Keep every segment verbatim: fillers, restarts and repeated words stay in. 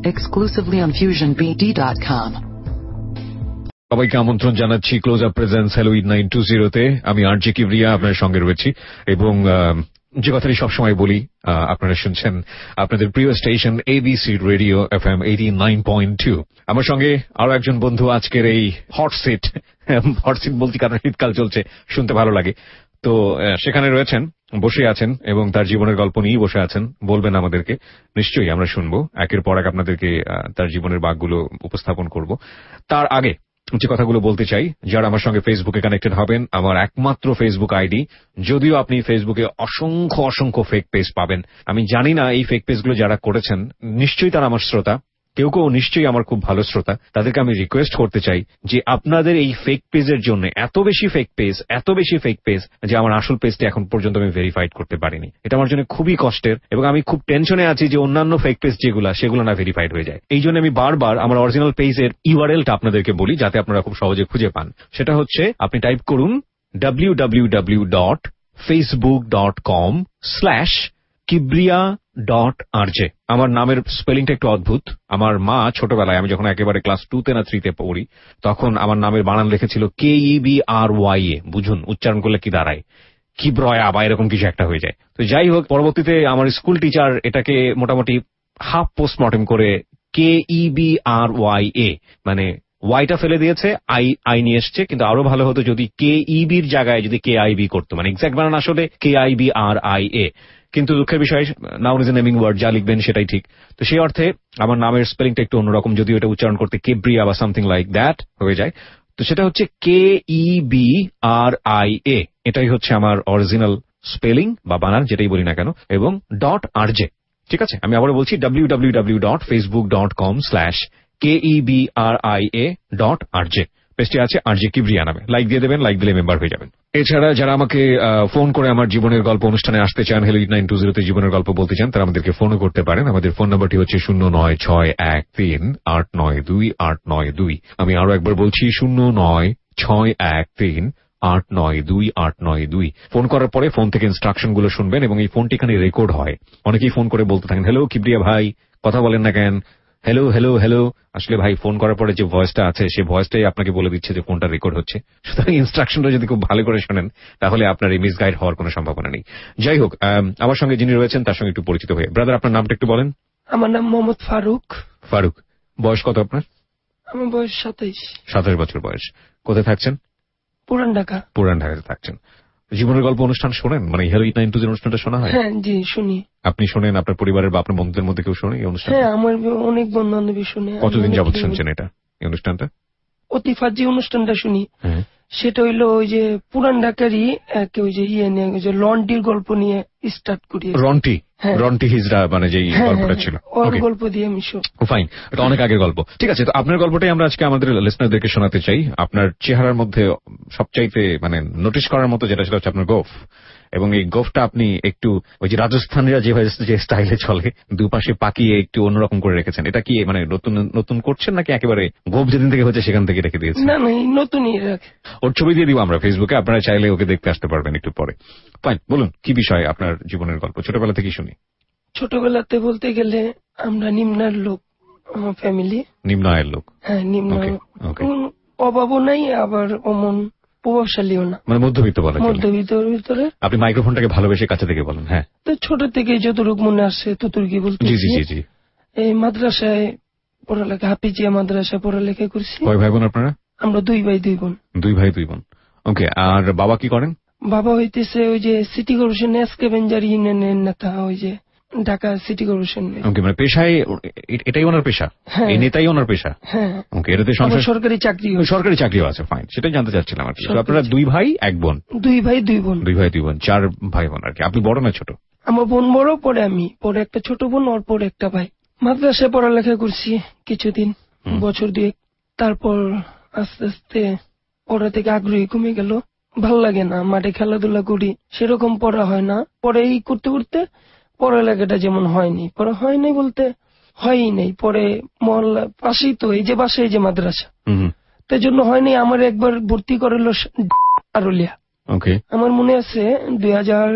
exclusively on fusion b d dot com. সবাইকে আমন্ত্রণ জানাচ্ছি close up presence hello eight nine two জিরোতে। আমি আরজে কিবরিয়া আপনার সঙ্গে রয়েছি এবং যে কথাটি সবসময় বলি, আপনারা শুনছেন আপনাদের প্রিয় station ABC radio F M eighty nine point two. আমার সঙ্গে আরো একজন বন্ধু আজকের এই হট সিট, হট সিট বলতে কারণ শীতকাল চলছে, শুনতে ভালো লাগে, তো সেখানে রয়েছেন, বসে আছেন এবং তার জীবনের গল্প নিয়েই বসে আছেন, বলবেন আমাদেরকে। নিশ্চয়ই আমরা শুনবো, একের পর এক আপনাদেরকে তার জীবনের বাঁকগুলো উপস্থাপন করব। তার আগে যে কথাগুলো বলতে চাই, যারা আমার সঙ্গে ফেসবুকে কানেক্টেড হবেন, আমার একমাত্র ফেসবুক আইডি, যদিও আপনি ফেসবুকে অসংখ্য অসংখ্য ফেক পেজ পাবেন। আমি জানি না এই ফেক পেজগুলো যারা করেছেন নিশ্চয়ই তারা আমার শ্রোতা, কেউ কেউ নিশ্চয়ই আমার খুব ভালো শ্রোতা। তাদেরকে আমি রিকোয়েস্ট করতে চাই যে আপনাদের এই ফেক পেজের জন্য, এত বেশি ফেক পেজ এত বেশি ফেক পেজ যে আমার আসল পেজটা এখন পর্যন্ত আমি ভেরিফাইড করতে পারিনি। এটা আমার জন্য খুবই কষ্টের এবং আমি খুব টেনশনে আছি যে অন্যান্য ফেক পেজ যেগুলো, সেগুলো না ভেরিফাইড হয়ে যায়। এই জন্য আমি বারবার আমার অরিজিনাল পেজের ইউআরএলটা আপনাদেরকে বলি, যাতে আপনারা খুব সহজে খুঁজে পান। সেটা হচ্ছে, আপনি টাইপ করুন W W W dot Facebook dot com slash Kibria dot RJ. আমার নামের স্পেলিংটা একটু অদ্ভুত। আমার মা ছোটবেলায়, আমি যখন একেবারে ক্লাস টুতে না থ্রিতে পড়ি, তখন আমার নামের বানান লিখেছিল কে E B R Y A. বুঝুন উচ্চারণ করলে কি দাঁড়ায়, কিব্রয়া বা এরকম কিছু একটা হয়ে যায়। তো যাই হোক, পরবর্তীতে আমার স্কুল টিচার এটাকে মোটামুটি হাফ পোস্টমর্টেম করে কে E B R Y A, মানে ওয়াইটা ফেলে দিয়েছে, আই আই নিয়ে এসছে। কিন্তু আরো ভালো হতো যদি কে ই বির জায়গায় যদি কে আই বি করতো, মানে এক্সাক্ট বানান আসলে K I B R I A. কিন্তু দুঃখের বিষয়, noun is a naming word, যা লিখবেন সেটাই ঠিক। তো সেই অর্থে আমার নামের স্পেলিংটা একটু অন্যরকম, যদিও এটা উচ্চারণ করতে কিবরিয়া বা সামথিং লাইক দ্যাট হয়ে যায়। তো সেটা হচ্ছে কে ই বি আর আই এ, এটাই হচ্ছে আমার অরিজিনাল স্পেলিং বা বানান, যেটাই বলি না কেন, এবং ডট আরজে। ঠিক আছে, আমি আবারও বলছি W W W dot Facebook dot com slash K E B R I A dot RJ. পেজটি আছে আরজে কিবরিয়া নামে। লাইক দিয়ে দেবেন, লাইক দিলে মেম্বার হয়ে যাবেন। এছাড়া যারা আমাকে ফোন করে আমার জীবনের গল্প অনুষ্ঠানে আসতে চান, হ্যালো নাইন টু জিরোতে জীবনের গল্প বলতে চান, তারা আমাদেরকে ফোনও করতে পারেন। আমাদের ফোন নাম্বারটি হচ্ছে শূন্য নয় ছয় এক তিন আট নয় দুই আট নয় দুই। আমি আরো একবার বলছি, শূন্য নয় ছয় এক তিন আট নয় দুই আট নয় দুই। ফোন করার পরে ফোন থেকে ইনস্ট্রাকশন গুলো শুনবেন এবং এই ফোনটি এখানে রেকর্ড হয়। অনেকেই ফোন করে বলতে থাকেন, হ্যালো কিবরিয়া ভাই, কথা বলেন না কেন, হ্যালো হ্যালো হ্যালো। আসলে ভাই, ফোন করার পরে যে ভয়েসটা আছে, সেই ভয়েসটাই আপনাকে বলে দিচ্ছে যে ফোনটা রেকর্ড হচ্ছে। সুতরাং ইনস্ট্রাকশনটা যদি খুব ভালো করে শোনেন, তাহলে আপনার এই মিসগাইড হওয়ার কোনো সম্ভাবনা নেই। যাই হোক, আমার সঙ্গে যিনি রয়েছেন তার সঙ্গে একটু পরিচিত হয়ে। ব্রাদার, আপনার নামটা একটু বলেন। আমার নাম মোহাম্মদ ফারুক। ফারুক, বয়স কত আপনার? আমার বয়স সাতাইশ। সাতাশ বছর বয়স। কোথায় থাকছেন? পুরান ঢাকা। পুরান ঢাকাতে থাকছেন। জীবনের গল্প অনুষ্ঠান শোনেন, মানে হ্যালো নাইন টু জিরো অনুষ্ঠানটা শোনা হয়? হ্যাঁ জি শুনি। আপনি শোনেন? আপনার পরিবারের বা আপনার বন্ধুদের মধ্যে কেউ শোনে এই অনুষ্ঠান? হ্যাঁ, আমার অনেক বন্ধু বান্ধবী শুনে। কতদিন যাবত শুনছেন এটা, এই অনুষ্ঠানটা? অতিফাত যে অনুষ্ঠানটা শুনি সেটা হইলো ওই যে পুরান ঢাকারই এক ওই যে ইয়ে নিয়ে, ওই যে লন্টির গল্প নিয়ে স্টার্ট করি। রন্টি? রন্টি হিজড়া মানে যেই গল্পটা ছিল, ওর গল্প দিয়ে আমি শো। ফাইন, এটা অনেক আগের গল্প। ঠিক আছে, তো আপনার গল্পটাই আমরা আজকে আমাদের লিসনারদেরকে শোনাতে চাই। আপনার চেহারার মধ্যে সবচাইতে মানে নোটিশ করার মতো যেটা, সেটা হচ্ছে আপনার গোফ। এবং এই গোফটা আপনি একটু ওই যে রাজস্থানীরা যেভাবে যে স্টাইলে চলে, দুপাশে পাকিয়ে একটু অন্যরকম করে রেখেছেন। এটা কি মানে নতুন নতুন করছেন নাকি একেবারে গোফ যেদিন থেকে হচ্ছে সেখান থেকে রেখে দিয়েছেন? না না, নতুনই রাখে। ওর ছবি দিয়ে দিব আমরা ফেসবুকে, আপনারা চাইলে ওকে দেখতে আসতে পারবেন একটু পরে। ফাইন, বলুন কি বিষয় আপনার জীবনের গল্প, ছোটবেলা থেকে শুনি। ছোটবেলাতে বলতে গেলে আমরা নিম্নার লোক, আমার ফ্যামিলি নিম্ন আয়ের লোক। হ্যাঁ, নিম্ন, অভাবও নাই আবার অমন প্রভাবশালীও না, মানে মধ্যবিত্ত বলা চলে। মধ্যবিত্তের ভিতরে। আপনি মাইক্রোফোনটাকে ভালোবেসে কাছে থেকে বলেন। হ্যাঁ, তো ছোট থেকে যতটুকু মনে আসছে ততটুকু বলতে। জি জি জি জি। এই মাদ্রাসায় পড়ালেখা, হাফিজিয়া মাদ্রাসায় পড়ালেখা করছি। কয় ভাই বোন আপনারা? আমরা দুই ভাই দুই বোন। দুই ভাই দুই বোন, ওকে। আর বাবা কি করেন? বাবা হইতেছে ওই যে সিটি কর্পোরেশন এসকেভেঞ্জার ইউনিয়নের নেতা, ওই যে ঢাকা সিটি কর্পোরেশন। ওকে, মানে পেশায় এটাই ওনার পেশা, এই নেতাই ওনার পেশা। হ্যাঁ, ওকে। এটাতে সরকারি চাকরি, সরকারি চাকরিও আছে। ফাইন, সেটাই জানতে চাচ্ছিলাম আর কি। আপনারা দুই ভাই এক বোন? দুই ভাই দুই বোন। দুই ভাই দুই বোন, চার ভাই বোন আর কি। আপনি বড় না ছোট? আমার বোন বড়, পরে আমি, পরে একটা ছোট বোন, ওর পরে একটা ভাই। মাদ্রাসায় পড়ালেখা করছি কিছুদিন, বছর দুয়েক। তারপর আস্তে আস্তে পড়া থেকে আগ্রহী কমে গেল, ভাল লাগে না, মাঠে খেলাধুলা করি, সেরকম পড়া হয় না। পরে এই করতে করতে পড়ালেখাটা যেমন হয়নি, পরে হয় নাই বলতে হয়ই নাই। পরে মহল্লা পাশেই তো, এই যে বাসে এই যে মাদ্রাসা, তাই জন্য হয়নি। আমার একবার ভর্তি করালো আরলিয়া। আমার মনে আছে দুই হাজার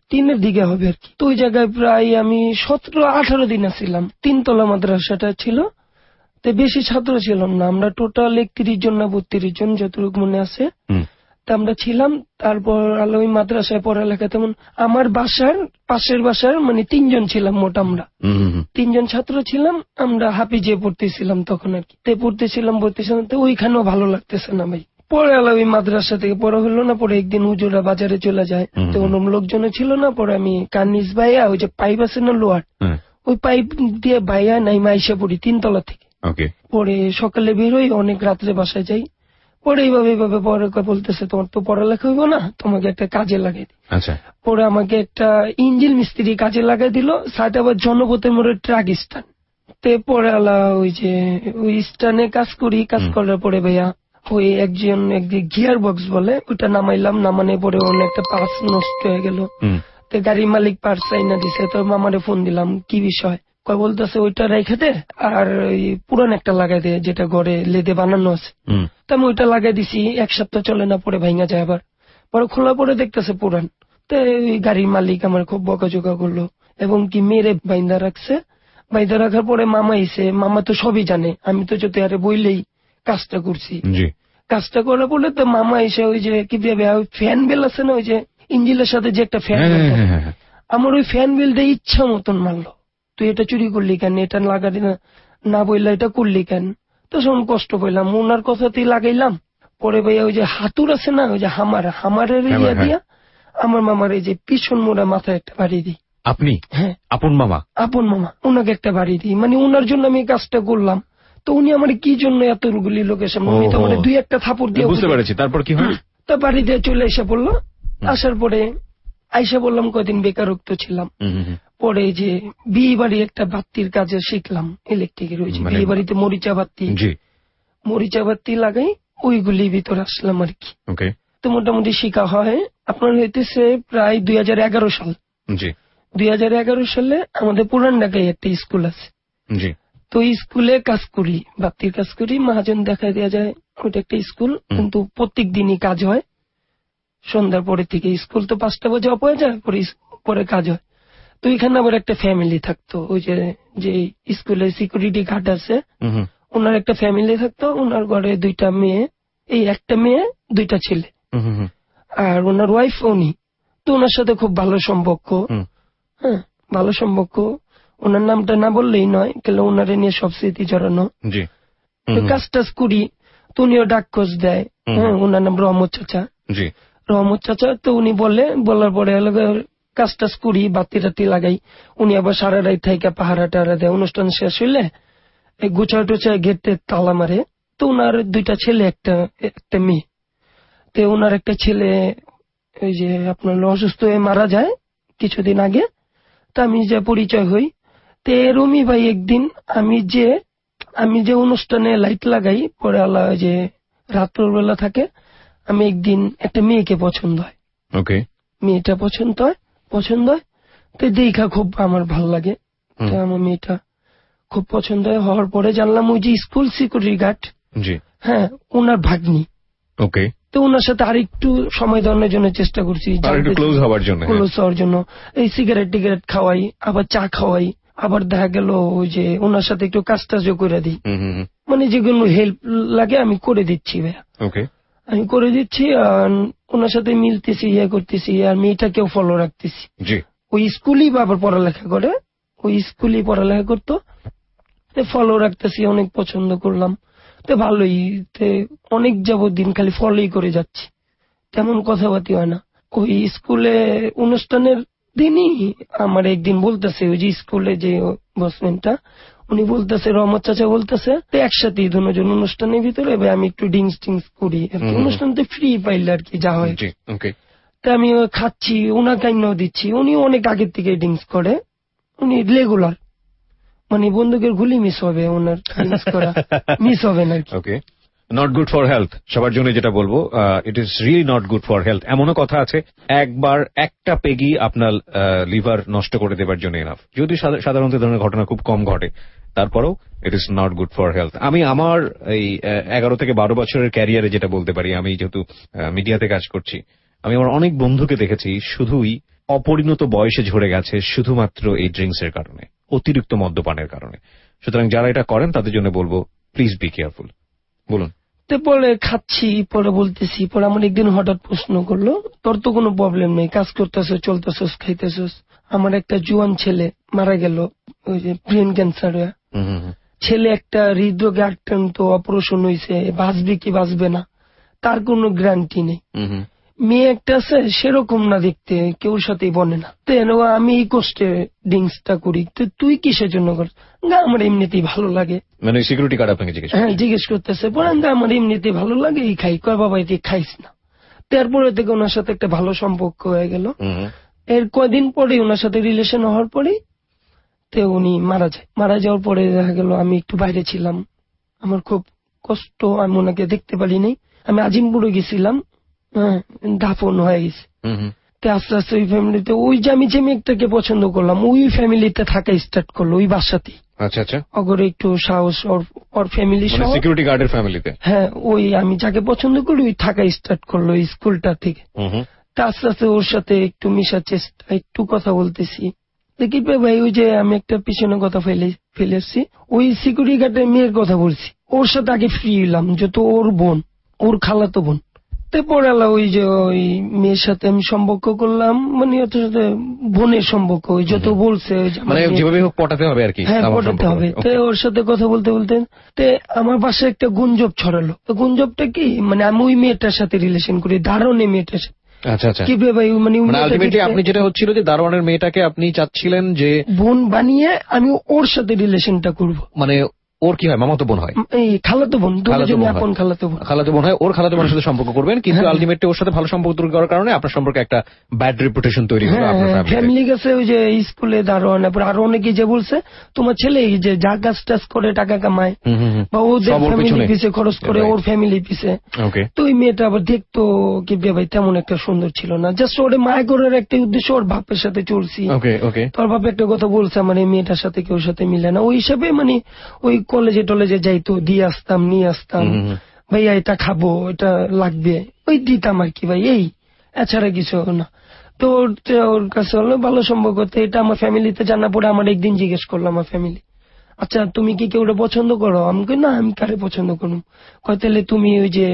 তিনের দিকে হবে আর কি। তো ওই জায়গায় প্রায় আমি সতেরো আঠারো দিন ছিলাম। তিনতলা মাদ্রাসাটা ছিল, তো বেশি ছাত্র ছিলাম না, আমরা টোটাল একত্রিশ জন না বত্রিশ জন যতটুকু মনে আছে তা আমরা ছিলাম। তারপর আলো ওই মাদ্রাসায় পড়ালেখা তেমন আমার বাসার পাশের বাসার মানে তিনজন ছিলাম মোট, আমরা তিনজন ছাত্র ছিলাম, আমরা হাফিজে পড়তেছিলাম তখন আর কি। তে পড়তেছিলাম পড়তেছিলাম তো ওইখানেও ভালো লাগতেছে না ভাই। পরে আলো ওই মাদ্রাসা থেকে পড়া হলো না, পরে একদিন হুজুরা বাজারে চলে যায়, তো অন্য লোকজন ছিল না। পরে আমি কার্নিস ভাইয়া ওই যে পাইপ আছে না লোহার, ওই পাইপ দিয়ে ভাইয়া নাই মাইসা পড়ি তিনতলা থেকে। পরে সকালে বের হই, অনেক রাত্রে বাসায় যাই। পরে এইভাবে এইভাবে পরে বলতেছে তোমার তো পড়ালেখা হইব না, তোমাকে একটা কাজে লাগাই দিই। পরে আমাকে একটা ইঞ্জিন মিস্ত্রি কাজে লাগাই দিল, সাথে আবার জনপথের মোড়ে ট্রাক স্ট্যান্ড। তে পরে আলা ওই যে ওই স্ট্যান্ডে কাজ করি, কাজ করার পরে ভাইয়া ওই একজন একদিন গিয়ার বক্স বলে ওইটা নামাইলাম, নামানোর পরে অনেক একটা পার্স নষ্ট হয়ে গেল। তো গাড়ির মালিক পার্স চাইনা দিছে, তো মামারে ফোন দিলাম কি বিষয়, কয় বলতেছে ওইটা রেখে দে আর ওই পুরান একটা লাগাই দে যেটা ঘরে লেদে বানানো আছে। তো আমি ওইটা লাগাই দিছি, এক সপ্তাহ চলে না, পরে ভাঙা যায় আবার। পরে খোলা পরে দেখতেছে পুরান। তো ওই গাড়ির মালিক আমার খুব বকাঝোকা করলো এবং কি মেরে বাইন্দা রাখছে। বাইন্দা রাখার পরে মামা এসে, মামা তো সবই জানে, আমি তো যদি আরে বইলেই কাজটা করছি। কাজটা করার পরে তো মামা এসে ওই যে কি ফ্যান বেল আছে না, ওই যে ইঞ্জিনের সাথে যে একটা ফ্যান, আমার ওই ফ্যান বেল দিয়ে ইচ্ছা মতন মারলো, তুই এটা চুরি করলি কেন, এটা লাগালি না বললা, এটা করলি কেন। তো সব কষ্ট পেলাম, ওনার কথাতেই লাগাইলাম। পরে ভাইয়া ওই যে হাতুর আছে না, ওই যে হামার হামারের ইয়া দিয়া আমার মামার এই যে পিছন মোড়া মাথায় একটা বাড়ি দিই। আপনি? হ্যাঁ, আপন মামা। আপন মামা, ওনাকে একটা বাড়ি দিই, মানে ওনার জন্য আমি কাজটা করলাম। তো উনি আমার কি জন্য এতগুলি লোকের সামনে, আমি তো মানে দুই একটা থাপড় দিয়ে বুঝতে পেরেছি। তারপর কি হয়, তো বাড়ি দিয়ে চলে এসে পড়লো। আসার পরে আইসা বললাম কয়দিন বেকারত্ব ছিলাম। পরে যে বিয়ে বাড়ি একটা বাত্তির কাজে শিখলাম, ইলেকট্রিকের। ওই যে বিয়ে বাড়িতে মরিচা বাত্তি মরিচা বাত্তি লাগাই, ওইগুলি ভিতরে আসলাম আর কি। তো মোটামুটি শিখা হয় আপনার হইতেছে প্রায় দুই হাজার এগারো সাল। দুই হাজার এগারো সালে আমাদের পুরান ঢাকায় একটা স্কুল আছে, তো স্কুলে কাজ করি, বাত্তির কাজ করি, মহাজন দেখা দেওয়া যায়। ওইটা একটা স্কুল, কিন্তু প্রত্যেক দিনই কাজ হয় সন্ধ্যার পরে থেকে। স্কুল তো পাঁচটা বাজে অফ হয়ে যায়, পরে পরে কাজ হয়। তো এখানে আবার একটা ফ্যামিলি থাকতো, ওই যে যে স্কুলে সিকিউরিটি গার্ড আছে, ওনার একটা ফ্যামিলি থাকতো। ওনার ঘরে দুইটা মেয়ে, এই একটা মেয়ে দুইটা ছেলে, আর ওনার ওয়াইফ উনি। তো ওনার সাথে খুব ভালো সম্পর্ক, হ্যাঁ ভালো সম্পর্ক। ওনার নামটা না বললেই নয়, কেন ওনারে নিয়ে সব স্মৃতি জড়ানো। তো কাজ টাজ করি, তো উনিও ডাক খোঁজ দেয়। হ্যাঁ, ওনার নাম রহমত চাচা। রহমত চাচা, তো উনি বলে, বলার পরে কাজ টাজ করি, বাতি টাতি লাগাই। উনি আবার সারা রাত থেকে পাহারা টাহারা দেয়। অনুষ্ঠান শেষ হইলে গুছা টুচা গেটে তালা মারে। তো ওনার দুইটা ছেলে, একটা একটা মেয়ে। তো ওনার একটা ছেলে ওই যে আপনার অসুস্থ হয়ে মারা যায় কিছুদিন আগে। তা আমি যে পরিচয় হই, তে রমি ভাই একদিন আমি যে আমি যে অনুষ্ঠানে লাইট লাগাই, পরে আল্লাহ যে রাত্র বেলা থাকে, আমি একদিন একটা মেয়েকে পছন্দ হয়। ওকে, মেয়েটা পছন্দ হয় পছন্দ হয় তো দেখা খুব আমার ভাল লাগে। তো আমার মেয়েটা খুব পছন্দ হয়। হওয়ার পরে জানলাম ওই যে স্কুল সিকিউরিটি গার্ড, হ্যাঁ ওনার ভাগ্নি। ওকে, তো ওনার সাথে আরেকটু সময় দেওয়ার জন্য চেষ্টা করছি, ক্লোজ হওয়ার জন্য ক্লোজ হওয়ার জন্য এই সিগারেট টিগারেট খাওয়াই, আবার চা খাওয়াই, আবার দেখা গেল ওই যে ওনার সাথে একটু কাজ টাজও করে দিই, মানে যেগুলো হেল্প লাগে আমি করে দিচ্ছি ভাইয়া। ওকে, আমি করে দিচ্ছি, আর ওনার সাথে মিলতেছি, ইয়ে করতেছি, আর মেয়েটাকেও ফলো রাখতেছি। ওই স্কুলই আবার পড়ালেখা করে, ওই স্কুলই পড়ালেখা করতো, ফলো রাখতেছি, অনেক পছন্দ করলাম। তো ভালোই, অনেক যাবত দিন খালি ফলোই করে যাচ্ছি, তেমন কথাবার্তা হয় না। ওই স্কুলে অনুষ্ঠানের দিনই আমার একদিন বলতেছে, ওই যে স্কুলে যে বসম্যানটা উনি বলতেছে, রহমত চাচা বলতেছে, তো একসাথে দুজন অনুষ্ঠানের ভিতরে আমি একটু ডিংস টিংস করি, অনুষ্ঠানতে ফ্রি পাইলে আর কি যা হয়। তা আমি খাচ্ছি, ওনার কাইনাও দিচ্ছি। উনি অনেক আগের থেকে ডিংস করে, উনি রেগুলার, মানে বন্দুকের গুলি মিস হবে ওনার ডিংস করা, মিস হবে না। Okay, not good for health সবার জন্য, যেটা বলবো it is really not good for health. এমনও কথা আছে একবার একটা পেগি আপনার লিভার নষ্ট করে দেবার জন্য এনাফ, যদি সাধারণত ধরনের ঘটনা খুব কম ঘটে, তারপরেও it is not good for health. আমি আমার এই এগারো থেকে বারো বছরের ক্যারিয়ারে যেটা বলতে পারি, আমি যেহেতু মিডিয়াতে কাজ করছি, আমি আমার অনেক বন্ধুকে দেখেছি শুধুই অপরিণত বয়সে ঝরে গেছে শুধুমাত্র এই ড্রিঙ্কস এর কারণে, অতিরিক্ত মদ্যপানের কারণে। সুতরাং যারা এটা করেন তাদের জন্য বলবো প্লিজ বি কেয়ারফুল। বলুন। পরে খাচ্ছি, পরে বলতেছি, পরে আমার একদিন হঠাৎ প্রশ্ন করলো, তোর তো কোনো প্রবলেম নেই, কাজ করতেছ, চলতেছস, খাইতেছস। আমার একটা জুয়ান ছেলে মারা গেল ওই যে ব্রেন ক্যান্সার। ছেলে একটা হৃদরোগে আক্রান্ত, অপারেশন হয়েছে, বাঁচবে কি বাঁচবে না তার কোনো গ্যারান্টি নেই। মেয়ে একটা আছে সেরকম না দেখতে, কেউ সাথেই বনে না। তো আমি এই কষ্টে ড্রিঙ্কসটা করি, তো তুই কিসের জন্য কর? আমার এমনিতেই ভালো লাগে। মানে সিকিউরিটি গার্ড আপনাকে জিজ্ঞেস হ্যাঁ জিজ্ঞেস করতেছে, পরে আমার এমনিতেই ভালো লাগে এই খাই। কয় বাবা এটি খাইস না। তারপরে থেকে ওনার সাথে একটা ভালো সম্পর্ক হয়ে গেল। এর কয়দিন পরে ওনার সাথে রিলেশন হওয়ার পরে তো উনি মারা যায়। মারা যাওয়ার পরে দেখা গেল আমি একটু বাইরে ছিলাম, আমার খুব কষ্ট, আমি ওনাকে দেখতে পারিনি। আমি আজিমপুরে গেছিলাম, হ্যাঁ দাফন হয়ে গেছে। আস্তে আস্তে ওই ফ্যামিলিতে ওই যে আমি যে মেয়েটাকে পছন্দ করলাম ওই ফ্যামিলিতে থাকা স্টার্ট করলো, ওই বাসাতেই। আচ্ছা আচ্ছা। অগরে একটু সাহস ওর ফ্যামিলি সহ, সিকিউরিটি গার্ডের ফ্যামিলিতে। হ্যাঁ ওই আমি যাকে পছন্দ করি ওই থাকা স্টার্ট করলো স্কুলটা থেকে। আস্তে আস্তে ওর সাথে একটু মিশার চেষ্টা, একটু কথা বলতেছি। দেখি ভাই ওই যে আমি একটা পিছনে কথা ফেলে ফেলেছি, ওই সিকিউরিটি গার্ডের মেয়ের কথা বলছি। ওর সাথে আগে ফ্রি হলাম, যত ওর বোন, ওর খালাতো বোন। পরে ওই যে ওই মেয়ের সাথে আমি সম্পর্ক করলাম, মানে ওর সাথে বোনের সম্পর্ক, ওই যত বলছে মানে যেভাবে হোক পটাতে হবে আর কি। হ্যাঁ পটাতে হবে। তো ওর সাথে কথা বলতে বলতে আমার বাসায় একটা গুঞ্জব ছড়ালো। গুঞ্জবটা কি, মানে আমি ওই মেয়েটার সাথে রিলেশন করি, দারুণ মেয়েটার সাথে। আচ্ছা আচ্ছা। কি ভাই মানে আলটিমেটলি আপনি যেটা হচ্ছিল যে দারোয়ানের মেয়েটাকে আপনি চাচ্ছিলেন যে বোন বানিয়ে আমি ওর সাথে রিলেশনটা করব। মানে ওর কি হয়, মামাতো বোন হয়? এই খালাতো বোন, আপন খালাতো বোন। খালাতো বোন হয়, ওর খালাতো বোনের সাথে সম্পর্ক করবেন, কিন্তু আলটিমেটলি ওর সাথে ভালো সম্পর্ক তৈরি করার কারণে আপনার সম্পর্কে একটা ব্যাড রেপুটেশন তৈরি হলো আপনার ফ্যামিলি কাছে। ওই যে স্কুলে দারোয়ান, আরো অনেকে যে বলছে তোমার ছেলে যে যা কাজ টাজ করে টাকা কামায় বা ওদের ফ্যামিলি পিছে খরচ করে, ওর ফ্যামিলি পিছে। তো ওই মেয়েটা আবার দেখতো কি ভাই তেমন একটা সুন্দর ছিল না, জাস্ট ওর মায়া করার একটা উদ্দেশ্য ওর বাপের সাথে চলছি। তোর বাপ একটা কথা বলছে আমার এই মেয়েটার সাথে কেউ সাথে মিলে না, ওই হিসাবে মানে ওই কলেজে টলেজে যাইতো, দিয়ে আসতাম নিয়ে আসতাম, ভাইয়া এটা খাবো এটা লাগবে, ওই দিতাম আর কি ভাই, এই এছাড়া কিছু না। তো ওর কাছে হলো ভালো সম্পর্ক। এটা আমার ফ্যামিলিতে জানা পড়ে আমার একদিন জিজ্ঞেস করলো আমার ফ্যামিলি, আচ্ছা তুমি কি কেউ পছন্দ করো? আমি কই না, আমি কারে পছন্দ করো? কয় তাহলে তুমি ওই যে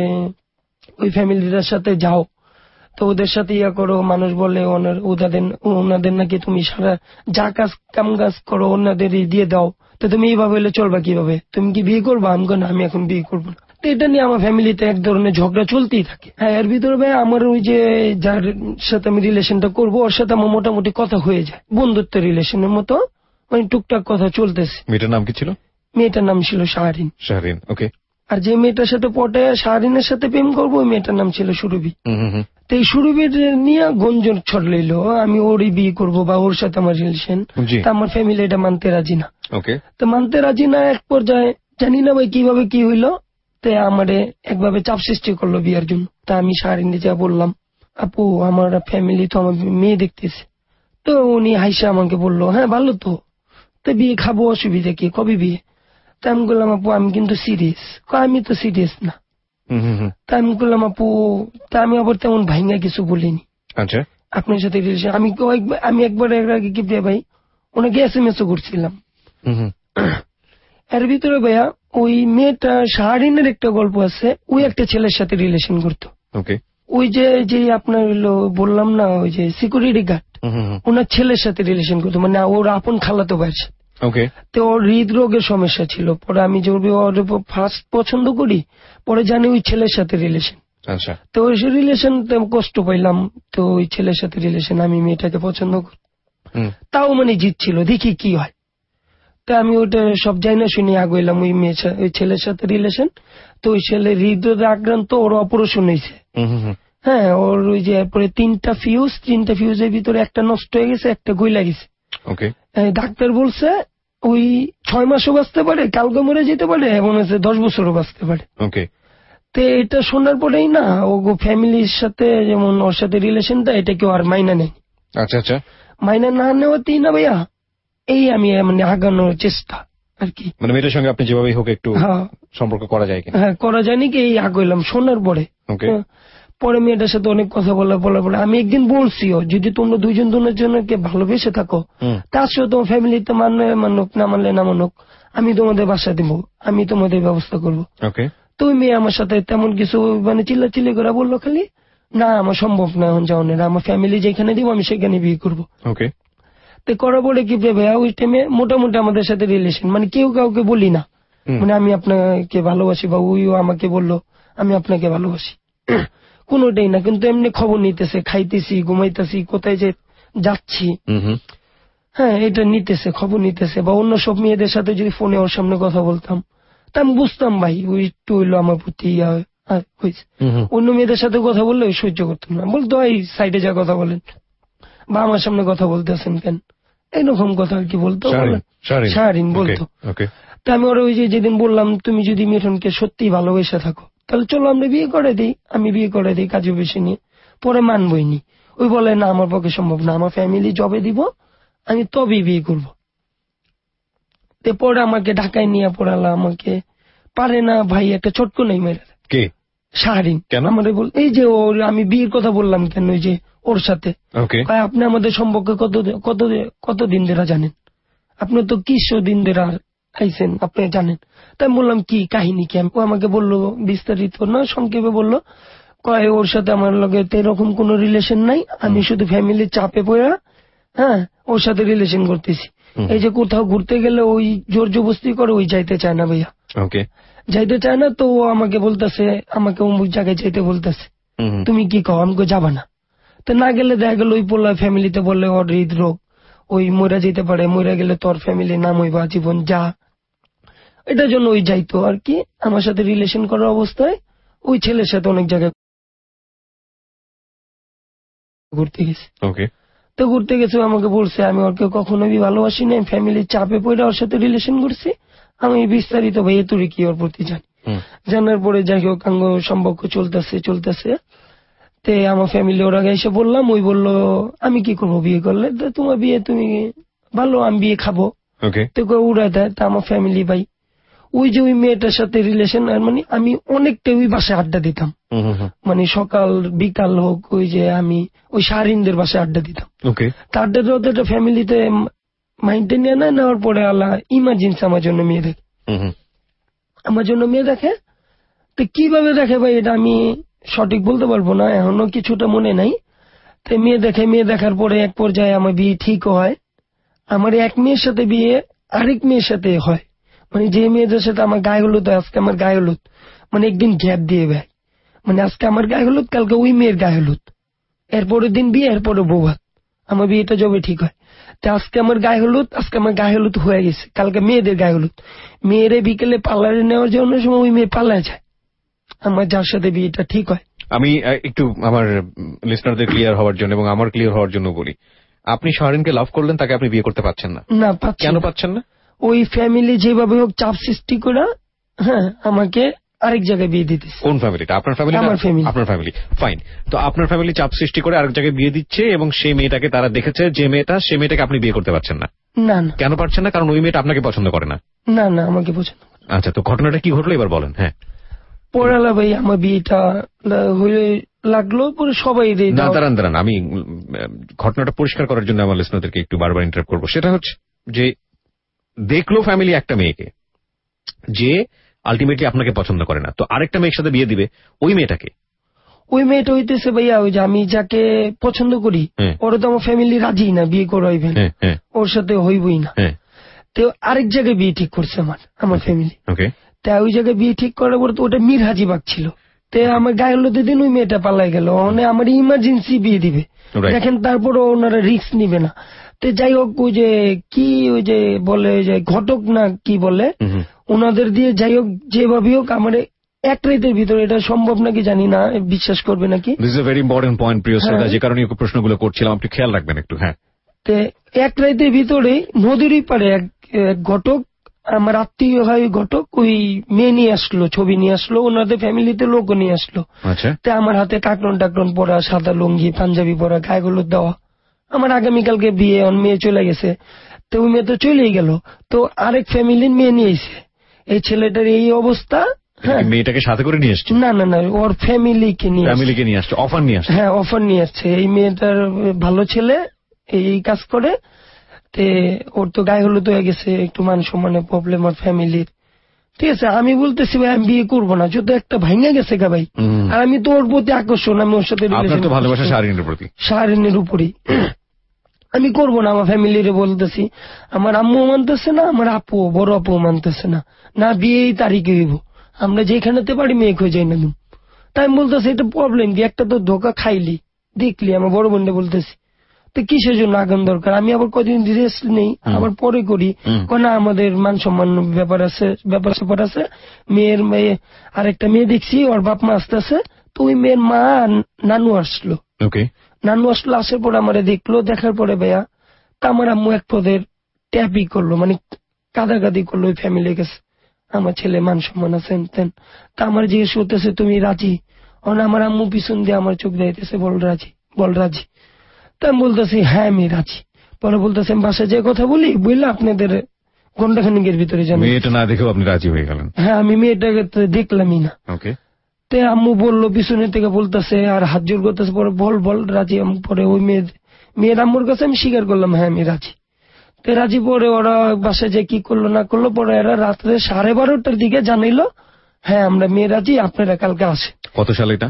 ওই ফ্যামিলিটার সাথে যাও, তো ওদের সাথে ইয়া করো, মানুষ বলে ওনাদের ওনাদের নাকি তুমি সারা যা কাজ কাম কাজ করো ওনাদের দিয়ে দাও, তো তুমি এইভাবে হলে চলবা কিভাবে? তুমি কি বিয়ে করবো? আমি না, আমি এখন বিয়ে করবো না। তো এটা নিয়ে আমার ফ্যামিলিতে এক ধরনের ঝগড়া চলতেই থাকে। হ্যাঁ এর ভিতরে ভাই আমার ওই যে যার সাথে আমি রিলেশনটা করবো ওর সাথে আমার মোটামুটি কথা হয়ে যায়, বন্ধুত্বের রিলেশনের মতো, মানে টুকটাক কথা চলতেছে। মেয়েটার নাম কি ছিল? মেয়েটার নাম ছিল শাহরিন। শাহরিন, ওকে। আর যে মেয়েটার সাথে পটে শাহরিনের সাথে প্রেম করবো ওই মেয়েটার নাম ছিল সুরভি। তো এই সুরভির নিয়ে গঞ্জন ছড়লাইল আমি ওরই বিয়ে করবো বা ওর সাথে আমার রিলেশন। তা আমার ফ্যামিলি এটা মানতে রাজি না। তো মানতে রাজি না, এক পর্যায়ে জানি না ভাই কিভাবে কি হইলো, তো আমারে একভাবে চাপ সৃষ্টি করলো বিয়ের জন্য। তা আমি শাহরিনে যা বললাম, আপু আমার ফ্যামিলি তো আমার মেয়ে দেখতেছে। তো উনি হাইসা আমাকে বললো, হ্যাঁ ভালো তো, তো বিয়ে খাবো, অসুবিধা কি, কবে বিয়ে? তা আমি বললাম আপু আমি কিন্তু সিরিয়াস। আমি তো সিরিয়াস না। তা আমি বললাম আপু, তা আমি আবার তেমন ভাইঙ্গা কিছু বলিনি। আচ্ছা আপনার সাথে রিলেশন আমি আমি একবার এর আগে কি ভাই ওনাকে এস এম এস ও করছিলাম। এর ভিতরে ভাইয়া ওই মেয়েটা শাহরিনের একটা গল্প আছে, ওই একটা ছেলের সাথে রিলেশন করতো। ওই যে যে আপনার বললাম না ওই যে সিকিউরিটি গার্ড, ওনার ছেলের সাথে রিলেশন করতো, মানে ওর আপন খালাতো ভাইয়ের সাথে। তো ওর হৃদরোগের সমস্যা ছিল, পরে আমি যে ওর ফার্স্ট পছন্দ করি, পরে জানি ওই ছেলের সাথে রিলেশন। আচ্ছা, তো ওই রিলেশন কষ্ট পাইলাম, তো ওই ছেলের সাথে রিলেশন, আমি মেয়েটাকে পছন্দ করি, তাও মানে জিতছিল, দেখি কি হয়। তা আমি ওইটা সব যাই না শুনে আগাইলাম ওই মেয়ে ওই ছেলের সাথে রিলেশন। তো ওই ছেলে হৃদয় আক্রান্ত, ওর অপারেশন হয়েছে। হ্যাঁ ওর ওই যে এরপরে তিনটা ফিউজ, তিনটা ফিউজের ভিতরে একটা নষ্ট হয়ে গেছে, একটা গইলা গেছে। ডাক্তার বলছে ওই ছয় মাসও বাঁচতে পারে, কালকে মরে যেতে পারে, এবং হচ্ছে দশ বছরও বাঁচতে পারে। তো এটা শোনার পরেই না ও ফ্যামিলির সাথে যেমন ওর সাথে রিলেশনটা এটা কেউ আর মাইনা নেই। আচ্ছা আচ্ছা, মাইনা না নেওয়াতেই না ভাইয়া এই আমি মানে আগানোর চেষ্টা আর কি, মানে মেয়েটার সঙ্গে আপনি যেভাবে হোক একটু সম্পর্ক করা যায় কিনা, হ্যাঁ করা যায়নি কি এই আগাইলাম শোনার পরে। পরে মেয়েটার সাথে অনেক কথা বলা বলা বলে আমি একদিন বলছিও যদি তোমরা দুইজন দুজনকে ভালোবেসে থাকো তার সাথে তোমার ফ্যামিলিতে মানলে মানুক না মানলে না মানুক আমি তোমাদের বাসা দিব, আমি তোমাদের ব্যবস্থা করবো। তো ওই মেয়ে আমার সাথে তেমন কিছু মানে চিল্লা চিল্লি করে বললো খালি না আমার সম্ভব না এখন যাওয়ার, আমার ফ্যামিলি যেখানে দিব আমি সেখানে বিয়ে করবো। তো করা পরে কি ভাইয়া ওই টাইমে মোটামুটি আমাদের সাথে রিলেশন মানে কেউ কাউকে বলি না, মানে আমি আপনাকে ভালোবাসি বা ওইও আমাকে বললো আমি আপনাকে ভালোবাসি কোনোটাই না, কিন্তু এমনি খবর নিতেছে, খাইতেছি ঘুমাইতেছি কোথায় যে যাচ্ছি হ্যাঁ এটা নিতেছে, খবর নিতেছে। বা অন্য সব মেয়েদের সাথে যদি ফোনে ওর সামনে কথা বলতাম তা আমি বুঝতাম ভাই ওই একটু হইলো আমার প্রতি হয়েছে। অন্য মেয়েদের সাথে কথা বললে ওই সহ্য করতাম না, বলতো এই সাইডে যা কথা বলেন বা আমার সামনে কথা বলতেছেন কেন, এইরকম কথা আর কি বলতো, সারাদিন বলতো। তা আমি ওরা ওই যে যেদিন বললাম তুমি যদি মিঠুনকে সত্যি ভালোবেসে থাকো তাহলে চলো আমরা বিয়ে করে দিই, আমি বিয়ে করে দিই কাজে বেশি নিয়ে, পরে মানবই নি। ওই বলে না আমার পক্ষে সম্ভব না, আমার ফ্যামিলি জবে দিব আমি তবেই বিয়ে করবো। পরে আমাকে ঢাকায় নিয়ে পড়ালা, আমাকে পারে না ভাই একটা চটকো নেই মেরে শাহরিন আমার বল এই যে ওর আমি বিয়ের কথা বললাম কেন ওই যে ওর সাথে আপনি আমাদের সম্পর্কে কত কত কতদিন ধরে জানেন, আপনি তো কিশো দিন ধরে আইছেন আপনি জানেন। তাই বললাম কি কাহিনী কি, ও আমাকে বললো বিস্তারিত না সংক্ষেপে বললো কয় ওর সাথে আমার লগে এরকম কোন রিলেশন নাই, আমি শুধু ফ্যামিলির চাপে পড়া হ্যাঁ ওর সাথে রিলেশন করতেছি। এই যে কোথাও ঘুরতে গেলে ওই জোর জবস্তি করে ওই যাইতে চায় না ভাইয়া, যাইতে চায় না। তো ও আমাকে বলতেছে আমাকে অমুক জায়গায় যাইতে বলতেছে, তুমি কি কও আমাকে যাবা না। তো না গেলে দেখা গেল ওই পোলা ফ্যামিলিতে বললে ওর হৃদরোগ ওই মরা যেতে পারে, মরা গেলে তোর ফ্যামিলির নাম হইবা জীবন যা, এটার জন্য ওই যাইতো আর কি। আমার সাথে রিলেশন করার অবস্থায় ওই ছেলের সাথে অনেক জায়গায় ঘুরতে গেছে। তো ঘুরতে গেছে আমাকে বলছে আমি ওরকে কখনোই ভালোবাসি না, ফ্যামিলির চাপে পড়ে ওর সাথে রিলেশন করছি, আমি বিস্তারিত ভাই তুই কি ওর প্রতি জানি। জানার পরে যাই হোক আঙ্গ সম্পর্ক চলতেছে চলতেছে তে আমার ফ্যামিলি ওর আগে এসে বললাম, ওই বললো আমি কি করবো বিয়ে করলে, তোমার বিয়ে তুমি ভালো আমি বিয়ে খাবো তো উড়াই দেয়। তা আমার ফ্যামিলি ভাই ওই যে ওই মেয়েটার সাথে রিলেশন মানে আমি অনেকটা ওই বাসায় আড্ডা দিতাম, মানে সকাল বিকাল হোক ওই যে আমি ওই শাহরিনদের বাসায় আড্ডা দিতাম। আড্ডা দেওয়া ফ্যামিলিতে মাইন্ডে নিয়ে না নেওয়ার পরে আল্লাহ ইমার্জেন্সি আমার জন্য মেয়ে দেখে, আমার জন্য মেয়ে দেখে। তো কিভাবে দেখে ভাই এটা আমি সঠিক বলতে পারবো না, এখনো কিছুটা মনে নাই। তো মেয়ে দেখে, মেয়ে দেখার পরে এক পর্যায়ে আমার বিয়ে ঠিক হয়। আমার এক মেয়ের সাথে বিয়ে আরেক মেয়ের সাথে হয়, মানে যে মেয়েদের সাথে আমার গায়ে হলুদ হয় আজকে আমার গায়ে হলুদ মানে একদিন গ্যাপ দিয়ে ভাই, মানে আজকে আমার গায়ে হলুদ কালকে ওই মেয়ের গায়ে হলুদ, এরপরের দিন বিয়ে এরপরে বৌভাত, আমার বিয়েটা যবে ঠিক হয়। তো আজকে আমার গায়ে হলুদ আজকে আমার গায়ে হলুদ হয়ে গেছে, কালকে মেয়েদের গায়ে হলুদ, মেয়েরে বিকেলে পার্লারে নেওয়ার জন্য সময় ওই মেয়ে পাল্লায় যায়, আমার যার সাথে বিয়েটা ঠিক হয়। আমি একটু আমার লিসনারদের ক্লিয়ার হওয়ার জন্য এবং আমার ক্লিয়ার হওয়ার জন্য বলি, আপনি শাহরিনকে লাভ করলেন, তাকে আপনি বিয়ে করতে পারছেন না? না পাচ্ছি। কেন পাচ্ছেন না? ওই ফ্যামিলি যেভাবে হোক চাপ সৃষ্টি করে হ্যাঁ আমাকে আরেক জায়গায় বিয়ে দিতেছে। কোন ফ্যামিলিটা? আপনার ফ্যামিলি? আমার ফ্যামিলি। আপনার ফ্যামিলি, ফাইন। তো আপনার ফ্যামিলি চাপ সৃষ্টি করে আরেক জায়গায় বিয়ে দিচ্ছে এবং সেই মেয়েটাকে তারা দেখেছে, যে মেয়েটা সেই মেয়েটাকে আপনি বিয়ে করতে পারছেন না? না না। কেন পারছেন না? কারণ ওই মেয়েটা আপনাকে পছন্দ করে না? না না আমাকে পছন্দ। আচ্ছা, তো ঘটনাটা কি ঘটলো এবার বলেন। হ্যাঁ পড়ালা ভাই আমার বিয়েটা হয়ে লাগলো পরে সবাই না দাঁড়ান দাঁড়ান আমি ঘটনাটা পরিষ্কার করার জন্য আমার লিসনারদেরকে একটু বারবার ইন্টারাপ্ট করবো। সেটা হচ্ছে যে দেখলো ফ্যামিলি একটা মেয়েকে যে আলটিমেটলি আপনাকে পছন্দ করে না, তো আরেকটা মেয়ের সাথে বিয়ে দিবে, ওই মেয়েটাকে ওই মেয়েটা হইতেছে ভাইয়া ওই যে আমি যাকে পছন্দ করি ওরা তো আমার ফ্যামিলি রাজি না বিয়ে করাইবেন, ওর সাথে হইবই না। তো আরেক জায়গায় বিয়ে ঠিক করছে আমার আমার ফ্যামিলি। তা ওই জায়গায় বিয়ে ঠিক করার পর তো ওটা মির হাজিবাগ ছিল, তো আমার গায়ে হলুদের দিন ওই মেয়েটা পালাই গেল, মানে আমার ইমার্জেন্সি বিয়ে দিবে দেখেন, তারপরে ওনারা রিস্ক নিবে না। তো যাই হোক ওই যে কি ওই যে বলে যে ঘটক না কি বলে ওনাদের দিয়ে যাই হোক যেভাবে হোক আমার এক রাতের ভিতরে, এটা সম্ভব নাকি জানি না, বিশ্বাস করবে নাকি। This is a very important point প্রিয় শ্রোতা, যে কারণে প্রশ্নগুলো করছিলাম, আপনি খেয়াল রাখবেন একটু। হ্যাঁ, তো এক রাতের ভিতরে নদীরই পারে এক ঘটক আমার আত্মীয় হয় ঘটক ওই মেয়ে নিয়ে আসলো, ছবি নিয়ে আসলো, ওনাদের ফ্যামিলিতে লোকও নিয়ে আসলো। তো আমার হাতে কাকরন টাকরন পরা, সাদা লুঙ্গি পাঞ্জাবি পরা, গায়ে হলুদ দেওয়া, আমার আগামীকালকে বিয়ে, মেয়ে চলে গেছে। তো ওই মেয়ে তো চলেই গেল, তো আরেক ফ্যামিলির মেয়ে নিয়ে এসে এই ছেলেটার এই অবস্থা মেয়েটাকে সাথে করে নিয়ে আসছে? না না না, ওর ফ্যামিলিকে নিয়ে ফ্যামিলিকে নিয়ে আসছে, অফার নিয়ে আসছে? হ্যাঁ, অফার নিয়ে আসছে। এই মেয়েটার ভালো ছেলে, এই কাজ করে, ওর তো গায়ে হলুদ হয়ে গেছে, একটু মান সম্মানের প্রবলেম ওর ফ্যামিলির। ঠিক আছে, আমি বলতেছি ভাই আমি বিয়ে করবো না, যত একটা ভাঙা গেছে গা ভাই। আর আমি তো ওর প্রতি আকর্ষণ, আমি ওর সাথে ভালোবাসা শারীনের প্রতি, শারীনের উপরই আমি করবো না। আমার ফ্যামিলিরে বলতেছি, আমার আম্মু মানতেছে না, আমার আপু বড় আপু মানতেছে না, না বিয়ে এই তারিখে হইব, আমরা যেখানেতে পারি মেয়ে খুঁজে যাই না। তাই আমি বলতেছি এটা প্রবলেম কি, একটা তো ধোকা খাইলি দেখলি, আমার বড় বোনটা বলতেছি, তো কিসের জন্য আগাম দরকার, আমি আবার কদিন রেস্ট নেই, আবার পরে করি। না আমাদের মান সম্মান ব্যাপার আছে, ব্যাপার স্যাপার আছে, মেয়ের মেয়ে আরেকটা মেয়ে দেখছি, ওর বাপ মা আসতেছে, তো ওই মেয়ের মা নানু আসলো। নানু আসলো, আসার পরে আমার দেখলো, দেখার পরে ভাইয়া তা আমার আম্মু এক পদের ট্যাপই করলো, মানে কাদাকাদি করলো ওই ফ্যামিলি গেছে, আমার ছেলে মান সম্মান আছে। তা আমার জিজ্ঞেস করতেছে তুমি রাজি? আমার আম্মু পিছন দিয়ে আমার চোখ দিতেছে, বল রাজি, বল রাজি। তা আমি বলতেছি হ্যাঁ আমি রাজি। পরে বলতেছে আমি বাসায় যে কথা বলি, বুঝলে আপনাদের ঘন্টাখানিকের ভিতরে জানি। মেয়েটা না দেখেও আপনি রাজি হয়ে গেলেন? হ্যাঁ, আমি মেয়েটাকে দেখলামই না। তে আম্মু বললো পিছনের থেকে বলতেছে আর হাত জোর করতেছে, পরে বল বল রাজি। পরে ওই মেয়ে মেয়ের আম্মুর কাছে আমি স্বীকার করলাম হ্যাঁ আমি রাজি। তে রাজি। পরে ওরা বাসায় যে কি করলো না করলো, পরে এরা রাত্রে সাড়ে বারোটার দিকে জানাইলো হ্যাঁ আমরা মেয়ে রাজি, আপনারা কালকে আসে। কত সাল এটা?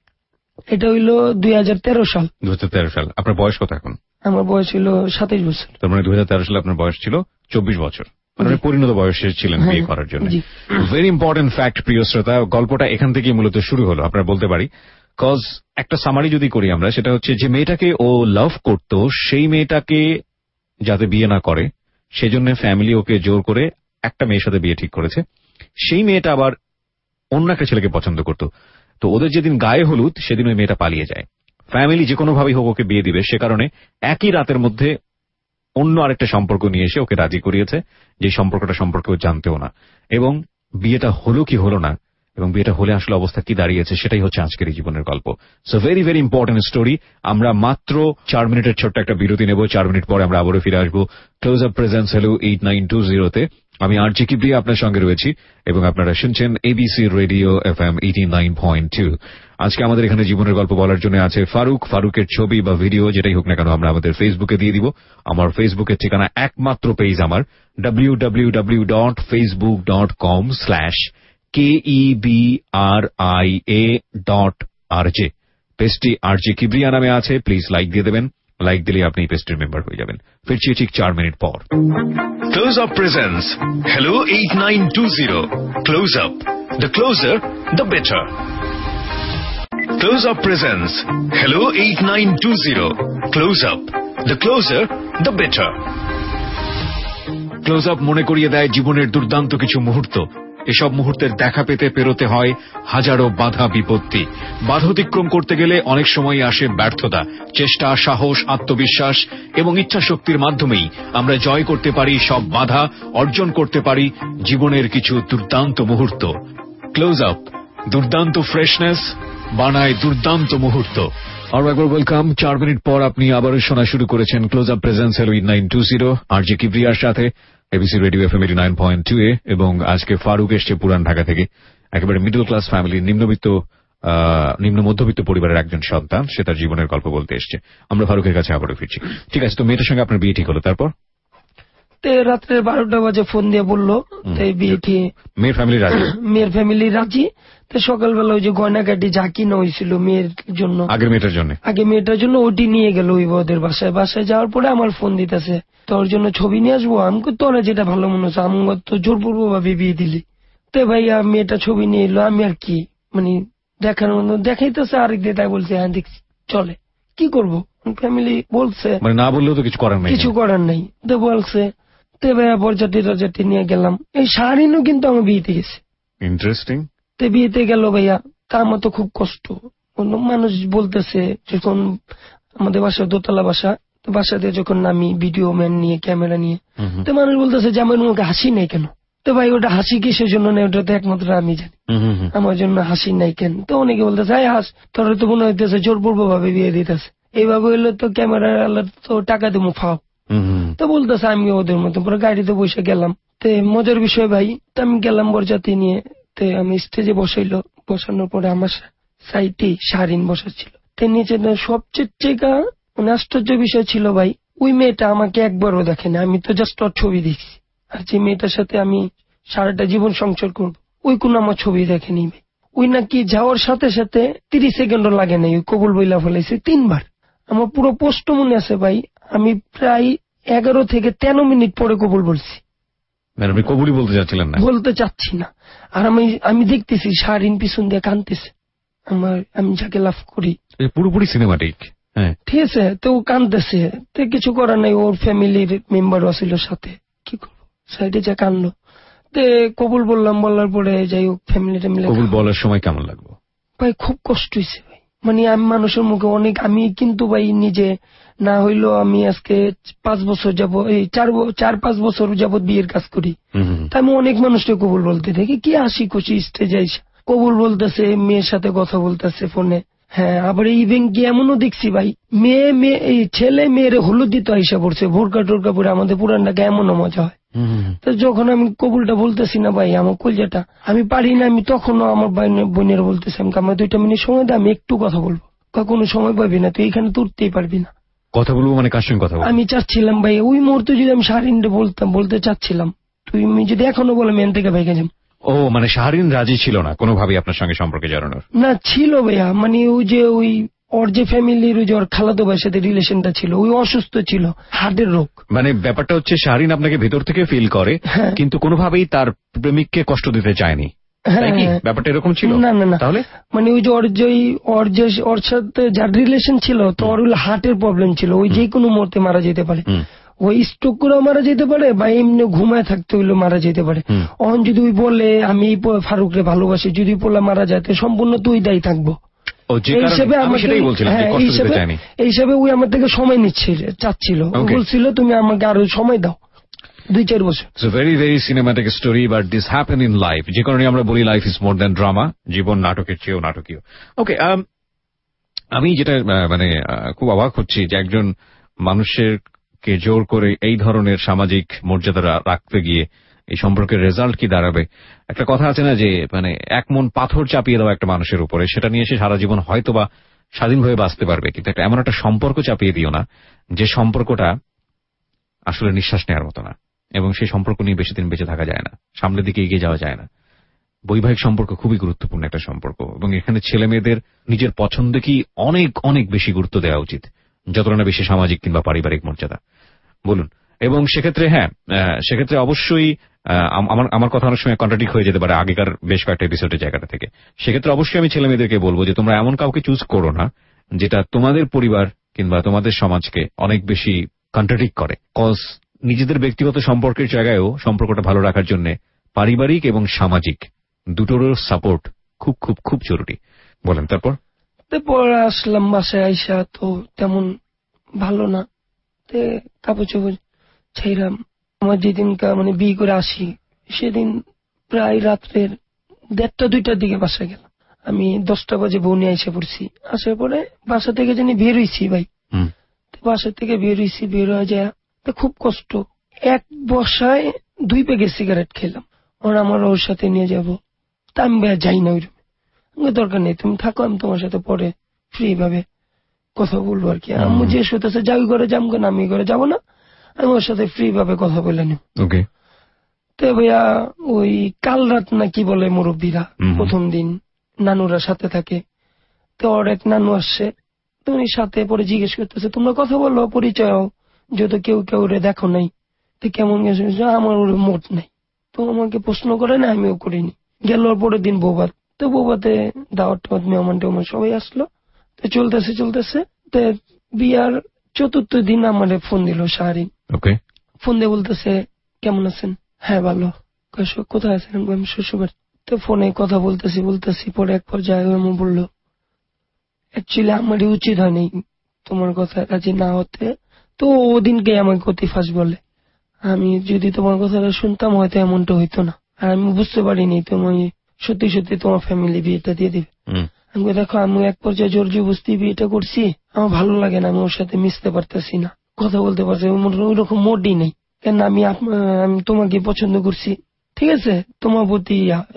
এটা হইলো দুই হাজার তেরো সাল। দুই হাজার তেরো সাল। আপনার বয়স কত এখন? আমার বয়স ছিল সাতাইশ বছর। তার মানে দুই হাজার তেরো সালে আপনার বয়স ছিল চব্বিশ বছর, মানে পরিণত বয়সে ছিলেন বিয়ে করার জন্য। ভেরি ইম্পর্টেন্ট ফ্যাক্ট প্রিয় শ্রোতা, গল্পটা এখান থেকেই মূলত শুরু হলো আপনারা বলতে পারি। কজ একটা সামারি যদি করি আমরা, সেটা হচ্ছে যে মেয়েটাকে ও লাভ করতো, সেই মেয়েটাকে যাতে বিয়ে না করে সেজন্য ফ্যামিলি ওকে জোর করে একটা মেয়ের সাথে বিয়ে ঠিক করেছে। সেই মেয়েটা আবার অন্য একটা ছেলেকে পছন্দ করতো। তো ওদের যেদিন গায়ে হলুদ সেদিন ওই মেয়েটা পালিয়ে যায়। ফ্যামিলি যে কোনোভাবেই হোক ওকে বিয়ে দিবে, সে কারণে একই রাতের মধ্যে অন্য আরেকটা সম্পর্ক নিয়ে এসে ওকে রাজি করিয়েছে, যে সম্পর্কটা সম্পর্কে ও জানতেও না। এবং বিয়েটা হলো কি হলো না, এবং বিয়েটা হলে আসলে অবস্থা কি দাঁড়িয়েছে, সেটাই হচ্ছে আজকের এই জীবনের গল্প। So very very important story. আমরা মাত্র চার মিনিটের ছোট্ট একটা বিরতি নেব। চার মিনিট পরে আমরা আবারও ফিরে আসবো close up presence hello eight nine two জিরোতে। আমি আরজি কিবরিয়া আপনার সঙ্গে রয়েছি এবং আপনারা শুনছেন ABC radio F M eighty nine point two. আজকে আমাদের এখানে জীবনের গল্প বলার জন্য আছে ফারুক। ফারুকের ছবি বা ভিডিও যেটাই হোক না কেন আমরা আমাদের ফেসবুকে দিয়ে দিব। আমার ফেসবুকের ঠিকানা একমাত্র পেজ আমার W W W dot Facebook dot com slash K E B R I A dot R J. পেজটি আরজি কিবরিয়া নামে আছে, প্লিজ লাইক দিয়ে দেবেন। লাইক দিলে আপনি পেজটির মেম্বার হয়ে যাবেন। ফিরছি ঠিক চার মিনিট পর। Close up presence hello eight nine two zero. Close up, the closer the better. Close up presence hello eight nine two zero. Close up, the closer the better. Close up মনে করিয়ে দেয় জীবনের দুর্দান্ত কিছু মুহূর্ত। এসব মুহূর্তের দেখা পেতে পেরোতে হয় হাজারো বাধা বিপত্তি। বাধা অতিক্রম করতে গেলে অনেক সময় আসে ব্যর্থতা। চেষ্টা, সাহস, আত্মবিশ্বাস এবং ইচ্ছাশক্তির মাধ্যমেই আমরা জয় করতে পারি সব বাধা, অর্জন করতে পারি জীবনের কিছু দুর্দান্ত মুহূর্ত। ক্লোজ আপ দুর্দান্ত ফ্রেশনেস বানায় দুর্দান্ত মুহূর্ত। আর একবার ওয়েলকাম। চার মিনিট পর আপনি আবারও শোনা শুরু করেছেন close up presence hello eight nine two zero RJ কিবরিয়ার সাথে ABC radio F M eighty nine point two এ। এবং আজকে ফারুক এসছে পুরান ঢাকা থেকে, একেবারে মিডল ক্লাস ফ্যামিলির নিম্নবিত্ত নিম্ন মধ্যবিত্ত পরিবারের একজন সন্তান। সে তার জীবনের গল্প বলতে এসছে। আমরা ফারুকের কাছে আবারও ফিরছি। ঠিক আছে, তো মেয়েটার সঙ্গে আপনার বিয়ে ঠিক হলো, তারপর রাত্রে বারোটা বাজে ফোন দিয়ে বললো বিয়ে ঠিক। মেয়ের ফ্যামিলি রাজি? মেয়ের ফ্যামিলি রাজি। তো সকালবেলা ওই যে গয়নাকাটি যা কিনা হয়েছিল মেয়ের জন্য, আগের মেয়েটার জন্য আগে মেয়েটার জন্য ওটি নিয়ে গেল ওই ওদের বাসায়। বাসায় যাওয়ার পরে আমার ফোন দিতেছে তোর জন্য ছবি নিয়ে আসবো। আমাকে তোরা যেটা ভালো মনে হচ্ছে, আমার তো জোরপূর্বক ভাবে বিয়ে দিলি। তো ভাইয়া মেয়েটা ছবি নিয়ে এলো, আমি আর কি মানে দেখানোর মতো দেখাইতেছে আরেক দিয়ে, তাই বলছে হ্যাঁ দেখছি চলে। কি করবো, ফ্যামিলি বলছে, মানে না বললেও তো কিছু করার নাই, কিছু করার নেই। তো বলছে তে ভাইয়া বরযাত্রী টরযাত্রী নিয়ে গেলাম। এই শাড়িনও কিন্তু আমার বিয়েতে গেছে। ইন্টারেস্টিং। তে বিয়েতে গেল ভাইয়া, তা আমার তো খুব কষ্ট। মানুষ বলতেছে যখন আমাদের বাসা দোতলা বাসা, তো বাসাতে যখন নামি ভিডিও ম্যান নিয়ে ক্যামেরা নিয়ে, তো মানুষ বলতেছে যে আমার মুখে হাসি নাই কেন। তো ভাই ওটা হাসি কিসের জন্য নেই, ওটা তো একমাত্র আমি জানি আমার জন্য হাসি নাই কেন। তো অনেকে বলতেছে হাই হাস, তোর তো মনে হইতেছে জোরপূর্ব ভাবে বিয়ে দিতেছে। এইভাবে হইলে তো ক্যামেরার আল্লাহ তো টাকা দেবো ফাও। তো বলতেছে আমি ওদের মতো পুরো গাড়িতে বসে গেলাম। তো মজার বিষয় ভাই, তো আমি গেলাম বরযাত্রী নিয়ে, তে আমি স্টেজে বসাইলো, বসানোর পরে আমার সাইটে শাহরিন বসাচ্ছিল। তে নিচে সবচেয়ে চেকা মানে আশ্চর্য বিষয় ছিল ভাই, ওই মেয়েটা আমাকে একবারও দেখেনি, আমি তো জাস্ট ওর ছবি দেখছি। আর যে মেয়েটার সাথে আমি সারাটা জীবন সংসার করব, ওই কোন আমার ছবি দেখেনি ভাই। ওই নাকি যাওয়ার সাথে সাথে তিরিশ সেকেন্ডও লাগে নাই, ওই কবুল বইলা ফেলাইছে তিনবার। আমার পুরো পোস্ট মনে আছে ভাই, আমি প্রায় এগারো থেকে তেরো মিনিট পরে কবুল বলছি। আপনি কবুলই বলতে চাচ্ছিলেন না? বলতে চাচ্ছি না। আর আমি আমি দেখতেছি শাহরিন পিছন দিয়ে কাঁদতেছে, আমার আমি যাকে লাভ করি, পুরোপুরি সিনেমাটিক। হ্যাঁ ঠিক আছে, তো ও কাঁদতেছে, তো কিছু করার নাই, ওর ফ্যামিলির মেম্বারও ছিল সাথে, কি করবো, সাইডে যা কাঁদলো। তে কবুল বললাম, বলার পরে যাই হোক ফ্যামিলি ট্যামিলি। কবুল বলার সময় কেমন লাগলো ভাই? খুব কষ্ট হয়েছে ভাই, মানে আমি মানুষের মুখে অনেক, আমি কিন্তু ভাই নিজে না হইলো আমি আজকে পাঁচ বছর যাব, এই চার চার পাঁচ বছর যাবৎ বিয়ের কাজ করি, তা আমি অনেক মানুষকে কবুল বলতে দেখি, কি হাসি খুশি স্টেজে আইসা কবুল বলতেছে, মেয়ের সাথে কথা বলতেছে ফোনে। হ্যাঁ, আবার ইভেন কি এমনও দেখছি ভাই, মেয়ে মেয়ে এই ছেলে মেয়ের হলুদ দিতে আইসা পড়ছে, ভোরকা টোরকা পরে, আমাদের পুরান ঢাকা এমনও মজা হয়। তো যখন আমি কবুলটা বলতেছি না ভাই, আমার কলজাটা আমি পারি না, আমি তখনও আমার বোনের বলতেছি, আমি আমার দুইটা মিনিট সময় দেয়, আমি একটু কথা বলবো। কোনো সময় পাবি না, তুই এখানে তুলতেই পারবি না। কথা বলবো মানে কার সঙ্গে কথা বলবো? আমি চাচ্ছিলাম ভাই ওই মুহূর্তে যদি আমি শাহরিনকে বলতাম, বলতে চাচ্ছিলাম, তুই যদি এখনো বলে মেন থেকে ভাইকে যাম। ও মানে শাহরিন রাজি ছিল না কোনোভাবেই আপনার সঙ্গে সম্পর্কে জড়ানোর? না ছিল ভাইয়া, মানে ওই যে ওই ওর যে ফ্যামিলির ওই যে ওর খালাতো ভাইয়ের সাথে রিলেশনটা ছিল, ওই অসুস্থ ছিল, হার্টের রোগ। মানে ব্যাপারটা হচ্ছে শাহরিন আপনাকে ভেতর থেকে ফিল করে, কিন্তু কোনোভাবেই তার প্রেমিককে কষ্ট দিতে চায়নি, ব্যাপারটা এরকম ছিল? না না না, তাহলে মানে ওই যে ওর যে ওর যে ওর সাথে যার রিলেশন ছিল, তো ওর হার্টের প্রবলেম ছিল, ওই যে কোনো মুহূর্তে মারা যেতে পারে, ওই স্ট্রোক করে মারা যেতে পারে, বা এমনি ঘুমায় থাকতে হইলে মারা যেতে পারে। অন যদি ওই বলে আমি ফারুকরে ভালোবাসি, যদি বলে মারা যায়, সম্পূর্ণ তুই দায়ী থাকবো। এই হিসাবে ওই আমার থেকে সময় নিচ্ছে, চাচ্ছিল, বলছিল তুমি আমাকে আরো সময় দাও, দুই চার বছর। Very very cinematic story, but this happen in life, যে কারণে আমরা বলি life is more than drama, জীবন নাটকের চেয়েও নাটকীয়। ওকে, আমি যেটা মানে খুব অবাক হচ্ছি যে একজন মানুষের কে জোর করে এই ধরনের সামাজিক মর্যাদা রাখতে গিয়ে এই সম্পর্কের রেজাল্ট কি দাঁড়াবে। একটা কথা আছে না যে মানে এক মন পাথর চাপিয়ে দেওয়া একটা মানুষের উপরে, সেটা নিয়ে সে সারা জীবন হয়তো বা স্বাধীনভাবে বাঁচতে পারবে, কিন্তু একটা এমন একটা সম্পর্ক চাপিয়ে দিও না যে সম্পর্কটা আসলে নিঃশ্বাস নেওয়ার মতো না, এবং সেই সম্পর্ক নিয়ে বেশি দিন বেঁচে থাকা যায় না, সামনের দিকে এগিয়ে যাওয়া যায় না। বৈবাহিক সম্পর্ক খুবই গুরুত্বপূর্ণ একটা সম্পর্ক, এবং এখানে ছেলে মেয়েদের নিজের পছন্দকেই অনেক অনেক বেশি গুরুত্ব দেওয়া উচিত, যতটা না বেশি সামাজিক কিংবা পারিবারিক মর্যাদা বলুন। এবং সেক্ষেত্রে হ্যাঁ, সেক্ষেত্রে অবশ্যই আমার আমার কথা অনেক সময় কন্ট্রাডিক্ট হয়ে যেতে পারে আগেকার বেশ কয়েকটা এপিসোডের জায়গাটা থেকে। সেক্ষেত্রে অবশ্যই আমি ছেলে মেয়েদেরকে বলবো যে তোমরা এমন কাউকে চুজ করো না যেটা তোমাদের পরিবার কিংবা তোমাদের সমাজকে অনেক বেশি কন্ট্রাডিক্ট করে, কজ নিজেদের ব্যক্তিগত সম্পর্কের জায়গায়ও সম্পর্কটা ভালো রাখার জন্য পারিবারিক এবং সামাজিক দুটোরও সাপোর্ট খুব খুব খুব জরুরি। বলেন তারপর? তারপর আসলাম বাসায় আইসা, তো তেমন ভালো না, কাপড় চোপড় ছেড়াম। আমার যেদিন মানে বিয়ে করে আসি, সেদিন প্রায় রাত্রের দেড়টা দুইটার দিকে বাসায় গেলাম। আমি দশটা বাজে বউনি এসে পড়ছি। আসার পরে বাসা থেকে জানি বের হইছি ভাই, বাসা থেকে বের হইছি, বের হয়ে যায় খুব কষ্ট। এক বসায় দুই প্যাকেট সিগারেট খেলাম, ওর আমার ওর সাথে নিয়ে যাবো, তা আমি যাই না ওই রুমে, দরকার নেই তুমি থাকো, আমি তোমার সাথে পরে ফ্রি ভাবে কথা বলবো আর কি। আমি যে শুতেছে যাই ঘরে যাম, কেন আমি ঘরে যাবো না, আমি ওর সাথে ফ্রি ভাবে কথা বলে নিব। তো ভাইয়া ওই কাল রাত না কি বলে মুরব্বীরা, প্রথম দিন নানুরা সাথে থাকে, তো ওর এক নানু আসছে, তুমি সাথে পরে জিজ্ঞেস করতেছে তোমরা কথা বলো, পরিচয় হও, যেহেতু কেউ কেউ দেখো নাই, তো কেমন গেছে, আমার ওর মোট নাই, তো আমাকে প্রশ্ন করে না, আমিও করিনি। গেল পরের দিন বৌভাত, তো বৌভাতে দাওয়াত টাওয়াত মেহমান টেহমান সবাই আসলো, তো চলতেছে চলতেছে তো বিয়ার চতুর্থ দিন আমার ফোন দিল শাহরিন। ফোন দিয়ে বলতেছে কেমন আছেন? হ্যাঁ ভালো। কোথায় আছেন? আমি শ্বশুরবাড়ি। তো ফোনে কথা বলতেছি বলতেছি পরে এক পর্যায়ে আমি বললো অ্যাকচুয়ালি আমারই উচিত হয়নি তোমার কথা রাজি না হতে, তো ওদিনকে আমাকে কতি ফাঁস বলে, আমি যদি তোমার কথাটা শুনতাম হয়তো এমনটা হইতো না, আর আমি বুঝতে পারিনি তুমি সত্যি সত্যি তোমার ফ্যামিলি বিয়েটা দিয়ে দিবে। আমি দেখো আমি এক পর্যায়ে জোর জবরদস্তি বিয়েটা করছি, আমার ভালো লাগে না, আমি ওর সাথে মিশতে পারতেছি না, কথা বলতে পারছি, ওই রকম মোডই নেই, কেন আমি আমি তোমাকে পছন্দ করছি, ঠিক আছে, তোমার প্রতি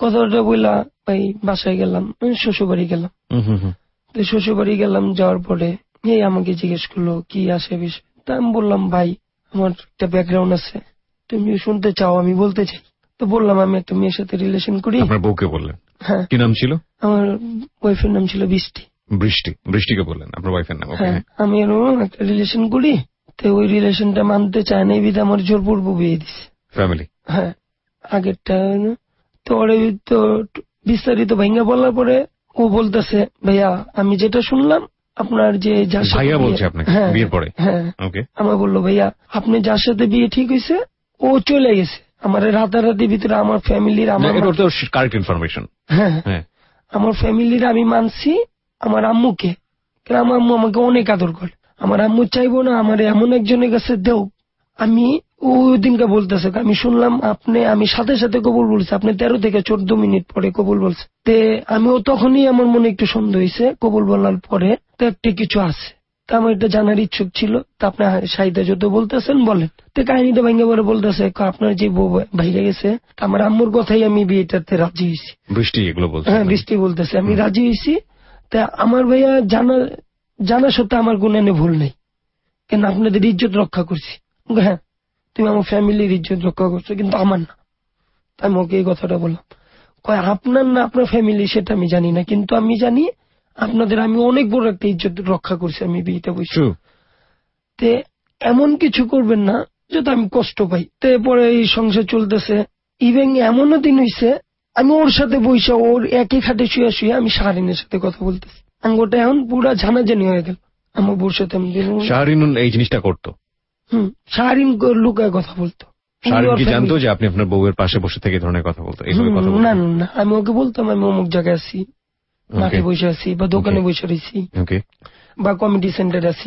কথাটা বললা ভাই বাসায় গেলাম, শ্বশুর বাড়ি গেলাম। তো শ্বশুর বাড়ি গেলাম, যাওয়ার পরে এই আমাকে জিজ্ঞেস করলো কি আসে বিষয়। তা আমি বললাম ভাই আমার একটা ব্যাকগ্রাউন্ড আছে, তুমি শুনতে চাও আমি বলতে চাই। তো বললাম আমি একটা মেয়ের সাথে রিলেশন করি। আপনার বউকে বললেন? হ্যাঁ। কি নাম ছিল? আমার ওয়াইফের নাম ছিল বৃষ্টি। বৃষ্টি, বৃষ্টিকে বললেন আপনার ওয়াইফের নাম? হ্যাঁ, আমি এরকম একটা রিলেশন করি, তো ওই রিলেশনটা মানতে চায় না, এই বিধে আমার জোরপূর্ব বিয়ে দিছে ফ্যামিলি। হ্যাঁ, আগেরটা। তো ওরে তো বিস্তারিত ভাইঙ্গা বলার পরে ও বলতেছে ভাইয়া আমি যেটা শুনলাম আপনার যে যার সাথে ভাইয়া বলছে আপনাকে বিয়ের পরে? হ্যাঁ, আমার বললো ভাইয়া আপনি যার সাথে বিয়ে ঠিক হয়েছে ও চলে গেছে, আমার রাতারাতি ভিতরে আমার ফ্যামিলির আমার কারেক্ট ইনফরমেশন। হ্যাঁ, আমার ফ্যামিলির আমি মানছি আমার আম্মুকে, কারণ আমার আম্মু আমাকে অনেক আদর করে। আমার আম্মু চাইবো না আমার এমন একজনের কাছে দেও। আমি ওই দিনকে বলতেছে আমি শুনলাম আপনি, আমি সাথে সাথে কবুল বলছি, আপনি তেরো থেকে চোদ্দ মিনিট পরে কবুল বলছে। তে আমিও তখনই আমার মনে একটু সন্দেহ হয়েছে, কবুল বলার পরে তো একটা কিছু আছে, তা আমার এটা জানার ইচ্ছুক ছিল। তা আপনি সাহিদা যত বলতেছেন বলেন। তো কাহিনীটা ভাঙ্গা পরে বলতেছে আপনার যে বউ ভাইয়া গেছে, আমার আম্মুর কথাই আমি বিয়েটাতে রাজি হয়েছি। বৃষ্টি এগুলো বলছে? হ্যাঁ, বৃষ্টি বলতেছে আমি রাজি হয়েছি। তা আমার ভাইয়া জানা জানা সত্ত্বে আমার গুণানে ভুল নেই, কেন আপনাদের ইজ্জত রক্ষা করছি। হ্যাঁ, তুমি আমার ফ্যামিলির ইজ্জত রক্ষা করছো কিন্তু আমার না। আমি ওকে এই কথাটা বললাম, কয় আপনার না আপনার ফ্যামিলি সেটা আমি জানি না, কিন্তু আমি জানি আপনাদের আমি অনেক বড় একটা ইজ্জত রক্ষা করছি আমি বিয়েটা বসে। তে এমন কিছু করবেন না যাতে আমি কষ্ট পাই। তে পরে এই সংসার চলতেছে, ইভেন এমনও দিন হইছে আমি ওর সাথে বইসা ওর একই খাটে শুয়ে শুয়ে আমি শাহরিনের সাথে কথা বলতেছি। আঙ্গোটা এখন পুরা জানাজানি হয়ে গেল আমার বউর সাথে। শাহরিন এই জিনিসটা করতো? হুম, শাহরিন লুকায় কথা বলতো। শাহরিন কি জানতো যে আপনি আপনার বউয়ের পাশে বসে থেকে ধরনের কথা বলতো? না না, আমি ওকে বলতাম আমি অমুক জায়গায় আছি, মাঠে বসে আছি বা দোকানে বসে রয়েছি বা কমিটি সেন্টারে আছি,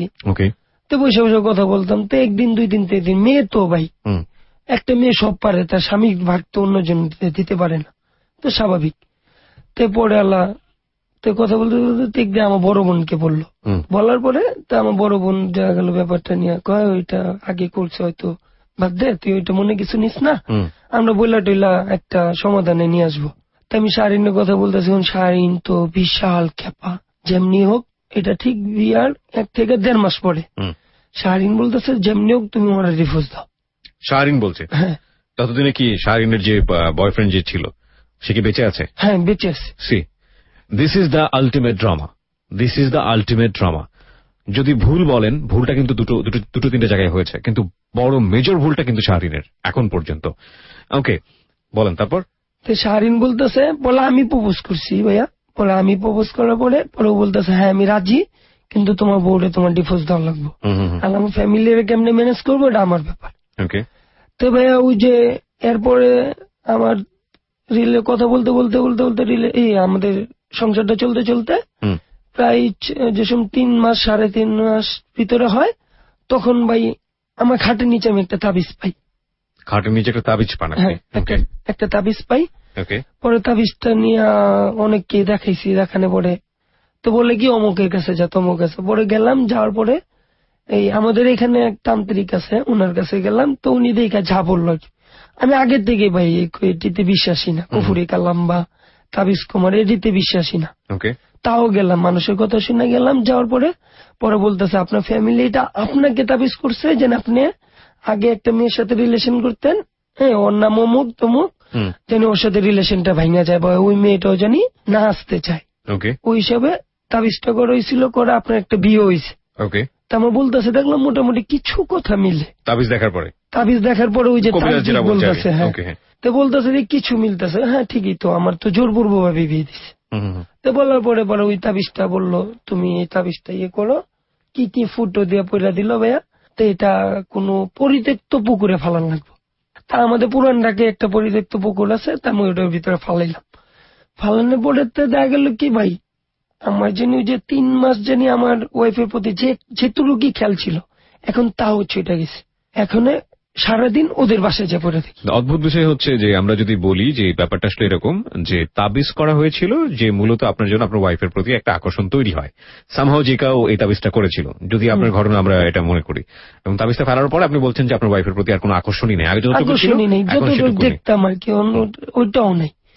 তো বসে বসে কথা বলতাম। তো একদিন দুই দিন তিন দিন, মেয়ে তো ভাই একটা মেয়ে সব পারে, তার স্বামী ভাগ তো অন্যজন দিতে পারে না, তো স্বাভাবিক। তো পরে আল্লাহ তো কথা বলতে বলতে দেখবে আমার বড় বোনকে বললো, বলার পরে তো আমার বড় বোন দেখা গেল ব্যাপারটা নিয়ে কয় ওইটা আগে করছে হয়তো, বাদ দে তুই ওইটা মনে কিছু নিস না, আমরা বইলা টইলা একটা সমাধানে নিয়ে আসবো। তো আমি শাহরিনের কথা বলতেছি, শাহরিন তো বিশাল খেপা, যেমনি হোক এটা ঠিক বিয়ার এক থেকে দেড় মাস পরে শাহরিন বলতেছে যেমনি হোক তুমি আমার ডিভোর্স দাও। শাহরিন বলছে? হ্যাঁ। ততদিনে কি শাহরিনের যে বয়ফ্রেন্ড যে ছিল সে কি বেঁচে আছে? হ্যাঁ, বেঁচে আছে। See this is the ultimate drama, this is the ultimate drama. যদি ভুল বলেন, ভুলটা কিন্তু দুটো দুটো দুটো তিনটে জায়গায় হয়েছে, কিন্তু বড় মেজর ভুলটা কিন্তু শাহরিনের এখন পর্যন্ত। ওকে, বলেন তারপর। শাহরিন বলতেছে বলে আমি প্রপোজ করছি ভাইয়া, বলে আমি প্রপোজ করার পরে পরে বলতেছে হ্যাঁ আমি রাজি, কিন্তু তোমার বউরে তোমার ডিভোর্স দেওয়া লাগবে, আর আমার ফ্যামিলির কেমনে ম্যানেজ করবো এটা আমার ব্যাপার। ওকে। তো ভাইয়া ওই যে এরপরে আমার রিলে কথা বলতে বলতে বলতে বলতে রিলে এই আমাদের সংসারটা চলতে চলতে প্রায় যেসব তিন মাস সাড়ে তিন মাস ভিতরে হয়, তখন ভাই আমার খাটের নিচে আমি একটা তাবিজ পাই। খাটের নিচে একটা তাবিজ পান? হ্যাঁ, একটা তাবিজ পাই। পরে তাবিজটা নিয়ে অনেককে দেখাইছি, দেখানে পরে তো বলে কি অমুকের কাছে যা তমুক কাছে। পরে গেলাম, যাওয়ার পরে এই আমাদের এখানে এক তান্ত্রিক আছে, ওনার কাছে গেলাম। তো উনি দেখা যা বলল, আমি আগের থেকে ভাই এটিতে বিশ্বাসী না, কুফুরি কালাম বা তাবিজ কুমার এটিতে বিশ্বাসী না। তাও গেলাম, মানুষের কথা শুনে গেলাম। যাওয়ার পরে পরে বলতেছে আপনার ফ্যামিলিটা আপনাকে তাবিজ করছে যে আপনি আগে একটা মেয়ের সাথে রিলেশন করতেন, হ্যাঁ ওর নাম অমুক তমুক, যেন ওর সাথে রিলেশনটা ভাঙা যায় বা ওই মেয়েটাও জানি না আসতে চায়। ওই হিসাবে তাবিজটা করা হয়েছিল, করে আপনার একটা বিয়ে হয়েছে। তা আমার বলতেছে দেখলাম মোটামুটি কিছু কথা মিলে তাবিজ দেখার পরে তাবিজ দেখার পরে ওই যে বলতেছে হ্যাঁ, তো বলতেছে যে কিছু মিলতেছে। হ্যাঁ ঠিকই তো, আমার তো জোরপূর্ব ভাবে বিয়ে দিছে। তো বলার পরে পরে ওই তাবিজটা বললো তুমি এই তাবিজটা ইয়ে করো, কি কি ফুটো দিয়ে পয়লা দিল ভাইয়া, তো এটা কোন পরিত্যক্ত পুকুরে ফালান লাগবে। তা আমাদের পুরান ঢাকে একটা পরিত্যক্ত পুকুর আছে, তা আমি ওটার ভিতরে ফালাইলাম। ফালানোর পরে দেখা গেল কি ভাই, আমার জানি যে তিন মাস জানি আমার ওয়াইফের প্রতি যে যেটুকু খেয়াল ছিল, এখন তাও ছুটে গেছে। এখন সারাদিন ওদের বাসায় যা পড়ে থাকি। অদ্ভুত বিষয় হচ্ছে যে আমরা যদি বলি যে ব্যাপারটা আসলে এরকম যে তাবিজ করা হয়েছিল যে মূলত আপনার জন্য আপনার ওয়াইফের প্রতি একটা আকর্ষণ তৈরি হয়, সামহাও যে কেউ এই তাবিজটা করেছিল, যদি আপনার ঘটনা আমরা এটা মনে করি, এবং তাবিজটা ফেলার পরে আপনি বলছেন যে আপনার ওয়াইফের প্রতি আর কোনো আকর্ষণই নেই, আগে যতটুকু ছিল দেখতাম আর কি ওইটাও নেই।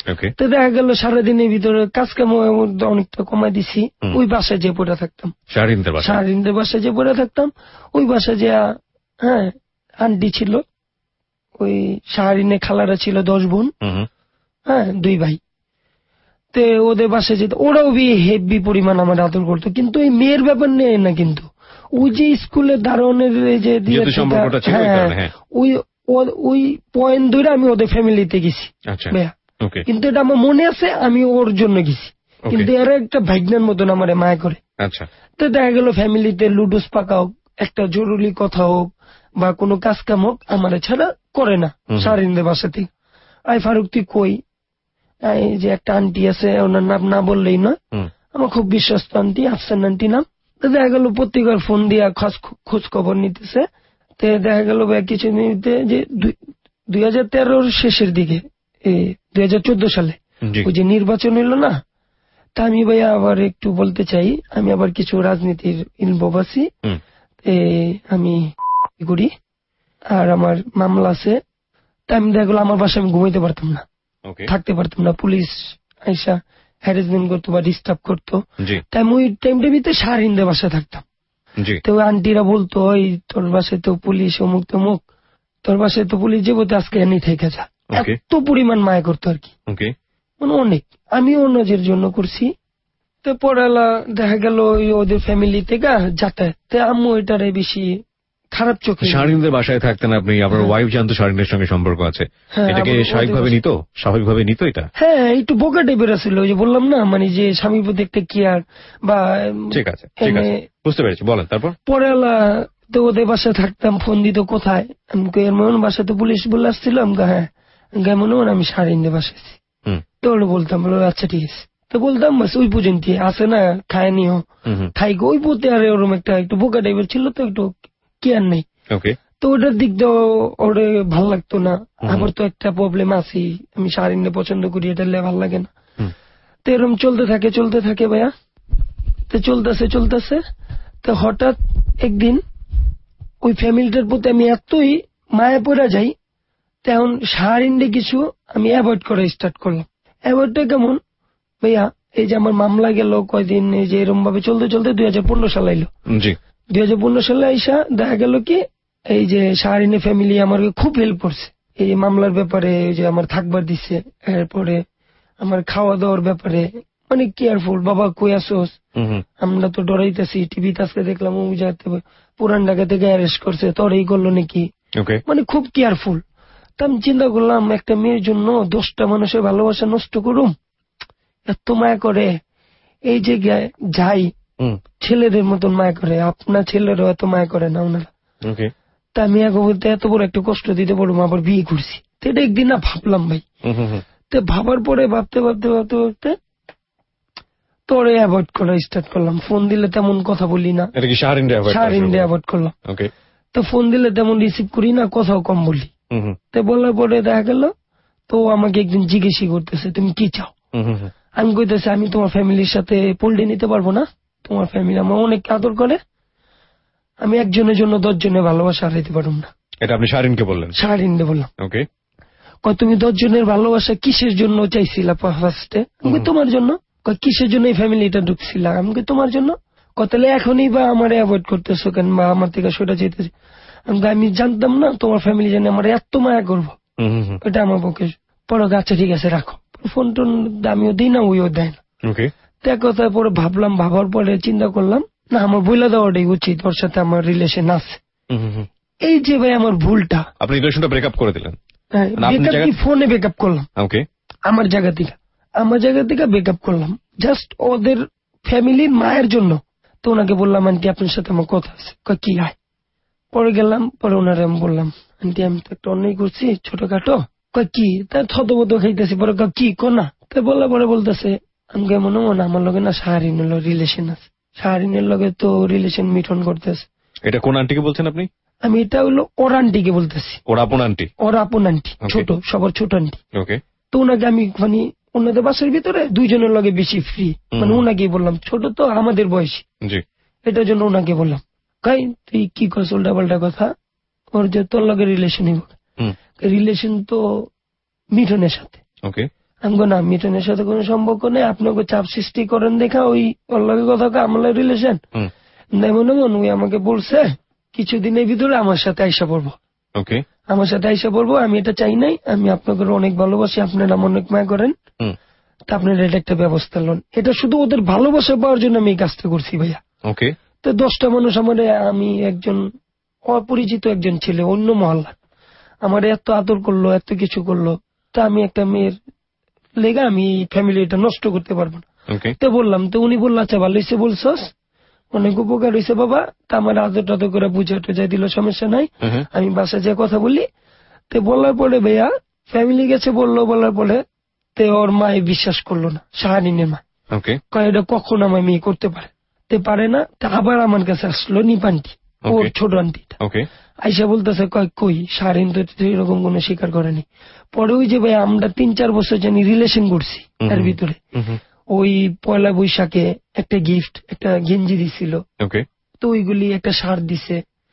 তো দেখা গেল সারাদিনের ভিতরে কাজ কাম অনেকটা কমাই দিছি, ওই বাসায় যে পড়ে থাকতাম, শাহরিনদের বাসায় যে পড়ে থাকতাম। ওই বাসায় যে হ্যাঁ আন্টি ছিল, ওই শাহরিনের খালারা ছিল দশ বোন, হ্যাঁ দুই ভাই। তো ওদের বাসায় যেত, ওরাও বি হেভি পরিমাণ আমার আদর করতো। কিন্তু এই মেয়ের ব্যাপার নেই না, কিন্তু ওই যে স্কুলে দারোয়ানের যে ওই ওই পয়েন্ট ধরে আমি ওদের ফ্যামিলিতে গেছি ভাইয়া। কিন্তু এটা আমার মনে আছে, আমি ওর জন্য গেছি। কিন্তু এরা একটা ভাগ্নের মতন আমার মায়া করে। তো দেখা গেল ফ্যামিলিতে লুডুস পাকা হোক, একটা জরুরি কথা হোক বা কোনো কাজ কাম হোক, আমার ছাড়া করে না শাহরিনদের বাসা থেকে। আই ফারুক তুই কই, এই যে একটা আন্টি আছে, ওনার নাম না বললেই নয়, আমার খুব বিশ্বস্ত আন্টি, আফসান আন্টি নাম। তো দেখা গেল প্রত্যেকবার ফোন দিয়া খোঁজ খবর নিতেছে। তো দেখা গেল কিছু মিনিটে যে দুই হাজার তেরোর শেষের দিকে, দুই হাজার চোদ্দ সালে ওই যে নির্বাচন হইল না, তা আমি ভাইয়া আবার একটু বলতে চাই, আমি আবার কিছু রাজনীতির ইনভলভ আছি, আমি করি আর আমার মামলা আছে। তা আমি দেখা গেল আমার বাসায় আমি ঘুমাইতে পারতাম না, থাকতে পারতাম না, পুলিশ আইসা হ্যারাসমেন্ট করতো বা ডিস্টার্ব করতো। তাই আমি ওই টাইমটার ভিতরে শাহরিনদের বাসায় থাকতাম। তো আন্টিরা বলতো, ওই তোর বাসায় তো পুলিশ অমুক তমুক, তোর বাসায় তো পুলিশ যাবো, তো আজকে এনে থেকে যা। এত পরিমাণ মায়া করতো আর কি, মানে অনেক। আমি অন্যদের জন্য করছি। তো পড়ালা দেখা গেল ওদের ফ্যামিলি থেকে যাতায়াত, আম্মু এটারে বেশি খারাপ চোখে। শাহরিনদের বাসায় থাকতেন আপনি, আপনার ওয়াইফ জানতো শাহরিনের সঙ্গে সম্পর্ক আছে, এটাকে স্বাভাবিকভাবে নিত, স্বাভাবিকভাবে নিত এটা? হ্যাঁ, একটু বোকা টাইপের ছিল, ওই যে বললাম না, মানে যে স্বামীর প্রতি একটা কেয়ার বা। ঠিক আছে, ঠিক আছে, বুঝতে পেরেছি, বলেন। তারপর পড়ালা তো ওদের বাসায় থাকতাম, ফোন দিত কোথায়, আমি এমন বাসায় তো পুলিশ বলে আসছিলাম, হ্যাঁ কেমন আমি শাহরিনদের বাসায় আছি। তো ওরা বলতাম, বলো আচ্ছা ঠিক আছে। তো বলতাম বাস ওই পর্যন্ত, আসে না খায় নিও খাইগো, ওই প্রতি আর ওরকম একটা একটু বোকা টাইপের ছিল, তো একটু কেয়ার নেই। তো ওটার দিক দিয়ে ওরে ভাল লাগতো না। আবার তো একটা প্রবলেম আছে, আমি শাহরিনকে পছন্দ করি, এটা ভাল লাগে না। তো এরকম চলতে থাকে চলতে থাকে ভাইয়া। তো চলতেছে চলতেছে তো হঠাৎ একদিন ওই ফ্যামিলিটার প্রতি আমি এতই মায়া পড়া যাই, তখন শাহরিনকে কিছু আমি অ্যাভয়েড করা স্টার্ট করলাম। অ্যাভয়েডটা কেমন ভাইয়া, এই যে আমার মামলা গেল কয়দিন, এই যে এরকম ভাবে চলতে চলতে দুই হাজার পনেরো সাল আইলো। দুই হাজার পনেরো সালে আইসা দেখা গেল কি, এই যে শাহরিনের ফ্যামিলি আমার খুব হেল্প করছে এই মামলার ব্যাপারে, যে আমার থাকবার দিচ্ছে, এরপরে আমার খাওয়া দাওয়ার ব্যাপারে অনেক কেয়ারফুল। বাবা কই আসোস, আমরা তো ডরাইতেছি, টিভিতে আজকে দেখলাম ও যাতে পুরান ঢাকা থেকে অ্যারেস্ট করছে, তোর এই করলো নাকি, মানে খুব কেয়ারফুল। তো আমি চিন্তা করলাম, একটা মেয়ের জন্য দশটা মানুষের ভালোবাসা নষ্ট করুম, এত মায়া করে, এই যে যাই ছেলেদের মতন মায়া করে, আপনার ছেলেরও এত মায়া করে না ওনারা। তা আমি আগে বলতে এত বড় একটা কষ্ট দিতে পারবো, আবার বিয়ে করছি। তো এটা একদিন না ভাবলাম ভাই। তো ভাবার পরে ভাবতে ভাবতে ভাবতে ভাবতে তোরে অ্যাভয়েড করা স্টার্ট করলাম। ফোন দিলে তেমন কথা বলি না, শাহরিনকে অ্যাভয়েড করলাম। তো ফোন দিলে তেমন রিসিভ করি না, কথাও কম বলি। তো বলার পরে দেখা গেল তো আমাকে একদিন জিজ্ঞেস করতেছে, তুমি কি চাও? আমি কইতেছি, আমি তোমার ফ্যামিলির সাথে পল্টে নিতে পারবো না, তোমার ফ্যামিলি আমার অনেক আদর করে, আমি একজনের জন্য দশ জনের ভালোবাসা হারাইতে পারব না। এটা আপনি শাহরিনকে বললেন? শাহরিনকে বললাম। ওকে। কয় তুমি দশ জনের ভালোবাসা কিসের জন্য চাইছিলা ফার্স্টে? আমি তোমার জন্য। কয় কিসের জন্য এই ফ্যামিলিটা ঢুকছিলা? আমি তোমার জন্য। কয় তাহলে এখনই বা আমার অ্যাভয়েড করতেছো কেন, বা আমার থেকে সেটা চাইতেছি? আমি জানতাম না তোমার ফ্যামিলি জানে আমার এত মায়া করবো, এটা আমার পক্ষে পরে। আচ্ছা ঠিক আছে রাখো ফোন টোন, আমিও দিই না, ওইও দেয় না। এক কথা পরে ভাবলাম, ভাবার পরে চিন্তা করলাম, না আমার বইলা দেওয়াটাই উচিত, ওর সাথে আমার রিলেশন আছে। এই যে ভাই আমার ভুলটা, আপনি রিলেশনটা ব্রেকআপ করে দিলেন? ফোনে ব্রেকআপ করলাম আমার জায়গা থেকে, আমার জায়গা থেকে ব্রেকআপ করলাম জাস্ট ওদের ফ্যামিলির মায়ের জন্য। তো ওনাকে বললাম, আন্টি আপনার সাথে আমার কথা আছে। কি হয়? পরে গেলাম, পরে ওনারে আমি বললাম, আন্টি আমি তো একটা অন্যায় করছি ছোটখাটো। কয় কি? তার থতবত খাইতেছি। পরে কি কোনা? তাই বললে পরে বলতেছে, আমি মনে মনে আমার লগে না শাহরিনের রিলেশন আছে, শাহরিনের লগে তো রিলেশন মিটন করতেছে। এটা কোন আন্টিকে বলছেন আপনি? আমি এটা হলো ওর আন্টিকে বলতেছি। ওর আপন আন্টি? ওর আপন আন্টি, ছোট, সবার ছোট আন্টি। তো ওনাকে আমি মানে ওনাদের বাসার ভিতরে দুইজনের লগে বেশি ফ্রি, মানে ওনাকে বললাম, ছোট তো আমাদের বয়সী, এটার জন্য ওনাকে বললাম, কাই তুই কি করছ উল্টা পাল্টা কথা, ওর যে তোর লগে রিলেশন রিলেশন তো মিঠনের সাথে। আমি না মিঠুনের সাথে কোনো সম্পর্ক নেই, আপনাকে চাপ সৃষ্টি করেন দেখা ওই অল্লাগে কথা আমার রিলেশন এমন এমন ওই আমাকে বলছে কিছুদিনের ভিতরে আমার সাথে আইসা পড়বো। ওকে, আমার সাথে আইসা পড়বো, আমি এটা চাই নাই, আমি আপনাকে অনেক ভালোবাসি, আপনারা অনেক মায়া করেন, তা আপনারা এটা একটা ব্যবস্থা লোন। এটা শুধু ওদের ভালোবাসা পাওয়ার জন্য আমি এই কাজটা করছি ভাইয়া। ওকে, তো দশটা মানুষ আমার, আমি একজন অপরিচিত একজন ছেলে অন্য মহল্লা, আমার এত আদর করলো, এত কিছু করলো, তা আমি একটা মেয়ের লেগে আমি এই ফ্যামিলিটা নষ্ট করতে পারবো না। তো বললাম, তো উনি বললো আচ্ছা ভালো হয়েছে বলছস, অনেক উপকার হয়েছে বাবা, তা আমার আদর টাদর করে বুঝে টুঝে দিল, সমস্যা নাই, আমি বাসায় যে কথা বলি। তো বলার পরে ভাইয়া ফ্যামিলি গেছে বললো, বলার পরে তে ওর মায়ে বিশ্বাস করলো না, শাহারিনের মা কয় এটা কখন আমার মেয়ে করতে পারে, তে পারে না। তা আবার আমার কাছে আসলো নিপান্টি, ওর ছোট আন্টিটা, আইসা বলতেছে কয় কই শাহারিন তো এরকম কোনো স্বীকার করেনি। পরে ওই যে ভাই আমরা তিন চার বছর জানি রিলেশন করছি, এর ভিতরে ওই পয়লা বৈশাখে একটা গিফট, একটা গেঞ্জি দিছিল, তো ওইগুলি একটা শার্ট দিছে,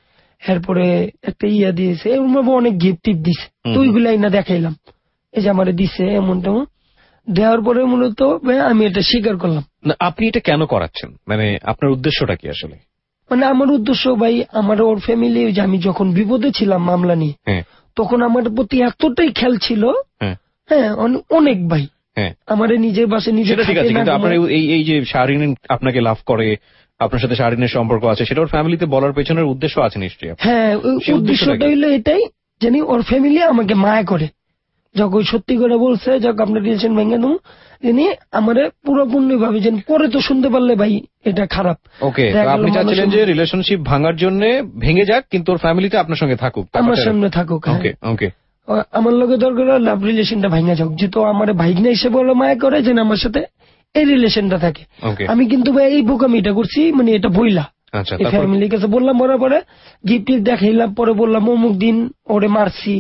এরপরে একটা ইয়া দিয়েছে, অনেক গিফট টিপ দিছে, তো ওইগুলি না দেখাইলাম, এই যে আমার দিছে এমন তেমন দেওয়ার পরে মূলত আমি এটা স্বীকার করলাম। আপনি এটা কেন করাচ্ছেন, মানে আপনার উদ্দেশ্যটা কি আসলে? মানে আমার উদ্দেশ্য ভাই, আমার ওর ফ্যামিলি, যে আমি যখন বিপদে ছিলাম মামলা নিয়ে, তখন আমার প্রতি এতটাই খেয়াল ছিল, হ্যাঁ অনেক ভাই, আমার নিজের বাসে নিজে। ঠিক আছে, কিন্তু আপনার এই যে শাহরিন আপনাকে লাভ করে, আপনার সাথে শাহরিনের সম্পর্ক আছে, সেটা ওর ফ্যামিলিতে বলার পেছনের উদ্দেশ্য আছে নিশ্চয়ই। হ্যাঁ, উদ্দেশ্যটা হইলো এটাই, জানি ওর ফ্যামিলি আমাকে মায়া করে, যখন সত্যি করে বলছে যখন আপনার রিলেশন ভেঙে নেব, তিনি আমার পুরোপূর্ণ ভাবে যেন পরে তো শুনতে পারলে ভাই এটা খারাপ। ওকে, আপনি চাচ্ছিলেন যে রিলেশনশিপ ভাঙার জন্য ভেঙে যাক, কিন্তু ওর ফ্যামিলিতে আপনার সঙ্গে থাকুক, আমার সামনে থাকুক। ওকে ওকে, আমার লোকের দরকার লাভ রিলেশনটা ভাঙা যাক, যেহেতু আমার ভাইগনা হিসেবে বলে মায়া করে যেন আমার সাথে এই রিলেশনটা থাকে। আমি কিন্তু ভাই এই বোকামিটা করছি, মানে এটা বইলা ফ্যামিলির কাছে বললাম, বলার পরে গিফট দেখাইলাম, পরে বললাম অমুক দিন ওরে মারছি,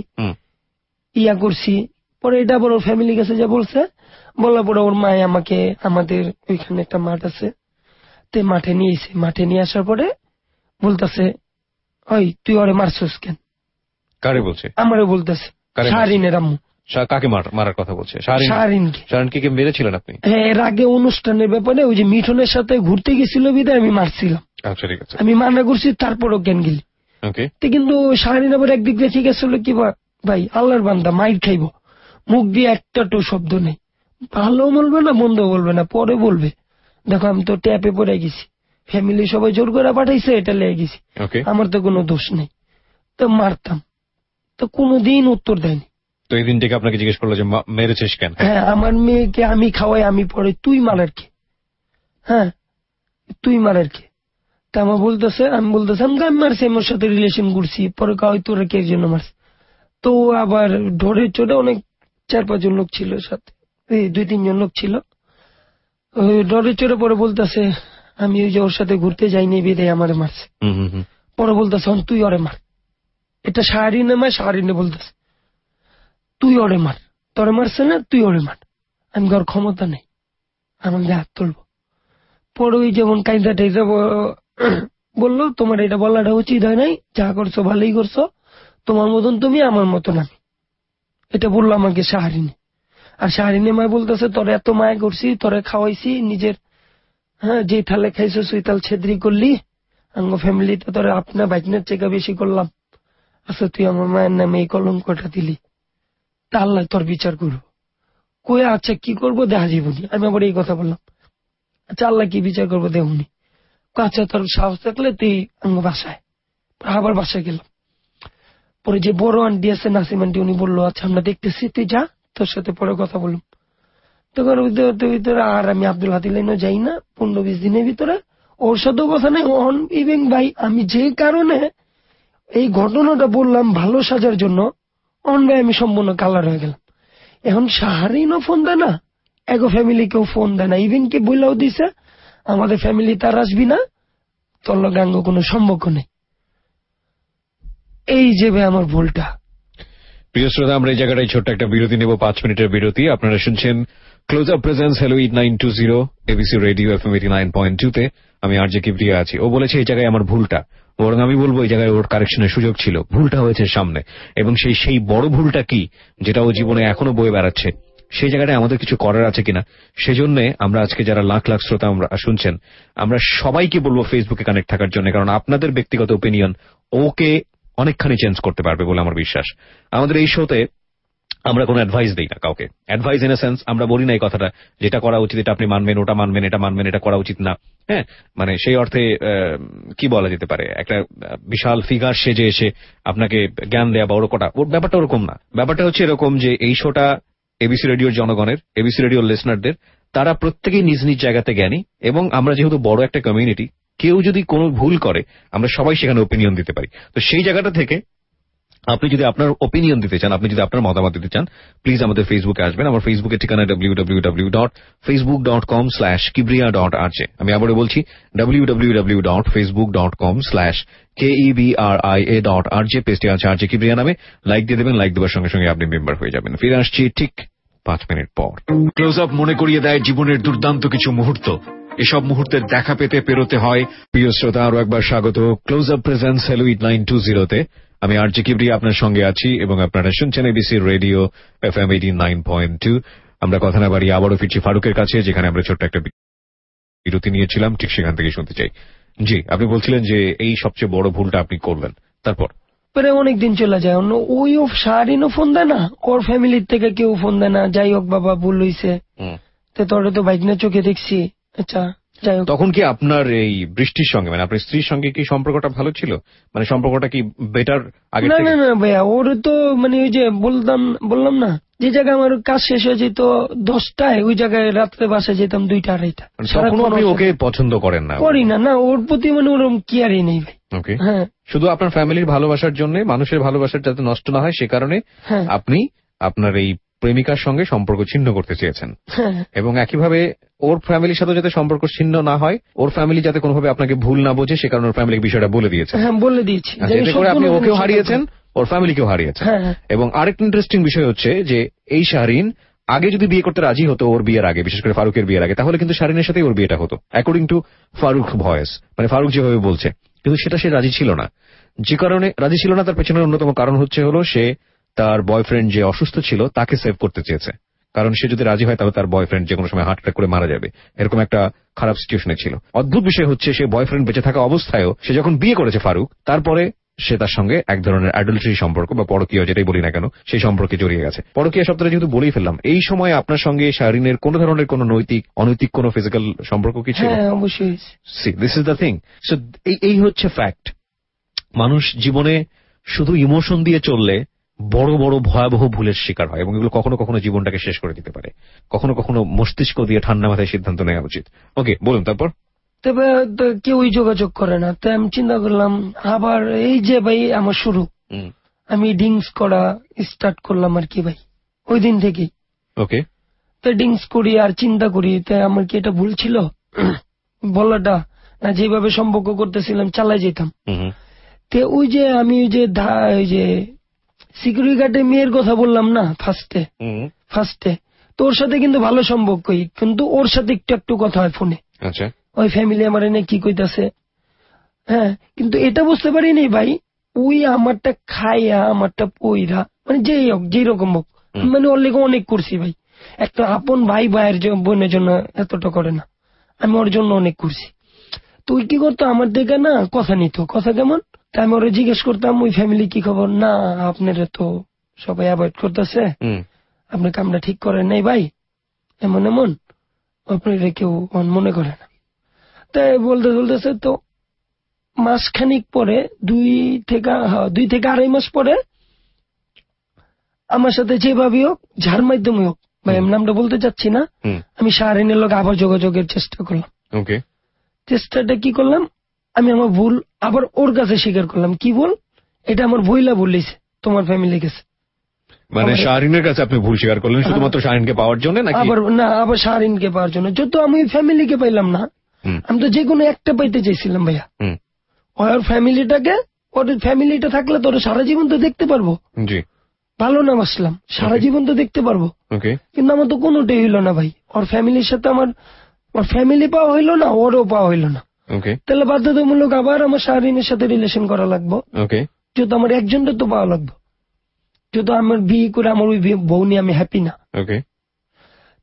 ইয়া করছি, পরে এটা আবার ওর ফ্যামিলির কাছে যা বলছে, বলার পরে ওর মায়ে আমাকে, আমাদের ওইখানে একটা মাঠ আছে, তে মাঠে নিয়েছে, মাঠে নিয়ে আসার পরে বলতেছে ওই তুই ওরে মারছস কেন? কারে বলছে? আমারও বলতেছে, শাহরিনের আম্মু। কাকে মারার কথা বলছে? শাহরিনকে। শাহরিনকে কে মেরেছিলেন আপনি? হ্যাঁ, এর আগে অনুষ্ঠানের ব্যাপারে ওই যে মিঠুনের সাথে ঘুরতে গেছিল বিদায় আমি মারছিলাম। আচ্ছা ঠিক আছে, আমি মানা করছি, তারপরও জ্ঞান গেলি। কিন্তু শাহরিন আবার একদিক দিয়ে ঠিক আছে কি ভাই আল্লাহর বান্দা, মাইর খাইব, মুখ দিয়ে একটা তো শব্দ নেই, ভালো বলবে না মন্দ বলবে না, পরে বলবে দেখো আমি তো ট্যাপে পড়ে গেছি, ফ্যামিলি সবাই জোর করে পাঠাইছে, এটা লেগে গেছি, আমার তো কোনো দোষ নেই, তো মারতাম, তো কোনোদিন উত্তর দেয়নি। তো এই দিন থেকে আপনাকে জিজ্ঞেস করলো যে মেরেছিস কেন? হ্যাঁ, আমার মেয়েকে আমি খাওয়াই, আমি পরে তুই মারার কে? হ্যাঁ তুই মারার কে? তা আমার বলতেছে, আমি বলতেছে আমি মারছি, আমার সাথে রিলেশন করছি, পরে কাউ তোরা কে জন্য মারছি? তো আবার ঢোরের চোটে অনেক চার পাঁচজন লোক ছিল সাথে, দুই তিনজন লোক ছিল, ঢোরের চোটে পরে বলতেছে আমি ওই যে ওর সাথে ঘুরতে যাইনি বেঁধে আমার মারছে, পরে বলতেছে তুই ওরে মার, এটা শাহরিনে মার, শাহরিনে বলতেছে তুই ওরে মার, তোরে মারছে না তুই ওরে মার, আমি ওর ক্ষমতা নেই আমাকে হাত তুলবো। পরে ওই যেমন কায়দা টাইদা বললো তোমার এটা বলাটা উচিত হয় নাই, যা করছো ভালোই করছো, তোমার মতন তুমি আমার মতন আমি, এটা বললো আমাকে শাহরিনে। আর শাহরিনে মায় বলতেছে তোরে এত মায়া করছি, তোরে খাওয়াইছি নিজের, হ্যাঁ যে থালে খাইছো সুই তাল ছেদ্রি করলি, আঙ্গ ফ্যামিলিতে তোরে আপনার বাইকনের চেকা বেশি করলাম, আচ্ছা তুই আমার মায়ের নামে এই কলঙ্কটা দিলি, তা আল্লাহ তোর বিচার করবো। কয়ে আচ্ছা কি করবো দেখা যাবনি, আমি আবার এই কথা বললাম, আচ্ছা আল্লাহ কি বিচার করবো দেখুনি, আচ্ছা তোর সাহস থাকলে তুই আঙ্গ বাসায়, আবার বাসায় গেলাম। পরে যে বড় আন্টি আছে নাসিম আন্টি, উনি বললো আচ্ছা আমরা দেখতেছি, তুই যা, তোর সাথে পরে কথা বললাম। তখন ভিতরে আর আমি আব্দুল হাতি লাইনও যাই না, পনেরো বিশ দিনের ভিতরে ওর সাথেও কথা নেই। ইভেন ভাই আমি যে কারণে এই ঘটনাটা বললাম ভালো সাজার জন্য, অন ভাই আমি সম্পূর্ণ কালার হয়ে গেলাম। এখন শাহরিনও ফোন দেয় না, এগো ফ্যামিলি কেউ ফোন দেয় না, ইভেন কি বললেও দিছে আমাদের ফ্যামিলি তার আসবি না, তোর গাঙ্গ কোনো সম্পর্ক নেই। এই যে ভাই আমার ভুলটা। প্রিয় শ্রোতা, আমরা এই জায়গাটাই ছোট্ট একটা বিরতি নেব, পাঁচ মিনিটের বিরতি। আপনারা শুনছেন close up presence hello eight nine two zero ABC radio FM eighty nine point two তে। আমি আরজে কিবরিয়া আছি। ও বলেছে এই জায়গায় আমার ভুলটা, বরং আমি বলবো এই জায়গায় ওর কারেকশনের সুযোগ ছিল, ভুলটা হয়েছে সামনে, এবং সেই সেই বড় ভুলটা কি যেটা ও জীবনে এখনো বয়ে বেড়াচ্ছে, সেই জায়গাটায় আমাদের কিছু করার আছে কিনা, সেজন্য আমরা আজকে যারা লাখ লাখ শ্রোতা আমরা শুনছেন, আমরা সবাইকে বলবো ফেসবুকে কানেক্ট থাকার জন্য, কারণ আপনাদের ব্যক্তিগত ওপিনিয়ন ওকে অনেকখানি চেঞ্জ করতে পারবে বলে আমার বিশ্বাস। আমাদের এই শোতে আমরা কোনো অ্যাডভাইস দিই না কাউকে, অ্যাডভাইস ইন এ সেন্স আমরা বলি না এই কথাটা যেটা করা উচিত এটা আপনি মানবেন, ওটা মানবেন, এটা মানবেন, এটা করা উচিত না। হ্যাঁ, মানে সেই অর্থে কি বলা যেতে পারে, একটা বিশাল ফিগার সেজে এসে আপনাকে জ্ঞান দেয়া বা ওরকমটা, ওর ব্যাপারটা ওরকম না। ব্যাপারটা হচ্ছে এরকম যে এই শোটা এবিসি রেডিওর জনগণের, এবিসি রেডিওর লিসনারদের, তারা প্রত্যেকেই নিজ নিজ জায়গাতে জ্ঞানী, এবং আমরা যেহেতু বড় একটা কমিউনিটি, কেউ যদি কোনো ভুল করে আমরা সবাই সেখানে ওপিনিয়ন দিতে পারি। তো সেই জায়গাটা থেকে আপনি যদি আপনার ওপিনিয়ন দিতে চান, আপনি যদি আপনার মতামত দিতে চান, প্লিজ আমাদের ফেসবুকে আসবেন। আমার ফেসবুকের ঠিকানা W W W dot Facebook dot com slash Kibria dot RJ. আমি আবারও বলছি W W W dot Facebook dot com slash কেইবিআরআইএ dot RJ. পেজটি আছে আরজে কিবরিয়া নামে। লাইক দিয়ে দেবেন, লাইক দেওয়ার সঙ্গে সঙ্গে আপনি মেম্বার হয়ে যাবেন। ফিরে আসছি ঠিক পাঁচ মিনিট পর। ক্লোজ আপ মনে করিয়ে দেয় জীবনের দুর্দান্ত কিছু মুহূর্ত। এসব মুহূর্তের দেখা পেতে পেরোতে হয়। প্রিয় শ্রোতা, আরো একবার স্বাগত close up presents hello eight nine two জিরোতে। আমি আরজে কিবরিয়া আপনার সঙ্গে আছি এবং আপনারা শুনছেন ABC radio F M eighty nine point two. আমরা কথা না বাড়িয়ে আবারও ফিরছি ফারুকের কাছে, যেখানে আমরা ছোট্ট একটা বিরতি নিয়েছিলাম, ঠিক সেখান থেকে শুনতে চাই। জি, আপনি বলছিলেন যে এই সবচেয়ে বড় ভুলটা আপনি করলেন, তারপর পরে অনেক দিন চলে যায়, অন্য ওই ও সারিনও ফোন দেয় না, ওর ফ্যামিলির থেকে কেউ ফোন দেয় না। যাই হোক বাবা, ভুল হইছে, তোরে তো বাইক না চোখে দেখছি। আচ্ছা, যাই হোক। তখন কি আপনার এই বৃষ্টির সঙ্গে, মানে আপনার স্ত্রীর সঙ্গে কি সম্পর্কটা ভালো ছিল? মানে সম্পর্কটা কি বেটার আগে? না না না ভাইয়া, ওর তো মানে ওই যে বলতাম বললাম না, যে জায়গায় আমার কাজ শেষ হয়ে যেত দশটায়, ওই জায়গায় রাত্রে বাসায় যেতাম দুইটা আড়াইটা। তখন আপনি ওকে পছন্দ করেন না? করি না, না, ওর প্রতি মানে ওরকম কেয়ারই নেই ভাই। ওকে, হ্যাঁ, শুধু আপনার ফ্যামিলির ভালোবাসার জন্য, মানুষের ভালোবাসার যাতে নষ্ট না হয় সে কারণে আপনি আপনার এই প্রেমিকার সঙ্গে সম্পর্ক ছিন্ন করতে চেয়েছেন, এবং একইভাবে ওর ফ্যামিলির সাথে যাতে সম্পর্ক ছিন্ন না হয়, ওর ফ্যামিলি যাতে কোনোভাবে আপনাকে ভুল না বোঝে সে কারণে ওর ফ্যামিলি বিষয়টা বলে দিয়েছে। হ্যাঁ, বলে দিয়েছি। এতে করে আপনি ওকেও হারিয়েছেন, ওর ফ্যামিলিকেও হারিয়েছেন। এবং আরেকটা ইন্টারেস্টিং বিষয় হচ্ছে যে এই শাহরিন আগে যদি বিয়ে করতে রাজি হতো ওর বিয়ের আগে, বিশেষ করে ফারুকের বিয়ের আগে, তাহলে কিন্তু শাহরিনের সাথে ওর বিয়েটা হতো অ্যাকর্ডিং টু ফারুক ভয়েস, মানে ফারুক যেভাবে বলছে। কিন্তু সেটা সে রাজি ছিল না। যে কারণে রাজি ছিল না, তার পেছনের অন্যতম কারণ হচ্ছে হলো সে তার বয়ফ্রেন্ড যে অসুস্থ ছিল তাকে সেভ করতে চেয়েছে। কারণ সে যদি রাজি হয় তাহলে তার বয়ফ্রেন্ড যে কোনো সময় হার্ট অ্যাটাক করে মারা যাবে, এরকম একটা খারাপ সিচুয়েশনে ছিল। অদ্ভুত বিষয় হচ্ছে সে বয়ফ্রেন্ড বেঁচে থাকা অবস্থায়ও সে যখন বিয়ে করেছে ফারুক, তারপরে সে তার সঙ্গে এক ধরনের অ্যাডাল্টারি সম্পর্ক বা পরকীয়া, যেটাই বলি না কেন, সেই সম্পর্কে জড়িয়ে গেছে। পরকীয়া শব্দটা যেহেতু বলেই ফেললাম, এই সময় আপনার সঙ্গে শাহরিনের কোন ধরনের কোন নৈতিক অনৈতিক কোন ফিজিক্যাল সম্পর্ক কি ছিল? হ্যাঁ, অবশ্যই। See this is the thing. So এই হচ্ছে ফ্যাক্ট। মানুষ জীবনে শুধু ইমোশন দিয়ে চললে বড় বড় ভয়াবহ ভুলের শিকার হয়, এবং এগুলো কখনো কখনো জীবনটাকে শেষ করে দিতে পারে। কখনো কখনো মস্তিষ্ক দিয়ে ঠান্ডা মাথায় সিদ্ধান্ত নেওয়া উচিত। ওকে, বলুন তারপর। তবে কেউই যোগাযোগ করে না, তাই আমি চিন্তা করলাম আবার এই যে ভাই আমার শুরু, আমি ডিংস করা স্টার্ট করলাম আর কি ভাই, ওই দিন থেকেই। ওকে, তো ডিংস করি আর চিন্তা করি, তাই আমার কি এটা ভুল ছিল বলাটা, না যেভাবে সম্পর্ক করতেছিলাম চালাই যেতাম। তে ওই যে আমি ওই যে ওই যে সিকিউরিটি গার্ডে মেয়ের কথা বললাম না ফার্স্টে ফার্স্টে তো ওর সাথে কিন্তু ভালো সম্পর্কই, কিন্তু ওর সাথে একটু একটু কথা হয় ফোনে। আচ্ছা, ওই ফ্যামিলি আমার এনে কি কইতাছে, হ্যাঁ, কিন্তু এটা বুঝতে পারিনি ভাই, ওই আমারটা খাইয়া আমারটা পইরা, মানে যেই হোক যেই রকম হোক, মানে ওর লেগে অনেক করছি ভাই। একটা আপন ভাই ভাইয়ের বোনের জন্য এতটা করে না, আমি ওর জন্য অনেক করছি। তুই কি করতো, আমার দেখে না কথা নিত, কথা কেমন, তাই আমি ওরা জিজ্ঞেস করতাম ওই ফ্যামিলি কি খবর, না আপনারা তো সবাই অ্যাভয়েড করতেছে, আপনি কামটা ঠিক করেন নাই ভাই, এমন এমন, আপনারা কেউ মনে করে না। তাই বলতে বলতেছে, তো মাসখানিক পরে দুই থেকে দুই থেকে আড়াই মাস পরে আমার সাথে যেভাবে হোক, যার মাধ্যমে হোক ভাই, আমি নামটা বলতে চাচ্ছি না, আমি শাহরিনের লোক আবার যোগাযোগের চেষ্টা করলাম। ওকে, চেষ্টাটা কি করলাম, আমি আমার ভুল আবার ওর কাছে স্বীকার করলাম। কি ভুল, এটা আমার ভুইলা বলিছে তোমার ফ্যামিলি কাছে, মানে শাহরিনের কাছে আপনি ভুল স্বীকার করলেন শুধুমাত্র শাহরিনকে পাওয়ার জন্য নাকি? আবার না, আবার শাহরিনকে পাওয়ার জন্য। যত আমি ফ্যামিলিকে পাইলাম না, আমি তো যে কোনো একটা পাইতে চাইছিলাম ভাইয়া। ওর ফ্যামিলিটাকে, ওর ফ্যামিলিটা থাকলে তো সারা জীবন তো দেখতে পারবো। জি, ভালো নাম আসলাম, সারা জীবন তো দেখতে পারবো। কিন্তু আমার তো কোনোটাই হইল না ভাই। ওর ফ্যামিলির সাথে আমার ওর ফ্যামিলি পাওয়া হইল না, ওরও পাওয়া হইল না। তাহলে বাধ্যতামূলক আবার আমার শাহরিনের সাথে রিলেশন করা লাগবো, যেহেতু আমার একজনটা তো পাওয়া লাগবে, যেহেতু আমার বিয়ে করে আমার ওই বউ নিয়ে আমি হ্যাপি না।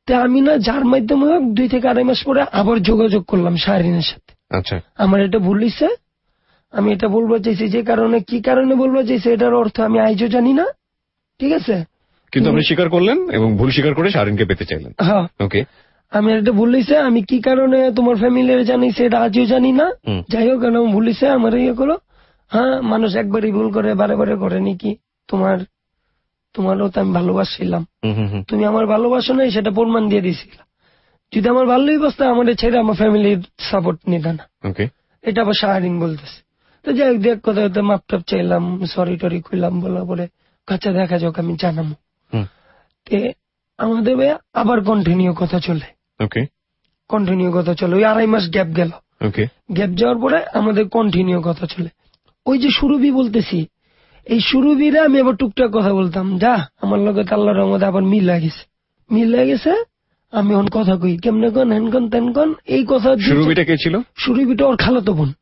তা আমি না যার মাধ্যমে হোক দুই থেকে আড়াই মাস পরে আবার যোগাযোগ করলাম শাহরিনের সাথে। আচ্ছা, আমার এটা ভুল হইছে, আমি এটা বলবো চাইছি, যে কারণে কি কারণে বলবো চাইছি এটার অর্থ আমি আইজও জানি না, ঠিক আছে? কিন্তু আপনি স্বীকার করলেন এবং ভুল স্বীকার করে শাহরিনকে পেতে চাইলেন। হ্যাঁ, ওকে। আমি এটা ভুল হইছে, আমি কি কারণে তোমার ফ্যামিলির জানিছে এটা আজও জানি না। যাই হোক, আমি ভুল হইছে, আমার ইয়ে করো। হ্যাঁ, মানুষ একবারই ভুল করে, বারে বারে করে নাকি? তোমার তোমারও তো আমি ভালোবাসছিলাম, তুমি আমার ভালোবাসো নাই সেটা প্রমাণ দিয়ে দিছিলাম। যদি আমার ভালোই বাসতে আমার ছেড়ে আমার ফ্যামিলির সাপোর্ট নিতে না। এটা আবার শাহরিন বলতেছে। তো যাই হোক, দেখ কথা হতে মাপ টাপ চাইলাম, সরি টরি খুললাম, বলা পরে কাছে দেখা যাক আমি জানাবো। আমাদের আবার কন্টিনিউ কথা চলে, কন্টিনিউ কথা চলে। ওই আড়াই মাস গ্যাপ গেল, গ্যাপ যাওয়ার পরে আমাদের কন্টিনিউ কথা চলে। ওই যে সুরভি বলতেছি, এই সুরভিরে আমি আবার টুকটাক কথা বলতাম, যা আমার লগে আল্লাহর রহমতে আবার মিল লাগেছে, মিল লাগেছে। আমি এখন কথা কই কেমনে কন হেন কন তেন কন, এই কথা। সুরভিটা কে ছিল? সুরভিটা ওর খালাতো বোন।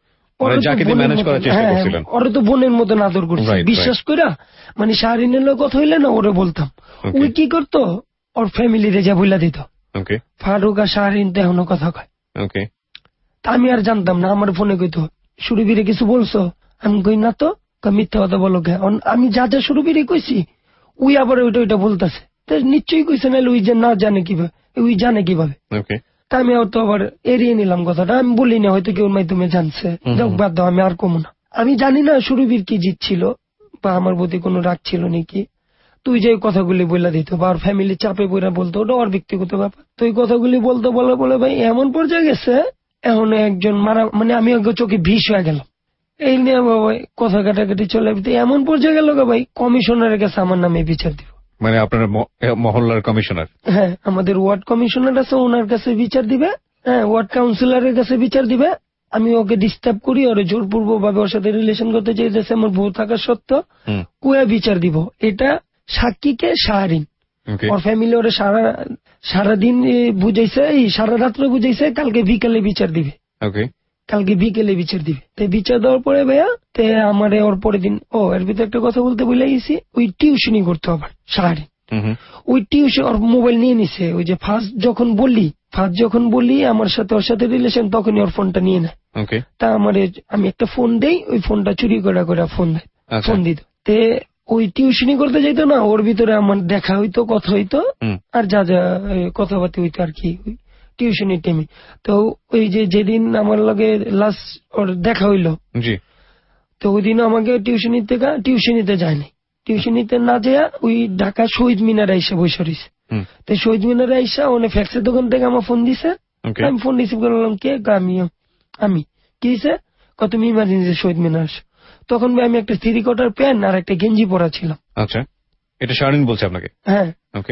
ওরে তো বোনের মতন আদর করছে, বিশ্বাস কইরা। মানে শাহরিনের লোক কথা হইলে না ওরে বলতাম। ওই কি করতো, ওর ফ্যামিলিতে যা বইলা দিত। ফারুক আর শাহরিন তো এখনো কথা কয়। আমি আর জানতাম না, আমার ফোনে কইতো সুরভিরে কিছু বলছো? আমি কই না তো, মিথ্যা কথা বলো কে? আমি যা যা সুরভিরে কইছি ওই আবার ওইটা ওইটা বলতেছে। নিশ্চয়ই কইছে, নাহলে ওই যে না জানে কিভাবে, ওই জানে কিভাবে? তা আমি তো আবার এড়িয়ে নিলাম কথাটা, আমি বলি না, হয়তো কেউ মাধ্যমে জানছে, যাক বাদ দাও, আমি আর কমো না। আমি জানি না সুরভির কি জিত ছিল বা আমার প্রতি কোনো রাগ ছিল নাকি। তুই যে কথাগুলি বলে দিত বা ওর ফ্যামিলি চাপে পড়ে বলতো, ওটা ওর ব্যক্তিগত ব্যাপার। তো ওই কথাগুলি বলতে বলে বলে ভাই এমন পর্যায়ে গেছে, এখন একজন মারা, মানে আমি চোখে বিষ হয়ে গেলাম। এই নিয়ে বাবা কথা কাটাকাটি চলে, এমন পর্যায়ে গেল ভাই কমিশনারের কাছে আমার নামে বিচার দিব। মানে আপনার মহল্লার কমিশনার? হ্যাঁ, আমাদের ওয়ার্ড কমিশনার আছে, ওনার কাছে বিচার দিবে। হ্যাঁ, ওয়ার্ড কাউন্সিলরের কাছে বিচার দিবে। আমি ওকে ডিস্টার্ব করি, ওর জোরপূর্বক ভাবে ওর সাথে রিলেশন করতে চাইতেছে আমার বউ থাকা সত্ত্বেও, কুয়া বিচার দিব। এটা সাক্ষীকে শাহরিন, ওর ফ্যামিলি ওরা সারা সারাদিন বুঝাইছে, এই সারা রাত্রে বুঝাইছে, কালকে বিকালে বিচার দিবে। কালকে বিকেলে বিচার দিবে। তাই বিচার দেওয়ার পরে ভাইয়া তে আমার ওর পরের দিন, ও এর ভিতরে একটা কথা বলতে ভুলে গেছি, ওই টিউশনই করতে হবে শাহরিন। ওই টিউশন ওর মোবাইল নিয়ে নিছে। ওই যে ফার্স্ট যখন বলি ফার্স্ট যখন বলি আমার সাথে ওর সাথে রিলেশন, তখনই ওর ফোনটা নিয়ে নেয়। তা আমার আমি একটা ফোন দেই, ওই ফোনটা চুরি করে করে ফোন দেয়, ফোন দিত। তে ওই টিউশনই করতে যাইতো না, ওর ভিতরে আমার দেখা হইতো, কথা হইতো, আর যা যা কথাবার্তা হইতো আর কি টিউশনের টাইমে। তো ওই যে যেদিন আমার লগে লাস্ট ওর দেখা হইলো, তো ওই দিন আমাকে টিউশনি থেকে টিউশনিতে যায়নি। টিউশনিতে না যায় ওই ঢাকা শহীদ মিনার আইসা বসে রয়েছে। তো শহীদ মিনার আইসা ওনে ফ্যাক্সের দোকান থেকে আমার ফোন দিছে। আমি ফোন রিসিভ করলাম, কে? আমি আমি কি হয়েছে? কত তুমি ইমার্জেন্সি শহীদ মিনার আসো। তখন আমি একটা থ্রি কোয়ার্টার প্যান্ট আর একটা গেঞ্জি পরা ছিলাম। আচ্ছা, এটা শাহরিন বলছে আপনাকে? হ্যাঁ, ওকে।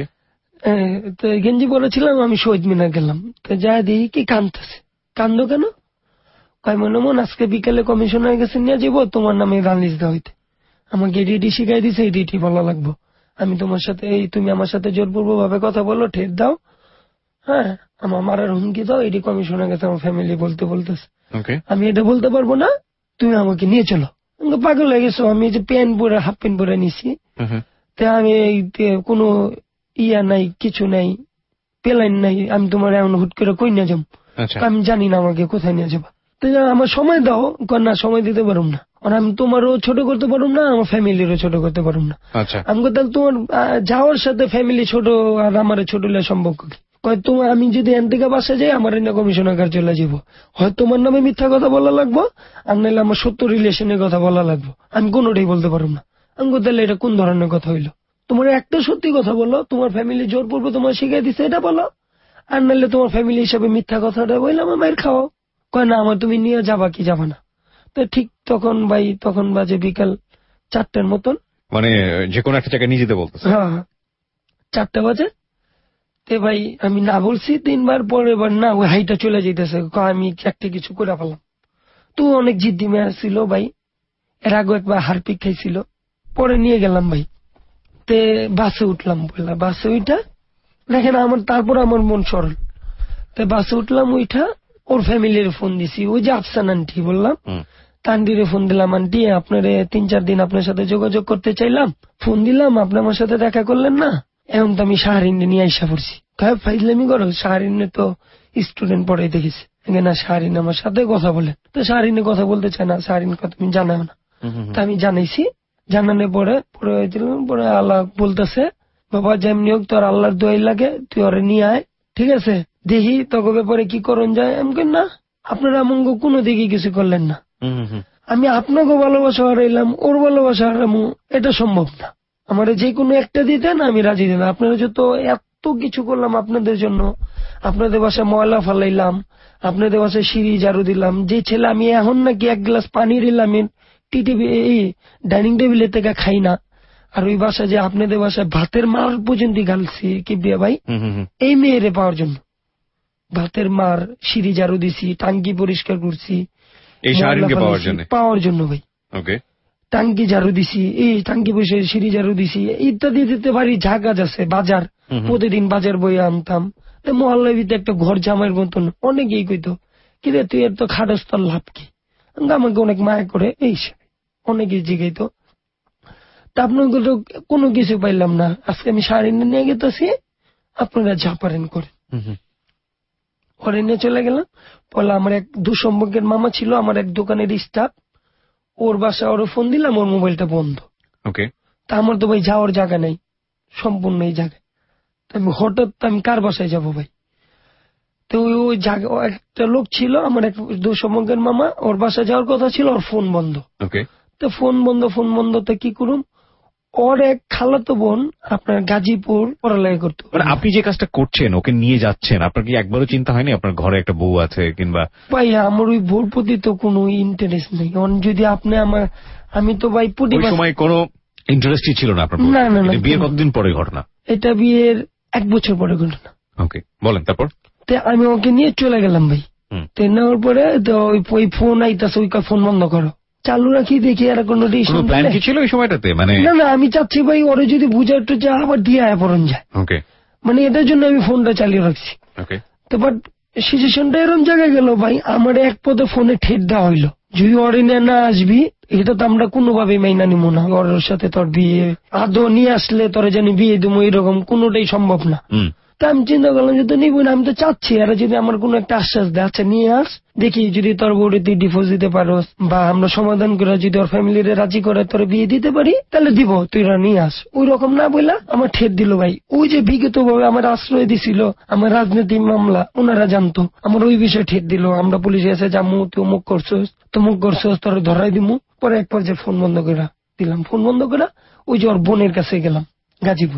তো গেঞ্জি পরা ছিলাম, আমি শহীদ মিনার গেলাম। তো যা দেখি কি কান্দতেছে। কান্দো কেন? কয় মনে মন আজকে বিকেলে কমিশনার কাছে নিয়ে যাবো, তোমার নামে রানিস দেওয়া হইতে। আমাকে এডিটি শিখাই দিছে, এডিটি বলা লাগবো। আমি তোমার সাথে, এই তুমি আমার সাথে জোরপূর্বক ভাবে কথা বলো, ঠেট দাও, হ্যাঁ, আমার মারার হুমকি দাও, এডি কমিশনার কাছে আমার ফ্যামিলি বলতে বলতেছে। আমি এটা বলতে পারবো না, তুমি আমাকে নিয়ে চলো। পাগল হয়ে গেছো, আমি যে প্যান্ট পরে হাফ প্যান্ট পরে নিছি, তা আমি কোনো ইয়া নাই, কিছু নাই, পেলাইন নাই, আমি তোমার এমন হুট করে কই নিয়ে যাবো? আমি জানি না আমাকে কোথায় নিয়ে যাবো। তো আমার সময় দাও। না, সময় দিতে পারুম না, আমি তোমারও ছোট করতে পারুম না, আমার ফ্যামিলিরও ছোট করতে পারুম না। আমি তাহলে তোমার যাওয়ার সাথে ফ্যামিলি ছোট আর আমার ছোট হলে সম্পর্ক কি? তোমার আমি যদি এন থেকে বাসা যাই, আমার এনে কমিশনার কাছে চলে যাবো, হয় তোমার নামে মিথ্যা কথা বলা লাগবো, আর নাহলে আমার সত্য রিলেশনের কথা বলা লাগবো। আমি কোনোটাই বলতে পারুম না। আমি তাহলে এটা কোন ধরনের কথা হইলো? তোমার একটা সত্যি কথা বলো, তোমার ফ্যামিলি জোর পূর্ব তোমার শিখাই দিচ্ছে, এটা বলো, আর নাহলে তোমার ফ্যামিলি হিসাবে মিথ্যা কথাটা বললাম মায়ের খাও। কয় না, আমার তুমি নিয়ে যাবা কি যাবা না? তো ঠিক তখন ভাই, তখন বাজে বিকাল চারটার মতন, মানে যে কোনো একটা জায়গায় নিয়ে যেতে বলতো। হ্যাঁ, চারটা বাজে। তে ভাই আমি না বলছি তিনবার, পরে এবার না, ওই হাইটা চলে যেতেছে, আমি একটা কিছু করে ফেলাম। তো অনেক জিদ্দি মেয়ে ছিল ভাই, এর আগে একবার হারপিক খাইছিল। পরে নিয়ে গেলাম ভাই, তে বাসে উঠলাম, বললাম বাসে উঠা দেখেন আমার, তারপর আমার মন সরল। তো বাসে উঠলাম, উঠা ওর ফ্যামিলির ফোন দিছি, ওই যে আফসান আন্টি বললাম, তান্ডিরে ফোন দিলাম, আন্টি আপনার তিন চার দিন আপনার সাথে যোগাযোগ করতে চাইলাম, ফোন দিলাম, আপনি আমার সাথে দেখা করলেন না, এখন তো আমি শাহরিনে নিয়ে আইসা পড়ছি। কয় ফাইজলামি করো, শাহরিনে তো স্টুডেন্ট পড়াই দেখেছি না, শাহরিন আমার সাথে কথা বলেন। তো শাহরিনে কথা বলতে চায় না, শাহরিন কথা তুমি জানাও না। তা আমি জানাইছি, জানানোর পরে পরে পরে আল্লাহ বলতেছে বাবা যেমনি হোক তোর আল্লাহর দোয়াই লাগে, তুই ওরে নিয়ে আয়, ঠিক আছে, দেখি তোকে ব্যাপারে কি করন যায়। আমি না, আপনারা আমাকে কোনো দিকে কিছু করলেন না, আমি আপনাকে ভালোবাসা হারাইলাম, ওর ভালোবাসা হারামু, এটা সম্ভব না। আমার যে কোনো একটা দিতেন আমি রাজি দিলাম। আপনারা যত এত কিছু করলাম আপনাদের জন্য, আপনাদের বাসায় ময়লা ফালাইলাম, আপনাদের বাসায় সিঁড়ি ঝাড়ু দিলাম, যে ছেলে আমি এখন নাকি এক গ্লাস পানি দিলাম টি টিভি এই ডাইনিং টেবিলের থেকে খাই না, আর ওই বাসায় যে আপনাদের বাসায় ভাতের মার পর্যন্ত গালছি কি বিয়া ভাই, এই মেয়েরে পাওয়ার জন্য ভাতের মার, সিঁড়ি ঝাড়ু দিছি, টাঙ্কি পরিষ্কার করছি পাওয়ার জন্য ভাই, টাঙ্কি ঝাড়ু দিছি, এই টাঙ্কি পরিষ্কার, সিঁড়ি ঝাড়ু দিছি ইত্যাদি দিতে পারি। যা কাজ আছে, বাজার প্রতিদিন বাজার বই আনতাম, মহল্লার ভিতরে একটা ঘর জামাইয়ের মতন। অনেকেই কইতো কিরে তুই এর তো খাটস, তোর লাভ কি, আমাকে অনেক মায়া করে, এই অনেকেই জিগাইতো। তা আপনার কোনো কিছু পাইলাম না। আজকে আমি শাহরিনে নিয়ে গেতেছি, আপনারা যা পারেন করেন। ওরে নিয়ে চলে গেলাম। বলে আমার এক দুঃসম্পর্কের মামা ছিল, আমার এক দোকানের স্টাফ, ওর বাসা, ওর ফোন দিলাম, ওর মোবাইলটা বন্ধ। তা আমার তো ভাই যাওয়ার জায়গা নেই, সম্পূর্ণ এই জায়গায়। আমি হঠাৎ আমি কার বাসায় যাবো ভাই? তো ওই জায়গা একটা লোক ছিল, আমার এক দুঃসম্পর্কের মামা, ওর বাসায় যাওয়ার কথা ছিল, ওর ফোন বন্ধ। তো ফোন বন্ধ, ফোন বন্ধ তো কি করুম, ওর এক খালাতো বোন আপনার গাজীপুর পড়ালেখা করতো। আপনি যে কাজটা করছেন, ওকে নিয়ে যাচ্ছেন, আপনার কি একবারও চিন্তা হয়নি আপনার ঘরে একটা বউ আছে? কিংবা ভাই আমার ওই বউর প্রতি তো কোনো ইন্টারেস্ট নেই। যদি আপনি আমার, আমি তো ভাই ওই সময় কোনো ইন্টারেস্টই ছিল না আপনার? না না না। বিয়ে কতদিন পরে ঘটনা এটা? বিয়ের এক বছর পরে ঘটনা। ওকে, বলেন তারপর। আমি ওকে নিয়ে চলে গেলাম ভাই। তো নেওয়ার পরে ওই ফোন আইতাছে, ওই ফোন বন্ধ করো, চালু রাখি, দেখি আর কোনো প্ল্যান কি ছিল ওই সময়টাতে? মানে না না, আমি চাচ্ছি ভাই ওরে যদি বুঝার তো যা আবার দিয়ে আয়া পড়ন যায়, মানে এটার জন্য আমি ফোনটা চালিয়ে রাখছি। তো বাট সিচুয়েশনটা এরকম জায়গায় গেল ভাই, আমার এক পদে ফোনে ঠেট দেওয়া হইলো, যদি ওরে নিয়ে না আসবি এটা তো আমরা কোনোভাবেই মাইনা নিব না, ওর সাথে তোর বিয়ে আদৌ নিয়ে আসলে তোরে জানি বিয়ে দেবো, এরকম কোনোটাই সম্ভব না। তা আমি চিন্তা করলাম যে তো নিবই না, আমি তো চাচ্ছি, আর যদি আমার কোনো একটা আশ্বাস দেয়, আচ্ছা নিয়ে আস, দেখি যদি তোর বউরে তুই ডিভোর্স দিতে পারো বা আমরা সমাধান করে যদি ওর ফ্যামিলিরে রাজি করে তোর বিয়ে দিতে পারি তাহলে দিব, তুই নিয়ে আস। ওই রকম না বললা আমার ঠেট দিল ভাই। ওই যে বিগত ভাবে আমার আশ্রয় দিছিল, আমার রাজনৈতিক মামলা ওনারা জানতো, আমার ওই বিষয়ে ঠেট দিল, আমরা পুলিশে এসে যামু, তুই অমুক করছোস তমুক করছোস, তোর ধরাই দিমু। পরে এক পর্যায়ে ফোন বন্ধ করে দিলাম। ফোন বন্ধ করে ওই যে ওর বোনের কাছে গেলাম, গাজীপুর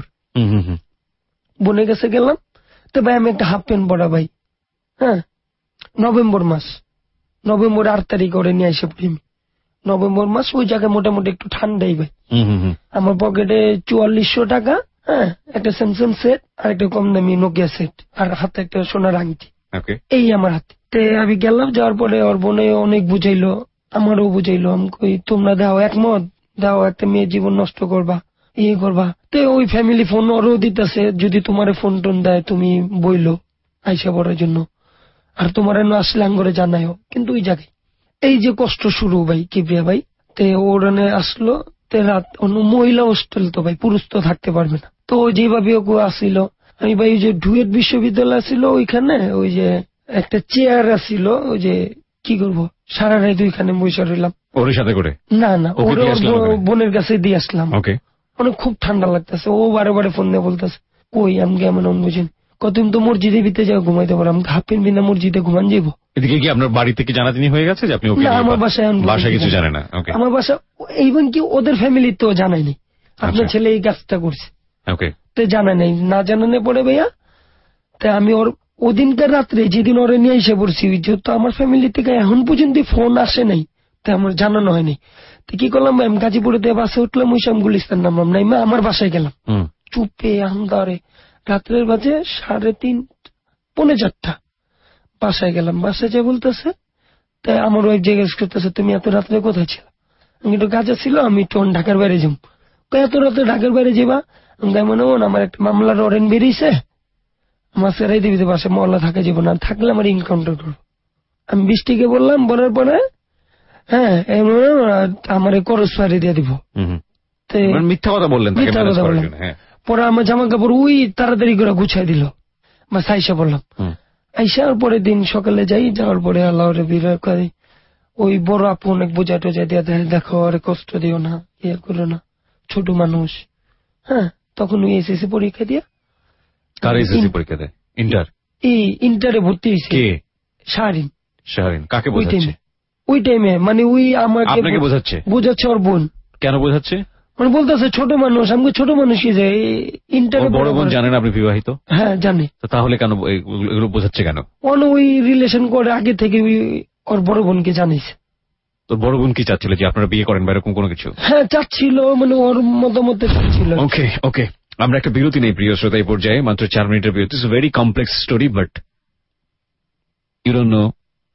বোনের কাছে গেলাম। তো ভাই আমি একটা হাফ প্যান্ট পরা ভাই, হ্যাঁ, নভেম্বর মাস, নভেম্বর আট তারিখ করে নিয়ে এসে পড়ি। নভেম্বর মাস ওই জায়গায় মোটামুটি একটু ঠান্ডাই ভাই। আমার পকেটে চুয়াল্লিশশো টাকা, হ্যাঁ, একটা স্যামসাং সেট আর একটা কম দামি নোকিয়া সেট, আর হাতে একটা সোনার আংটি, এই আমার হাতে। তো আমি গেলাম, যাওয়ার পরে ওর বোনে অনেক বুঝাইলো, আমারও বুঝাইলো। আমি কই তোমরা দাও একমত, দাও, একটা মেয়ের জীবন নষ্ট করবা, ইয়ে করবা। তো ওই ফ্যামিলি ফোন ওরও দিতেছে, যদি তোমার ফোন টোন দেয় তুমি বইলো আইসা পড়ার জন্য, আর তোমার আসলে আঙ্গরে জানায়ও। কিন্তু ওই জায়গায় এই যে কষ্ট শুরু ভাই, কি বিয়া ভাই। তে ওরানে আসলো, তে রাত অন্য মহিলা হোস্টেল তো ভাই, পুরুষ তো থাকতে পারবে না। তো যেভাবে ওকে আসিল, আমি ভাই ওই যে ডুয়েট বিশ্ববিদ্যালয় ছিল ওইখানে, ওই যে একটা চেয়ার আসিল, ওই যে কি করবো সারা রাত ওইখানে বসে রইলাম। ওর সাথে করে? না না, ওর বোনের কাছে দিয়ে আসলাম। অনেক খুব ঠান্ডা লাগতেছে। ও বারে বারে ফোন দিয়ে বলতেছে কই আমি কেমন বুঝেন, কত তুমি তো মসজিদে ভিতরে যাও ঘুমাইতে পারো, আমি হাফ প্যান্ট বিনা মসজিদে ঘুমান যাবো। এদিকে কি আপনার বাড়ি থেকে জানাজানি হয়ে গেছে যে আপনি ওকে? আমার বাসায় বাসা কিছু জানে না? আমার বাসা ইভেন কি ওদের ফ্যামিলি তো জানায়নি আপনার ছেলে এই কাজটা করছে, তো জানা নেই। না জানানে পড়ে ভাইয়া, তাই আমি ওর ওদিনকার রাত্রে যেদিন ওরে নিয়ে এসে পড়ছি, যেহেতু আমার ফ্যামিলি থেকে এখন পর্যন্ত ফোন আসে নাই, তাই আমার জানানো হয়নি। তো কি করলাম ভাই, আমি গাজীপুরে বাসে উঠলাম, ওই সব গুলিস্তান নামলাম, নাই আমার বাসায় গেলাম চুপে আমদারে, রাত্রের বাজে সাড়ে তিন পৌনে চারটা, বাসায় গেলাম। বাসায় যে বলতেছে, তাই আমার ওয়াইফ জিজ্ঞেস করতেছে তুমি এত রাত্রে কোথায় ছিল? আমি একটু কাজে ছিল, আমি একটু ঢাকার বাইরে যাবো। এত রাত্রে ঢাকার বাইরে যাবা? মনে হন আমার একটা মামলার ওয়ারেন্ট বেরিয়েছে, আমার সেরাই দিবি বাসে মহল্লা থাকা যাবো না, থাকলে আমার ইনকাউন্টার করবো। আমি বৃষ্টিকে বললাম, বলার পরে হ্যাঁ আমার খরচ ফাড়ি দিয়ে দিব। মিথ্যা কথা বললেন? মিথ্যা কথা বললেন। পরে আমার জামা কাপড় ওই তাড়াতাড়ি করে গুছাই দিল, বা আইসা বললাম। আইসার পরের দিন সকালে যাই, যাওয়ার পরে আল্লাহ করে ওই বড় আপু অনেক বোঝা টোঝা দিয়ে দেয়, দেখো আরে কষ্ট দিও না, ইয়ে করো না, ছোট মানুষ। হ্যাঁ, তখন ওই এসএসসি পরীক্ষা দিয়া কার এসএসসি পরীক্ষা দেয়? ইন্টার? এই ইন্টারে ভর্তি হয়েছে। কে? শাহরিন। শাহরিন কাকে বোঝাচ্ছে? ওই টাইমে মানে ওই আমাকে আপনাকে বোঝাচ্ছে? বোঝাচ্ছে ওর বোন। কেন বোঝাচ্ছে? মানে বলতেছে ছোট মানুষ, আমাকে ছোট মানুষ কি যায় ইন্টারে। বড় বোন জানেন আপনি বিবাহিত? হ্যাঁ জানি। তাহলে কেন এগুলো বোঝাচ্ছে কেন? অন ওই রিলেশন করে আগে থেকে ওর বড় বোনকে জানিস। তোর বড় বোন কি চাচ্ছিল যে আপনারা বিয়ে করেন বা এরকম কোনো কিছু? হ্যাঁ চাচ্ছিল, মানে ওর মতামতে চাচ্ছিল। ওকে ওকে আমরা একটা বিরতি নেই প্রিয় শ্রোতা, এই পর্যায়ে মাত্র চার মিনিটের বিরতি। It's very complex story, but you don't know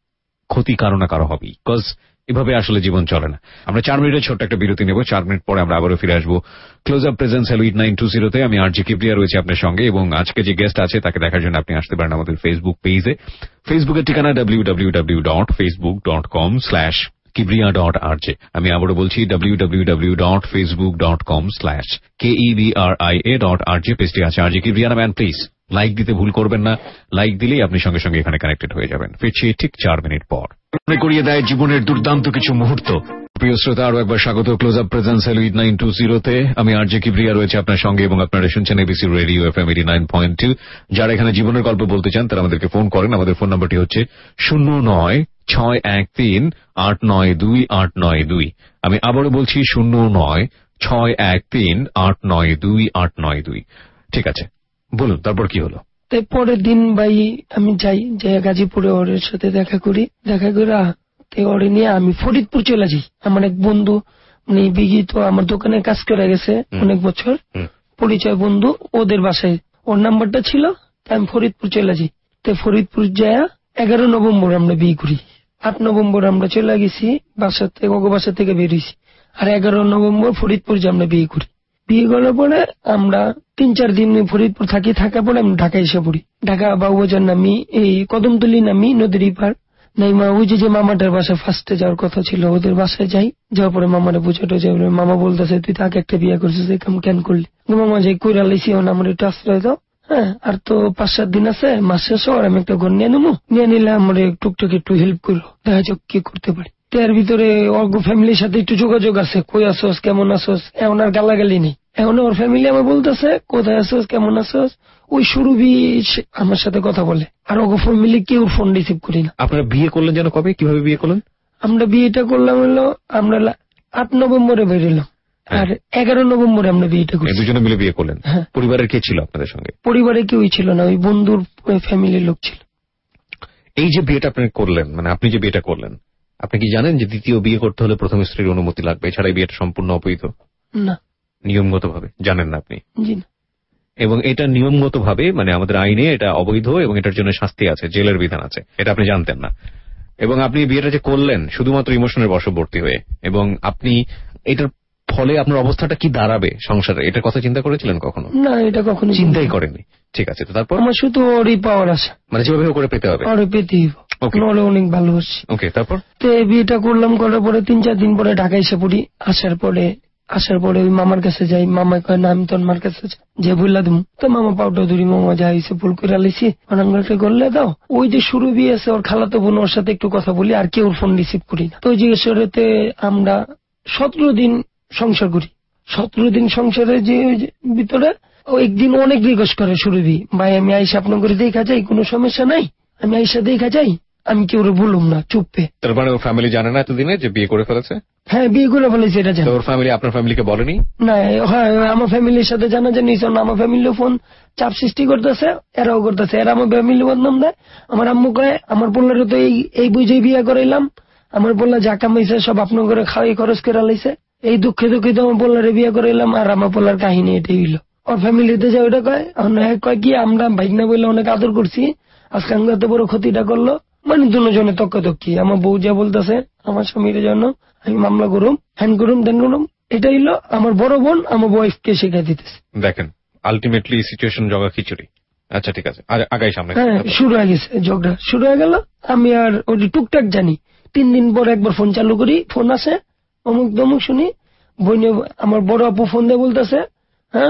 ক্ষতি কারো না কারো হবে, বিকজ এভাবে আসলে জীবন চলে না। আমরা চার মিনিটের ছোট্ট একটা বিরতি নেব, চার মিনিট পরে আমরা আবারও ফিরে আসবো close up presence hello eight nine two zero তে। আমি আরজি কিবরিয়া রয়েছে আপনার সঙ্গে, এবং আজকে যে গেস্ট আছে তাকে দেখার জন্য আপনি আসতে পারেন আমাদের ফেসবুক পেজে। ফেসবুকের ঠিকানা W W W dot Facebook dot com slash Kibria dot RJ. আমি আবারও বলছি W W W dot Facebook dot com slash K E B R I A dot RJ. পেজটি আছে আরজি কিবরিয়া নামে। প্লিজ লাইক দিতে ভুল করবেন না, লাইক দিলেই আপনি সঙ্গে সঙ্গে এখানে কানেক্টেড হয়ে যাবেন। ফিরছি ঠিক চার মিনিট পর। মনে করিয়ে দেয় জীবনের দুর্দান্ত কিছু মুহূর্ত। প্রিয় শ্রোতা, আরো একবার স্বাগত close up presence hello eight nine two zero তে। আমি আরজে কিবরিয়া রয়েছে আপনার সঙ্গে, এবং আপনারা শুনছেন ABC radio FM eighty nine point two. যারা এখানে জীবনের গল্প বলতে চান তারা আমাদেরকে ফোন করেন। আমাদের ফোন নাম্বারটি হচ্ছে শূন্য নয় ছয় এক তিন আট নয় দুই আট নয় দুই। আমি আবারও বলছি শূন্য নয় ছয় এক তিন আট নয় দুই আট নয় দুই। ঠিক আছে, বলুন তারপর কি হলো? পরের দিন ভাই আমি যাই, যে গাজীপুরে ওর সাথে দেখা করি, দেখা করে ওরে নিয়ে আমি ফরিদপুর চলে যাই। আমার এক বন্ধু মানে বিগিত আমার দোকানে কাজ করে গেছে অনেক বছর, পরিচয় বন্ধু, ওদের বাসায় ওর নাম্বারটা ছিল। আমি ফরিদপুর চলে যাই। তো ফরিদপুর যায় এগারো নভেম্বর আমরা বিয়ে করি। আট নভেম্বর আমরা চলে গেছি বাসা থেকে, ওগো বাসা থেকে বেরিয়েছি, আর এগারো নভেম্বর ফরিদপুর যে আমরা বিয়ে করি। বিয়ে করার পরে আমরা তিন চার দিন ফরিদপুর থাকি, থাকার পরে আমি ঢাকা এসে পড়ি। ঢাকা বাবুবাজার নামি, এই কদমতলি নামি, নদীর পার নাই মা ওই যে মামাটার বাসায় ফার্স্টে যাওয়ার কথা ছিল, ওদের বাসায় যাই। যাওয়ার পরে মামারে বুঝাটো যাই, মামা বলতেছে তুই তো আগে একটা বিয়ে করছিস, এরকম কেন করলি? মামা যাই কইরা লাইছি, আমার একটু আশ্রয় দাও। হ্যাঁ, আর তো পাঁচ সাত দিন আছে, মাস শেষ আর আমি একটা ঘর নিয়ে নেবো, নিয়ে নিলে আমার টুকটাক একটু হেল্প করো, দেখা যাক কি করতে পারি। এর ভিতরে অর্গ ফ্যামিলির সাথে একটু যোগাযোগ আছে, কই আসোস, কেমন আসোস, এমন আর গালাগালি নেই। এখন ওর ফ্যামিলি আমার বলতেছে কোথায় আসোস, কেমন আসোস, ওই সুরভি আমার সাথে কথা বলে, আর ওর ফ্যামিলি কেউ ফোন রিসিভ করি না। আপনারা বিয়ে করলেন যেন কবে, কিভাবে বিয়ে করলেন? আমরা বিয়েটা করলাম হলো আমরা আট নভেম্বরে বেরোলাম, আর এগারো নভেম্বরে আমরা বিয়েটা করি। দুজনে মিলে বিয়ে করলেন? পরিবারের কে ছিল আপনাদের সঙ্গে? পরিবারে কেউই ছিল না, ওই বন্ধুর ফ্যামিলির লোক ছিল। এই যে বিয়েটা আপনি করলেন, মানে আপনি যে বিয়েটা করলেন, আপনি কি জানেন যে দ্বিতীয় বিয়ে করতে হলে প্রথম স্ত্রীর অনুমতি লাগবে, এছাড়া বিয়েটা সম্পূর্ণ অবৈধ? না। নিয়মগত ভাবে জানেন না আপনি? জি না। এবং এটা নিয়মগত ভাবে মানে আমাদের আইনে এটা অবৈধ, এবং এটার জন্য শাস্তি আছে, জেলের বিধান আছে, এটা আপনি জানতেন না। এবং আপনি বিয়েটা যে করলেন শুধুমাত্র ইমোশনের বশবর্তী হয়ে, এবং আপনি এটার ফলে আপনার অবস্থাটা কি দাঁড়াবে সংসারে, এটার কথা চিন্তা করেছিলেন কখনো? না, এটা কখনো চিন্তাই করেননি। ঠিক আছে, তো তারপর? আমার শুধু ওরই পাওয়ার আশা, মানে যেভাবে করে পেতে হবে, ওরে পেতেই হবে, অনেক ভালোবাসি। ওকে, তারপর? তো বিয়েটা করলাম, করার পরে তিন চার দিন পরে ঢাকা এসে পড়ি। আসার পরে আসার পরে ওই মামার কাছে যাই, মামা কয় না আমি তোর মার কাছে যে বললা দিম, তো মামা পাউডার ধরি, মামা যা হয়েছে ভুল করে আলাইছি, অনাঙ্গলকে করলে দাও। ওই যে শুরু বিয়ে আছে, ওর খালাতো বোন, ওর সাথে একটু কথা বলি, আর কেউ ফোন রিসিভ করি না। তো ওই জিজ্ঞেসতে আমরা সতেরো দিন সংসার করি। সতেরো দিন সংসারের যে ভিতরে ও একদিন অনেক রিকোয়েস্ট করে সুরভি, ভাই আমি আইসা আপনার করে দেখা যাই, কোনো সমস্যা নাই, আমি আইসা দেখা যাই। আমি কেউ বললাম না, চুপে। তার মানে ওর ফ্যামিলি জানে না এতদিনে যে বিয়ে করে ফেলেছে? হ্যাঁ, বিয়ে করে ফেলেছে, এটা জানে। ওর ফ্যামিলি আপনার ফ্যামিলিকে বলেনি? না, হ্যাঁ আমার ফ্যামিলির সাথে জানা জানি, আমার ফ্যামিলিও ফোন চাপ সৃষ্টি করতেছে, এরাও করতেছে, এরা আমার ফ্যামিলি বদনাম দেয়। আমার আম্মু কয় আমার পোলারে তো এই এই বুঝেই বিয়ে করাইলাম, আমার পোলা যা কামাইছে সব আপনার করে খাওয়াই খরচ করে লাইছে, এই দুঃখে দুঃখিত আমার পোলারে বিয়ে করাইলাম, আর আমার পোলার কাহিনী এটাই হইলো। ওর ফ্যামিলিতে যে ওইটা কয়, কয় কি আমরা ভাইগনা বলে অনেক আদর করছি, আজকে আমি এত বড় ক্ষতিটা করলো, মানে দুজনে তক্কি। আমার বউ যা বলতেছে আমার স্বামীর জন্য আমি মামলা করুম, হ্যান্ড করুম, দেন করুম, এটা হইলো আমার বড় বোন আমার ওয়াইফকে শেখাই দিতেছে। দেখেন আলটিমেটলি সিচুয়েশন জগা খিচুড়ি। আচ্ছা ঠিক আছে, আগাই সামনে। হ্যাঁ, শুরু হয়ে গেছে, ঝগড়া শুরু হয়ে গেল। আমি আর ওই টুকটাক জানি, তিন দিন পর একবার ফোন চালু করি, ফোন আসে, অমুক দমুক শুনি, বইনে আমার বড় আপু ফোন দিয়ে বলতেছে, হ্যাঁ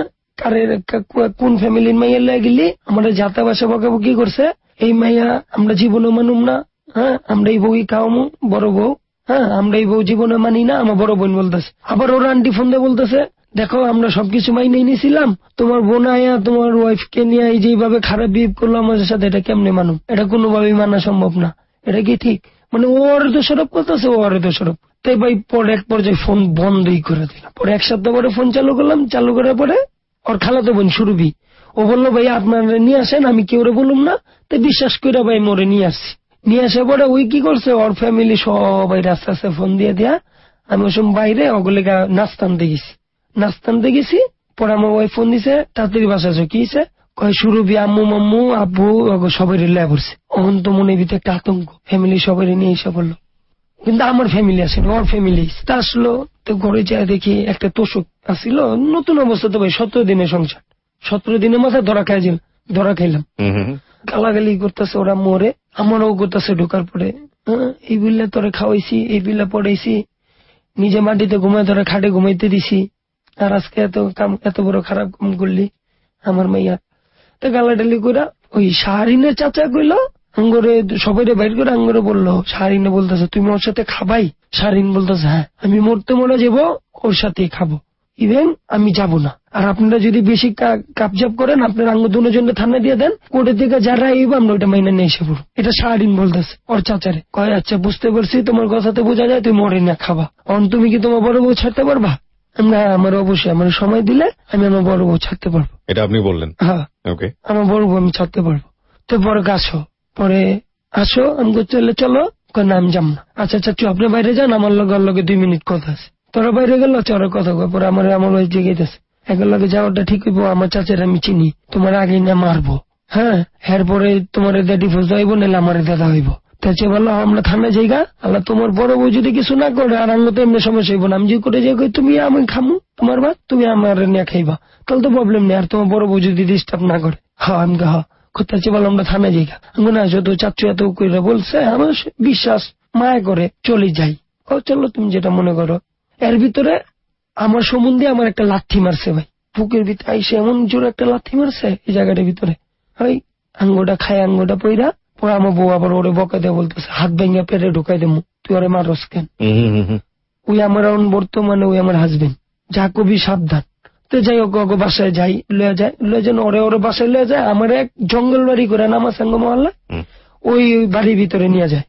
কারের কোন ফ্যামিলির মাইয়া লয়ে গেলি আমরা যাতা বাসা বকাবকি করছে, এই মাইয়া আমরা জীবনে মানুম না, হ্যাঁ আমরা এই বউই খাওয়ামু, বড় বউ, হ্যাঁ আমরা এই বউ জীবনে মানি না, আমার বড় বোন বলতেছে। আবার ওরা আন্টি ফোন দিয়ে বলতেছে, দেখো আমরা সবকিছু মাইনে নিয়েছিলাম, তোমার বোন আয়া তোমার ওয়াইফ কে নিয়ে এই যেভাবে খারাপ বিহেভ করলো আমাদের সাথে, এটা কেমনে মানুম, এটা কোনোভাবেই মানা সম্ভব না, এটা কি ঠিক? মানে ওর দোষারোপ করতেছে, ওর দোষারোপ। তাই ভাই পরে এক পর্যায়ে ফোন বন্ধই করে দিলাম। পরে এক সপ্তাহ পরে ফোন চালু করলাম, চালু করার পরে ওর খালাতো বোন সুরভি, ও বললো ভাই আপনারা নিয়ে আসেন, আমি কেউ বলুম না। তাই বিশ্বাস করে ভাই মোরে নিয়ে আসছি। নিয়ে আসার পরে ওই কি করছে, ওর ফ্যামিলি সবাই রাস্তা রাস্তা ফোন দিয়ে দেয়া, আমি ওসব বাইরে ওগুলিকা নাস্তানতে গেছি, নাস্তানতে গেছি। পরে আমার ওই ফোন দিছে, তাড়াতাড়ি বাসা আছো, কি হয়েছে? কয় সুরভি আম্মু মাম্মু আব্বু সবাই রিলে পড়ছে। অহন তো মনে ভিতরে একটা আতঙ্ক, ফ্যামিলি সবাই নিয়ে এসে বললো, কিন্তু আমার ফ্যামিলি আসে, ওর ফ্যামিলি তা আসলো। তো ঘরে যায় দেখি একটা তোষক আসছিল, নতুন অবস্থা তো ভাই, সতেরো দিনের সংসার, সতেরো দিনের মাথায় ধরা খাই ধরা খাইলাম। গালাগালি করতেছে ওরা মোরে, আমারও করতেছে ঢোকার পরে, এই বিল্লা তোরে খাওয়াইছি, এই বিল্লা পড়াইছি, নিজে মাটিতে ঘুমাই ধরে খাটে ঘুমাইতে দিছি, আর আজকে এত কাম, এত বড় খারাপ কাম করলি আমার মাইয়া। তো গালাগালি করে ওই শাহরিনের চাচা কইলো, আঙ্গরে সবাই বাইর করে আঙ্গরে বললো, শাহরিনে বলতেছে তুমি ওর সাথে খাবাই? শাহরিন বলতেছে হ্যাঁ, আমি মরতে মরে যাবো, ওর সাথে খাবো, ইভেন আমি যাব না। আর আপনারা যদি বেশি কাপজাপ করেন, আপনার আঙ্গ দুজনকে থানা দিয়ে দেন, কোর্টের দিকে যারা আইব আমরা ওইটা মাইনে নিয়ে এসে পড়ব। এটা শাহরিন বলতেছে ওর চাচারে। কয় আচ্ছা বুঝতে পারছি, তোমার কথাতে বোঝা যায় তুমি মরে না খাবা, অন তুমি কি তোমার বড় বউ ছাড়তে পারবা? আমরা আমার অবশ্যই, আমার সময় দিলে আমি আমার বড় বউ ছাড়তে পারবো। এটা আপনি বললেন? হ্যাঁ, ওকে, আমার বড় বউ আমি ছাড়তে পারবো। তো পরে আসো, পরে আসো, আমি চলে চলো, না আমি যাম না। আচ্ছা আচ্ছা তুই আপনি বাইরে যান, আমার লগে ওর লগে দুই মিনিট কথা আছে। তোরা বাইরে গেল, চরে কথা কয়, পরে আমার আমার ওই জেগেছে একের লগে যাওয়াটা ঠিক হইব, আমার চাচের আমি চিনি, তোমার আগে না মারবো, হ্যাঁ এরপরে তোমার ডিভোর্স হইব, নাহলে আমার দাদা হইব। তাছে বললো আমরা থানায় যাইগা, আল্লাহ তোমার বড় বউ যদি কিছু না করে, আর আমি তো এমনি সমস্যা হইব না, আমি যে করে যাই তুমি আমি খামু তোমার ভাত, তুমি আমার নিয়ে খাইবা, তাহলে তো প্রবলেম নেই। আর তোমার বড় বউ যদি ডিস্টার্ব না করে, হ্যাঁ আমি হা কোথায় বলো আমরা থানায় যাইগা, আমি না যত চাচু এত করে বলছে, আমার বিশ্বাস মায়া করে চলে যাই। ও চলো তুমি যেটা মনে করো। এর ভিতরে আমার সম্বন্ধে আমার একটা লাথি মারছে ভাই, বুকের ভিতরে আইসে এমন জোর একটা লাথি মারছে এই জায়গাটার ভিতরে, ওই আঙ্গুটা খায়, আঙ্গুটা পইরা পরে আমার বউ আবার ওরে বকা দিয়ে বলতেছে হাত ভেঙে পেটে ঢুকাই দেবো, তুই ওরে মারস কেন? ওই আমার বর্তমানে ওই আমার হাজবেন্ড, যা কবি সাবধান। তো যাই হোক বাসায় যাই, লয়ে যায় লয়ে যান ওরে ওরে বাসায় লয়ে যায়, আমার এক জঙ্গল বাড়ি করে নামা সাঙ্গ মহল্লা, ওই বাড়ির ভিতরে নিয়ে যায়,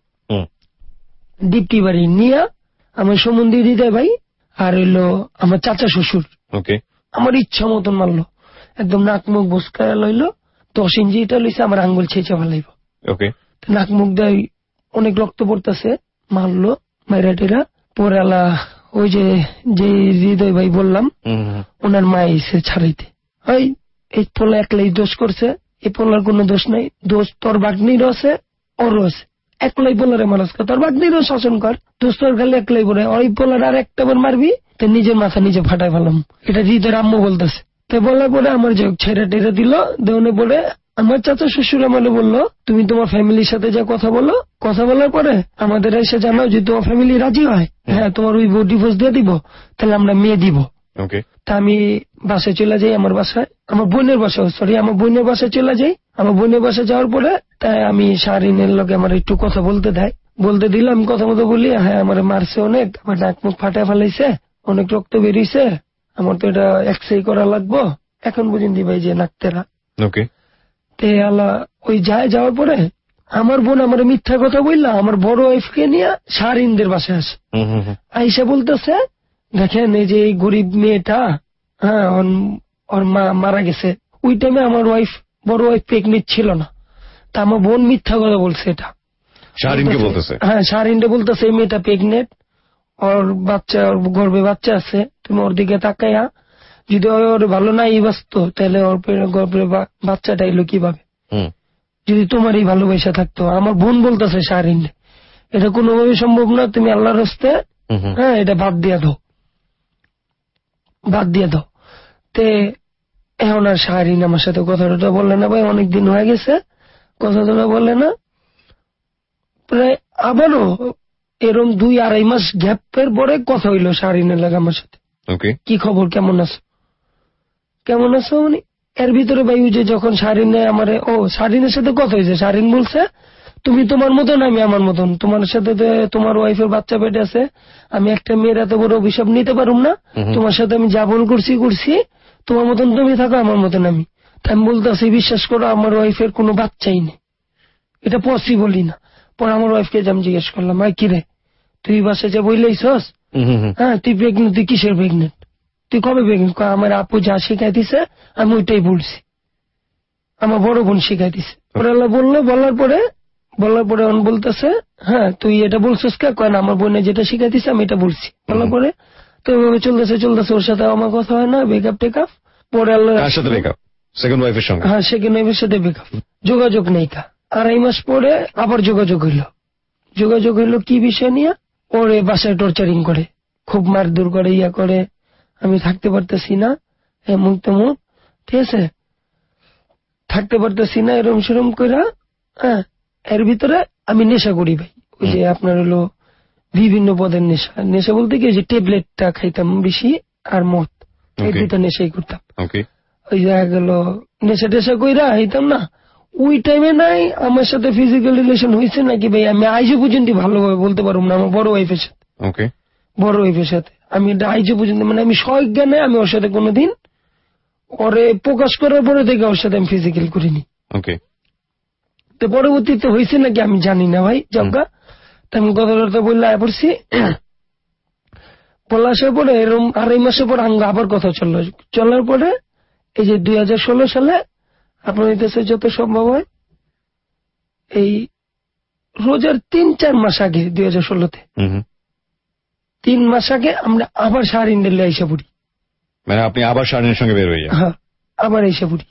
দীপ্তি বাড়ি নিয়ে আমার সম্বন্ধে দিতে ভাই, আর হইলো আমার চাচা শ্বশুর, আমার ইচ্ছা মতন মারলো, একদম নাক মুখ বসকা লইলো, দশ ইঞ্চি এটা লইছে, আমার আঙ্গুল ছেঁচে ফেলাইব, নাক মুখ দেয় অনেক রক্ত পড়তেছে, মারলো মাইরা টেরা। পরে আলা ওই যে যে হৃদয় ভাই বললাম, ওনার মা এসে ছাড়াইতে, ওই এই পোলা একলাই দোষ করছে, এই পোলার কোনো দোষ নাই, দোষ তোর বাগ্নিরও আছে, ওরও আছে, একলাই পোলারে মানুষ কর, তোর বাগ্নিরও শাসন কর, দোষ তোর খালি একলাই বলে, ওই পোলার আর একটা বার মারবি তো নিজের মাথা নিজে ফাটাই ফেলাম, এটা হৃদয়ের আম্মু বলতেছে। তো বলার পরে আমার যে ছেড়ে টেরে দিল দেওয়ানে পরে আমার চাচা শ্বশুর আমাকে বললো তুমি তোমার ফ্যামিলির সাথে যা কথা বলো, কথা বলার পরে আমাদের এসে জানাও যদি তোমার ফ্যামিলি রাজি হয়, হ্যাঁ তোমার ওই ডিভোর্স দিয়ে দিব, তাহলে আমরা মেয়ে দিব। তা আমি বাসায় চলে যাই, আমার বাসায়, আমার বোনের বাসায়, সরি আমার বোনের বাসায় চলে যাই। আমার বোনের বাসায় যাওয়ার পরে তাই আমি শাহরিনের লগে আমার একটু কথা বলতে দেয়, বলতে দিলাম, কথা মতো বলি, হ্যাঁ আমার মারছে অনেক, আমার নাক মুখ ফাটা ফেলাইছে, অনেক রক্ত বেরিয়েছে, আমার তো এটা এক্সরে করা লাগবো, এখন পর্যন্ত ভাই যে নাকতেরা। তে আল্লাহ ওই যায়, যাওয়ার পরে আমার বোন আমার মিথ্যা কথা বললা, আমার বড় ওয়াইফকে নিয়ে শাহরিনদের বাসায় আসে, আইসা বলতেছে দেখেন এই যে এই গরিব মেয়েটা, হ্যাঁ ওর মা মারা গেছে, ওই টাইমে আমার ওয়াইফ বড় ওয়াইফ প্রেগনেন্ট ছিল না, তা আমার বোন মিথ্যা কথা বলছে, এটা শাহরিনকে বলতেছে, হ্যাঁ শাহরিনকে বলতেছে এই মেয়েটা প্রেগনেন্ট, ওর বাচ্চা, ওর গর্ভে বাচ্চা আছে, তুমি ওর দিকে তাকাইয়া যদি ওর ভালো নাই বাঁচতো তাহলে ওর গর্ভে বাচ্চাটা এলো কিভাবে, যদি তোমারই ভালোবাসা থাকতো। আমার বোন বলতেছে শাহরিন এটা কোনোভাবে সম্ভব না, তুমি আল্লাহর রাস্তে হ্যাঁ এটা বাদ দিয়ে দাও, বাদ দিয়ে দাও। তে এখন আর শাহরিন আমার সাথে কথাটা বললে না ভাই, অনেকদিন হয়ে গেছে কথাটা বললে না, প্রায় আবারও এরম দুই আড়াই মাস গ্যাপের পরে কথা হইলো শাহরিনের লাগে আমার সাথে, কি খবর কেমন আছে, কেমন আছো মানে এর ভিতরে ভাই যে যখন শারিনে আমার ও শারিনের সাথে কথা হয়েছে, শারিন বলছে তুমি তোমার মতন আমি আমার মতন, তোমার সাথে তোমার ওয়াইফের বাচ্চা পেটে আছে, আমি একটা মেয়ের এত বড় অভিশাপ নিতে পারুম না, তোমার সাথে আমি যা ভুল করছি করছি, তোমার মতন তুমি থাকো আমার মতন আমি। আমি বলতেছি বিশ্বাস করো আমার ওয়াইফের কোনো বাচ্চাই নেই, এটা পসিবলই না। পরে আমার ওয়াইফকে আমি জিজ্ঞেস করলাম ভাই কিরে তুই বাসে যে বইলেইছস, হ্যাঁ তুই প্রেগনেন্ট, তুই কিসের প্রেগনেন্ট, তুই কবে প্রেগনেন্ট? আমার আপু যা শিখাই দিছে আমি ওইটাই বলছি, আমার বড় বোন শিখাই দিছে। পরে আল্লাহ বললো, বলার পরে বলার পরে অন বলতেছে হ্যাঁ তুই এটা বলছিস কে? কয় না আমার বোনে যেটা শিখাই দিছে আমি এটা বলছি। বলার পরে তো এভাবে চলতেছে চলতেছে, ওর সাথে আমার কথা হয় না, ব্রেকআপ টেকআপ। পরে আল্লাহ সেকেন্ড ওয়াইফের সঙ্গে, হ্যাঁ সেকেন্ড ওয়াইফের সাথে ব্রেকআপ, যোগাযোগ নেই কা। আড়াই মাস পরে আবার যোগাযোগ হইল, যোগাযোগ হইলো কি বিষয় নিয়ে, ওরে বাসায় টর্চারিং করে, খুব মারধর করে, ইয়া করে, আমি থাকতে পারতেছি না, এমুক তেমুক, ঠিক আছে, থাকতে পারতেছি না এরম সেরম করে। হ্যাঁ এর ভিতরে আমি নেশা করি ভাই, ওই যে আপনার হলো বিভিন্ন পদের নেশা, নেশা বলতে কি যে ট্যাবলেটটা খাইতাম বেশি আর মদ, এই দুইটা নেশাই করতাম। ওই জায়গা গেল নেশা টেশা কইরা হইতাম না, ওই টাইমে নাই আমার সাথে ফিজিক্যাল রিলেশন হয়েছে নাকি ভাই আমি আইজো পর্যন্ত ভালোভাবে বলতে পারবো না। আমার বড় ওয়াইফের সাথে, বড় ওয়াইফের সাথে আমি আইজো পর্যন্ত মানে আমি সজ্ঞানে আমি ওর সাথে কোনোদিন ওরে প্রকাশ করার পরে থেকে ওর সাথে আমি ফিজিক্যাল করিনি। তো পরবর্তীতে হয়েছে নাকি আমি জানি না ভাই, জগা আমি কথা কথা বললে আয় পড়ছি, বলা আসার পরে এরকম আড়াই মাসের পর আঙ্গ আবার কথা চললো, চলার পরে এই যে দুই হাজার ষোলো সালে আপনার দেশে যত সম্ভব হয় এই রোজার তিন চার মাস আগে, দুই হাজার ষোলোতে তিন মাস আগে আমরা আবার শাহরিন ডেলে আইসা পড়ি। মানে আপনি আবার শাহরিনের সঙ্গে বের হয়ে যান? হ্যাঁ আবার আইসা পড়ি,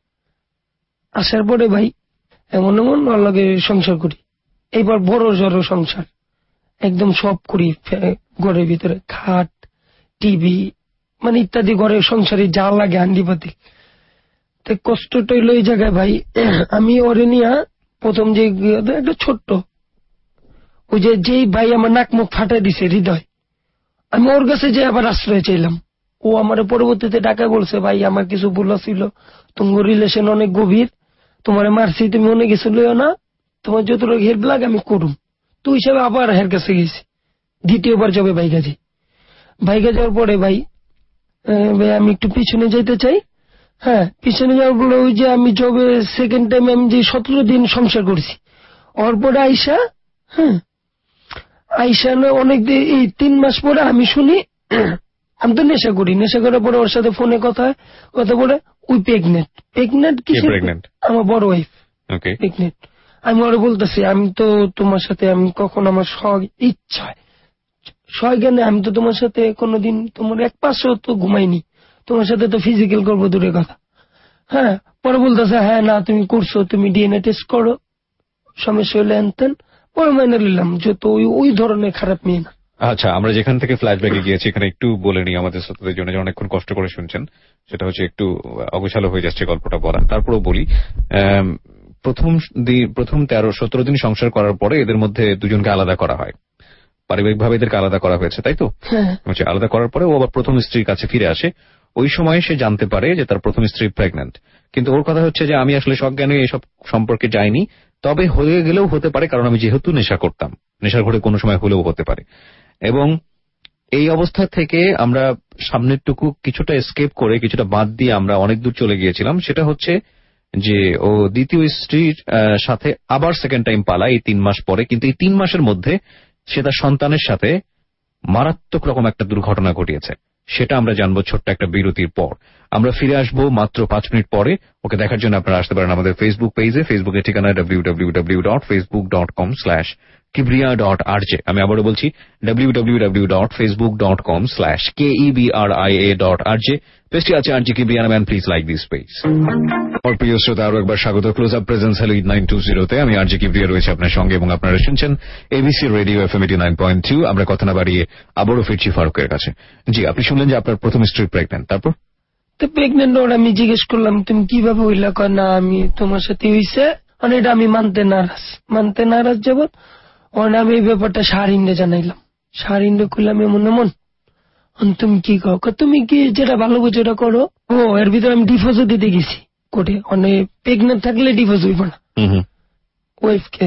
আসার পরে ভাই এমন এমন লগে সংসার করি, এইবার বড় জড় সংসার একদম সব করি, ঘরের ভিতরে খাট টিভি মানে ইত্যাদি ঘরের সংসারে যা লাগে হান্ডিপাতি। তো কষ্টটা হইল এই জায়গায় ভাই, আমি ওরে নিয়া প্রথম যে একটা ছোট্ট ওই যে যেই ভাই আমার নাক মুখ ফাটাই দিছে হৃদয়, আমি ওর কাছে যে আবার আশ্রয় চাইলাম, ও আমার পরবর্তীতে ডাকা বলছে ভাই আমার কিছু ভুল ছিল, তোমার রিলেশন অনেক গভীর, তোমার মারছি তুমি অনেক কিছু লইও না, তোমার যতটুকু হেল্প লাগে আমি করুম। তো হিসাবে আবার হের কাছে গেছি, দ্বিতীয়বার যাবে ভাই কাজে। ভাইকে যাওয়ার পরে ভাই ভাই আমি একটু পিছনে যেতে চাই। হ্যাঁ পিছনে যাওয়ার পরে ওই যে আমি জবে সেকেন্ড টাইম আমি যে সতেরো দিন সংসার করছি, ওর পরে আইসা, হ্যাঁ আইসা না অনেক এই তিন মাস পরে আমি শুনি আমি তো নেশা করি, নেশা করার পরে ওর সাথে ফোনে কথা কথা বলে ওই প্রেগনেন্ট। প্রেগনেন্ট কি? আমার বড় ওয়াইফ প্রেগনেন্ট। আমি ওরা বলতেছি আমি তো তোমার সাথে আমি কখন আমার সব ইচ্ছা সজ্ঞানে আমি তো তোমার সাথে কোনোদিন তোমার এক পাশেও তো ঘুমাইনি, তোমার সাথে তো ফিজিক্যাল করবো দূরের কথা। হ্যাঁ পরে বলতেছে হ্যাঁ না তুমি করছো, তুমি ডিএনএ টেস্ট করো, সমস্যা হলে আনতেন। পরে মেনে নিলাম যে তো ওই ধরনের খারাপ মেয়ে না। আচ্ছা আমরা যেখান থেকে ফ্ল্যাশব্যাকে গিয়েছি এখানে একটু বলে নিই আমাদের শ্রোতাদের জন্য, অনেকক্ষণ কষ্ট করে শুনছেন, সেটা হচ্ছে একটু অগোছালো হয়ে যাচ্ছে গল্পটা বলা, তারপরেও বলি। প্রথম প্রথম তেরো সতেরো দিন সংসার করার পরে এদের মধ্যে দুজনকে আলাদা করা হয়, পারিবারিকভাবে এদেরকে আলাদা করা হয়েছে, তাই তো? আলাদা করার পরে ও আবার প্রথম স্ত্রীর কাছে ফিরে আসে। ওই সময় সে জানতে পারে যে তার প্রথম স্ত্রী প্রেগন্যান্ট, কিন্তু ওর কথা হচ্ছে যে আমি আসলে সজ্ঞানে এসব সম্পর্কে যাইনি, তবে হয়ে গেলেও হতে পারে, কারণ আমি যেহেতু নেশা করতাম, নেশার ঘরে কোনো সময় হলেও হতে পারে। এবং এই অবস্থা থেকে আমরা সামনের টুকু কিছুটা এসকেপ করে কিছুটা বাদ দিয়ে আমরা অনেক দূর চলে গিয়েছিলাম, সেটা হচ্ছে যে ও দ্বিতীয় স্ত্রীর সাথে আবার সেকেন্ড টাইম পালায় এই তিন মাস পরে, কিন্তু এই তিন মাসের মধ্যে সে তার সন্তানের সাথে মারাত্মক রকম একটা দুর্ঘটনা ঘটিয়েছে। সেটা আমরা জানবো ছোট্ট একটা বিরতির পর। আমরা ফিরে আসবো মাত্র পাঁচ মিনিট পরে। ওকে দেখার জন্য আপনারা আসতে পারেন আমাদের ফেসবুক পেজে, ফেসবুকের ঠিকানা W W W dot Facebook dot com slash Kibria dot RJ. আমি আবারও বলছি W W W dot Facebook dot com slash কেইবিআরআইএ dot RJ. পেজটি আছে RJ Kibria man, please like this page. আমার প্রিয় শ্রোতা আরো একবার স্বাগত close up presence hello eight nine two জিরোতে। আমি আরজে কিবরিয়া রয়েছে আপনার সঙ্গে এবং আপনারা শুনছেন ABC radio FM eighty nine point two. আমরা কথা না বাড়িয়ে আবারও ফিরছি ফারুকের কাছে। জি আপনি শুনলেন যে আপনার প্রথম স্ত্রী প্রেগন্যান্ট, তারপর? তো প্রেগন্যান্ট ওর আমি জিজ্ঞেস করলাম তুমি কিভাবে হইলা, কয় না আমি তোমার সাথে হইছে, মানে এটা আমি মানতে নারাজ, মানতে নারাজ যাবত ওর আমি এই ব্যাপারটা শাহরিনরে জানাইলাম। শাহরিনরে খুললাম এমন এমন, তুমি কি কও? তুমি কি যেটা ভালো বুঝো ওটা করো। ও এর ভিতরে আমি ডিভোর্সও দিতে গেছি কোর্টে। অনেক প্রেগনেন্ট থাকলে ডিভোর্স হইব না, ওয়াইফকে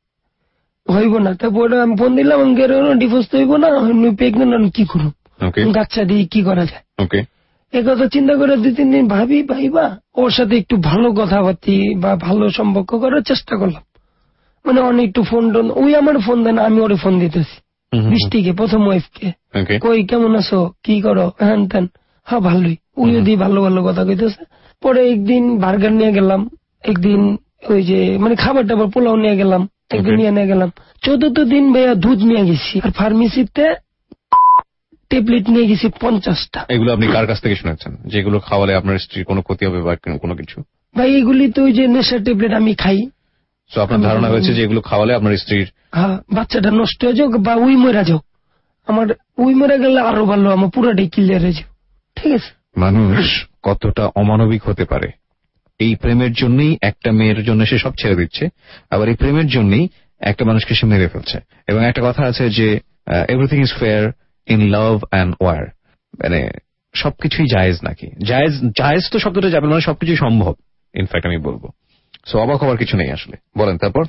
হইব না। তারপরে আমি ফোন দিলাম, ডিভোর্স তো হইব না, প্রেগনেন্ট আমি কি করবো, বাচ্চা দিয়ে কি করা যায়। এ কথা চিন্তা করে দুই তিন দিন ভাবি ভাইবা ওর সাথে একটু ভালো কথাবার্তি বা ভালো সম্পর্ক করার চেষ্টা করলাম। মানে অনেক একটু ফোন টোন, ওই আমার ফোন দেন, আমি ওরে ফোন দিতেছি বৃষ্টিকে, প্রথম ওয়াইফকে, কই কেমন আছো, কি করো, হ্যান তেন। হ্যাঁ ভালোই, ওই যদি ভালো ভালো কথা কইতেছে। পরে একদিন বার্গার নিয়ে গেলাম, একদিন ওই যে মানে খাবার টাবার পোলাও নিয়ে গেলাম, একদিন নিয়ে নিয়ে গেলাম। চতুর্থ দিন ভাইয়া দুধ নিয়ে গেছি, আর ফার্মেসিতে ট্যাবলেট নিয়ে গেছি পঞ্চাশটা। এগুলো আপনি কার কাছ থেকে শুনেছেন যেগুলো খাওয়ালে আপনার স্ত্রীর কোনো ক্ষতি হবে বা কোনো কিছু? ভাই এগুলি তো ওই যে নেশার ট্যাবলেট আমি খাই। তো আপনার ধারণা হয়েছে যে এগুলো খাওয়ালে আপনার স্ত্রীর হ্যাঁ বাচ্চাটা নষ্ট হয়ে যাক বা উই মরা যাক, আমার উই মরে গেলে আরো ভালো, আমার পুরাটাই ক্লিয়ার হয়ে যাক। ঠিক আছে, মানুষ কতটা অমানবিক হতে পারে। এই প্রেমের জন্যই একটা মেয়ের জন্য সে সব ছেড়ে দিচ্ছে, আবার এই প্রেমের জন্যই একটা মানুষকে সে মেরে ফেলছে। এবং একটা কথা আছে যে everything is fair in love and war, মানে সবকিছুই জায়েজ নাকি। জায়েজ জায়েজ তো শব্দটা যাবে, মানে সবকিছুই সম্ভব ইনফ্যাক্ট আমি বলবো। সো অবাক হওয়ার কিছু নেই আসলে। বলেন তারপর?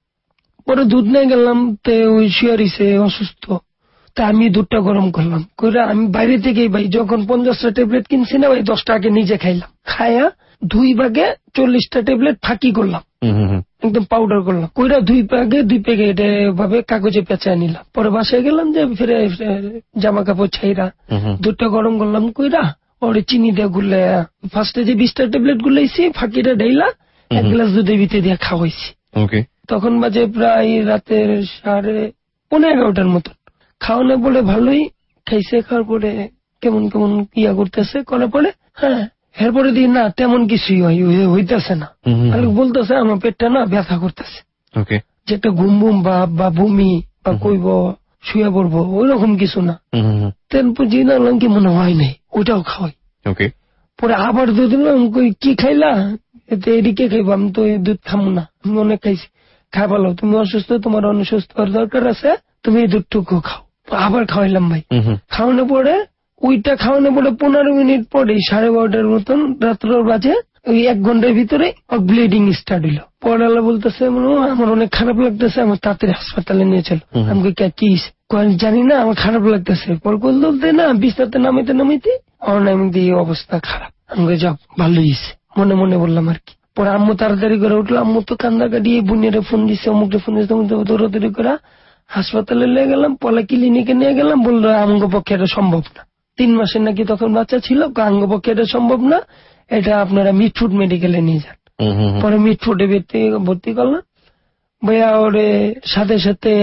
পরে দুধ নিয়ে গেলাম, তে ওই শিয়ারিছে অসুস্থ, তা আমি দুধটা গরম করলাম করে আমি বাইরে থেকেই ভাই যখন পঞ্চাশটা ট্যাবলেট কিনছি না ভাই, দশটা আগে নিজে খাইলাম, খায়া দুই ভাগে চল্লিশটা ট্যাবলেট ফাঁকি করলাম, একদম পাউডার করলাম, কইরা দুই ভাগে দুই প্যাকেট ভাবে কাগজে পেঁচায় নিলাম। পরে বাসায় গেলাম, যে ফিরে জামা কাপড় ছাইরা দুধটা গরম করলাম, কইরা ওরে চিনি দিয়ে গুলে ফার্স্টে যে বিশটা ট্যাবলেট গুলাইছি ফাঁকিটা ঢাইলা এক গ্লাস দুধের ভিতরে দিয়ে খাওয়াইছি। তখন বাজে প্রায় রাতের সাড়ে পনেরো এগারোটার মতন। খাওয়ানো পরে ভালোই খাইছে, খাওয়ার পরে কেমন কেমন ইয়া করতেছে, করার পরে হ্যাঁ এরপরে দিই না তেমন কিছুই হইতেছে না, বলতেছে আমার পেটটা না ব্যথা করতেছে, যে একটা ঘুম ঘুম ভাব বা বমি বা কইব শুয়ে পড়বো ওই রকম কিছু না। জানলাম কি মনে হয় নাই, ওইটাও খাওয়াই। পরে আবার দুধ কি খাইলা, এতে এদিকে খাইবো, আমি তো দুধ খাবো না, আমি অনেক খাইছি। খাই ভালো, তুমি অসুস্থ, তোমার অনেক সুস্থ হওয়ার দরকার আছে, তুমি এই দুধটুকু খাও। আবার খাওয়াইলাম ভাই। খাওয়ানোর পরে ওইটা খাওয়ানোর পরে পনেরো মিনিট পরে সাড়ে বারোটার মতন রাত্র বাজে, ওই এক ঘন্টার ভিতরে ব্লিডিং স্টার্ট হইলো। পরে আল্লাহ বলতেছে আমার অনেক খারাপ লাগতেছে, আমার তাড়াতাড়ি হাসপাতালে নিয়ে চলো। আমি কি জানি না, আমার খারাপ লাগতেছে। পর বলতে না বিছনাতে নামাইতে নামাইতে অনামিক দিয়ে অবস্থা খারাপ। আমি যাও ভালো হয়েছে মনে মনে বললাম আর কি। পরে আম্মু তাড়াতাড়ি করে উঠলো, আম্মু তো কান্দা কাটিয়ে বুনিয়ারে ফোন দিচ্ছে, অমুকটা ফোন দিচ্ছে, দৌড়াদৌড়ি করা হাসপাতালে নিয়ে গেলাম, পলা ক্লিনিকে নিয়ে গেলাম। বললো আঙ্গ পক্ষে এটা সম্ভব না, তিন মাসের নাকি তখন বাচ্চা ছিল, আঙ্গ পক্ষে এটা সম্ভব না, এটা আপনারা মিটফুড মেডিকেলে নিয়ে যান। পরে মিটফুডে ভর্তি করলাম ভাইয়া, ওরে সাথে সাথে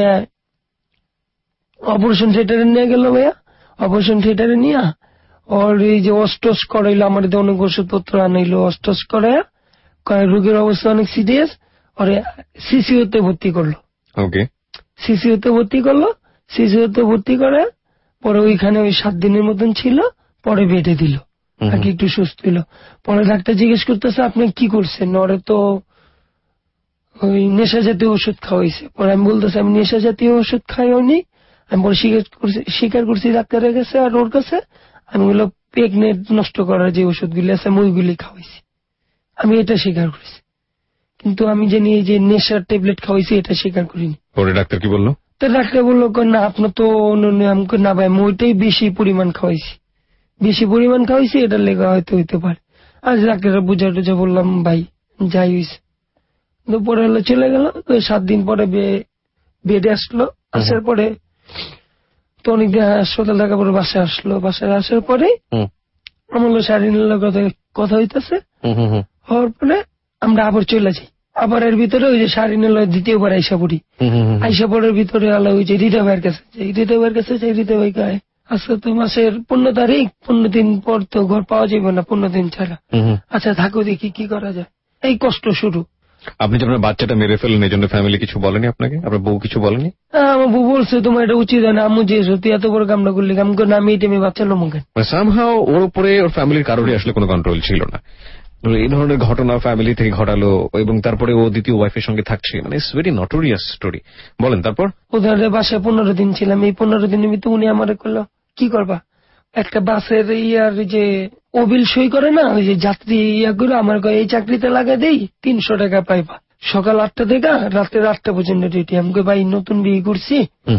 অপারেশন থিয়েটারে নিয়ে গেল ভাইয়া। অপারেশন থিয়েটারে নিয়ে ওর এই যে অস্টস করাইলো, আমার অনেক ওষুধপত্র আনাইলো, অস্টস করাইয়া রোগীর অবস্থা অনেক সিরিয়াস, ওরে সিসিওতে ভর্তি করলো। সিসিওতে ভর্তি করলো, সিসিওতে ভর্তি করে পরে ওইখানে ওই সাত দিনের মতন ছিল, পরে বেডে দিল, আগে একটু সুস্থ হইল। পরে ডাক্তার জিজ্ঞেস করতেছে আপনি কি করছেন, ওরে তো ওই নেশা জাতীয় ওষুধ খাওয়াইছে। পরে আমি বলতেছি আমি নেশা জাতীয় ওষুধ খাইনি, আমি পরে স্বীকার করছি ডাক্তারের কাছে আর ওর কাছে, আমি বললো প্রেগনেন্ট নষ্ট করার যে ওষুধগুলি আছে আমি ওইগুলি খাওয়াইছি, আমি এটা স্বীকার করেছি, কিন্তু আমি জানি এই যে নেশার ট্যাবলেট খাওয়াইছি এটা স্বীকার করিনি। পরে ডাক্তার কি বললো? তো ডাক্তার বললো না আপনার তো আমাকে না ভাই আমি ওইটাই বেশি পরিমাণ খাওয়াইছি, বেশি পরিমাণ খাওয়াইছি, এটার লেগে হয়তো হইতে পারে। আজ ডাক্তাররা বুঝা টুঝা বললাম ভাই যাই হয়েছে। পরে হলো চলে গেল, সাত দিন পরে বেডে আসলো, আসার পরে তো অনেকদিন হাসপাতাল থাকার পরে বাসায় আসলো, বাসায় আসার পরে আমার শারীরিক কথা হইতেছে, হওয়ার পরে আমরা আবার চলে যাই। আবার এর ভিতরে ওই যে শারীরিক দ্বিতীয়বার আইসা পড়ি, আইসা পড়ার ভিতরে আলো ওই যে হৃদয় ভাইয়ের কাছে যাই, হৃদয় ভাইয়ের কাছে যাই, হৃদয় ভাই গায়ে আজকে তো মাসের পনেরো তারিখ, পনেরো দিন পর তো ঘর পাওয়া যাবে না, পনেরো দিন ছাড়া, আচ্ছা থাকো দেখি কি করা যায়। এই কষ্ট শুরু। আপনি যে আপনার বাচ্চাটা মেরে ফেলেন এই জন্য ফ্যামিলি কিছু বলেনি আপনাকে? আপনার বউ কিছু বলেনি? আমার বউ বলছে তোমার এটা উচিত হয় না, আম্মু যে সত্যি এত বড় কামটা করলি, আমি আমি এটা আমি বাচ্চা লোক সামহাও ওর উপরে ওর ফ্যামিলির কারোরই আসলে কোনো কন্ট্রোল ছিল না। এই ধরনের ঘটনা ফ্যামিলি থেকে ঘটালো এবং তারপরে ও দ্বিতীয় ওয়াইফের সঙ্গে থাকছে, মানে ইটস ভেরি নটোরিয়াস স্টোরি। বলেন তারপর? ওদের বাসায় পনেরো দিন ছিলাম, এই পনেরো দিনের ভিতরে উনি আমার করলো কি করবা, একটা বাসের ইয়ার যে ওবিল সই করে না, ওই যে যাত্রী ইয়া করে আমার এই চাকরিতে লাগাই দেই, তিনশো টাকা পাইবা, সকাল আটটা থেকে রাতের আটটা পর্যন্ত ডিউটি। আমাকে ভাই নতুন বিয়ে করছি,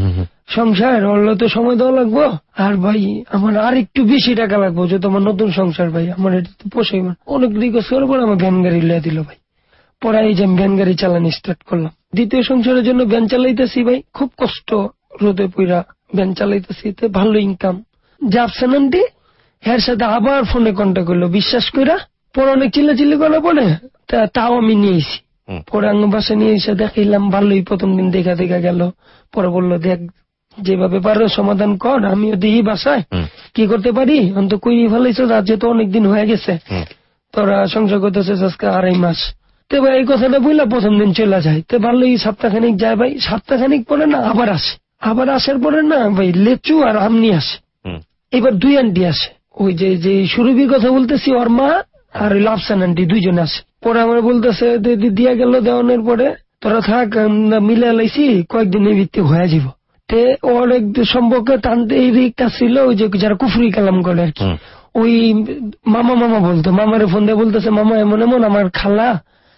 সংসার হলে তো সময় দেওয়া লাগবো, আর ভাই আমার আর একটু বেশি টাকা লাগবো, যে তোমার নতুন সংসার ভাই আমার এটা তো পোষাই। অনেক রিকোয়েস্ট করার পর আমার ভ্যান গাড়ি লিয়ে দিল ভাই। পরে এই যে আমি ভ্যান গাড়ি চালানো স্টার্ট করলাম। দ্বিতীয় সংসারের জন্য ভ্যান চালাইতেছি ভাই, খুব কষ্ট, রোদে পুইরা ভ্যান চালাইতেছি, ভালো ইনকাম। যাচ্ছেন আন্টি এর সাথে আবার ফোনে কন্ট্যাক্ট করলো, বিশ্বাস কইরা। পরে অনেক চিল্লাচিল্লি করার পরে তাও আমি নিয়েছি। পরে আঙ্গ বাসা নিয়ে এসে দেখাইলাম, ভালোই প্রথম দিন দেখা দেখা গেল। পরে বললো দেখ যেভাবে পারো সমাধান কর, আমিও দেখি বাসায় কি করতে পারি। অন্ত কই ফেলাইছো, রাত যেহেতু অনেকদিন হয়ে গেছে, তোরা সংসার করতেছে আজকে আড়াই মাস। তো ভাই এই কথাটা বললাম, প্রথম দিন চলে যায়। তো ভালোই সপ্তাহখানিক যায় ভাই, সপ্তাহখানিক পরে না আবার আসে, আবার আসার পরে না ভাই লেচু আর আমনি আসে। এবার দুই আন্টি আসে, ওই যে যে সুরভির কথা বলতেছি ওর মা আর ওই লাফসান আন্টি দুইজন আসে। পরে আমার বলতেছে দিয়া গেল, দেওয়ানোর পরে তোরা থাক, মিলে লাইছি কয়েকদিনের ভিত্তি হয়ে যাব। তে ওর এক সম্পর্কে টানতে এই দিকটা ছিল, ওই যে যারা কুফরি কালাম করে আর কি, ওই মামা মামা বলতো। মামারে ফোন দিয়ে বলতেছে, মামা এমন এমন আমার খালা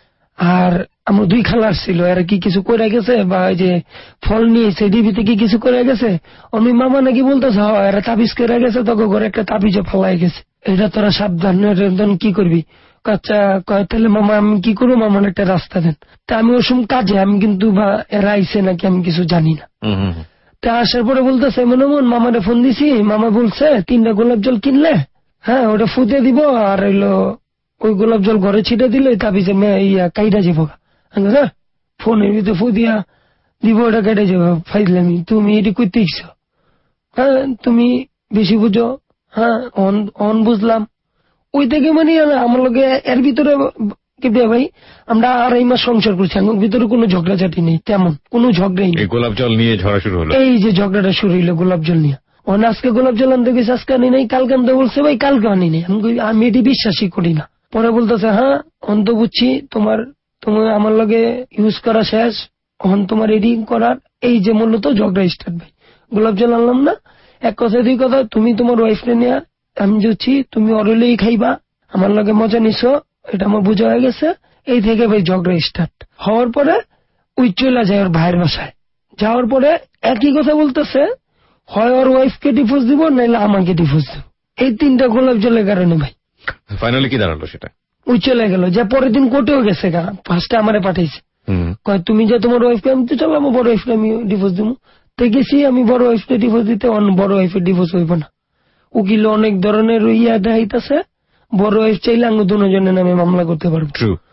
আর আমার দুই খালার ছিল, এরা কি কিছু করে গেছে, বা ওই যে ফল নিয়েছে ডিবিতে কি কিছু করে গেছে। অমি মামা নাকি বলতেছে হ্যাঁ এরা তাবিজ করে গেছে, তোকে ঘরে একটা তাবিজও ফেলাই গেছে, এটা তোরা সাবধান কি করবি। আচ্ছা কয় তাহলে মামা আমি কি করবো, মামার একটা রাস্তা দেন। তা আমি ওসম কাজে আমি কিন্তু বা এরা আইসে নাকি আমি কিছু জানি না। তা আসার পরে বলতেছে মনে মন মামারে ফোন দিছি, মামা বলছে তিনটা গোলাপ জল কিনলে হ্যাঁ ওটা ফুটে দিব, আর হইলো ওই গোলাপ জল ঘরে ছিটে দিলে তাবিজে ইয়া কাইটা যাবো। হ্যাঁ ফোনের ভিতরে ফু দিয়া দিব, ওটা কেটে যাবো। ফাইজলামি তুমি এটি করতে ইচ্ছো, হ্যাঁ তুমি বেশি বুঝো। হ্যাঁ অন অন বুঝলাম। ওই থেকে মানে আমার লোকে এর ভিতরে ভাই আমরা আড়াই মাস সংসার করছি, আমার ভিতরে কোনো ঝগড়াঝাটি নেই, তেমন কোনো ঝগড়াই নেই। গোলাপ জল নিয়ে ঝগড়া শুরু হলো, এই যে ঝগড়াটা শুরু হইলো গোলাপ জল নিয়ে। অন আজকে গোলাপ জল আনতে গেছে, আজকে আনি নাই, কালকে আনতে বলছে ভাই কালকে আনি নাই। আমি এটি বিশ্বাসই করি না। পরে বলতেছে হ্যাঁ অন্ত বুঝছি তোমার তোমার আমার লগে ইউজ করা শেষ, অন তোমার এডিং করার। এই যে মূলত ঝগড়া স্টার্ট ভাই। গোলাপ জল আনলাম না, এক কথা দুই কথা, তুমি তোমার ওয়াইফরে নিয়ে আমি যাচ্ছি, তুমি অরলেই খাইবা, আমার লগে মজা নিছো, এটা আমার বোঝা হয়ে গেছে। এই থেকে ভাই ঝগড়া স্টার্ট হওয়ার পরে ওই চলে যায় ওর ভাইয়ের বাসায়। যাওয়ার পরে একই কথা বলতেছে, হয় ওর ওয়াইফকে ডিভোর্স দিব নাইলে আমাকে ডিভোর্স দিব। এই তিনটা গোলাপ জলের কারণে ভাই ফাইনালি কি দাঁড়ালো সেটা, ওই চলে গেল। যে পরের দিন কোর্টেও গেছে, গা ফার্স্টে আমারে পাঠাইছে, কয় তুমি যে তোমার ওয়াইফকে আমি তো চলো আমার বড় ওয়াইফকে আমি ডিভোর্স দিব। তো গেছি আমি বড় ওয়াইফকে ডিভোর্স দিতে, বড় ওয়াইফের ডিভোর্স হইব না। উকিল অনেক ধরনের ইয়া দেখাইতেছে, বড় ওয়াইফ চাইলে আমি দুজনের নামে মামলা করতে পারবো।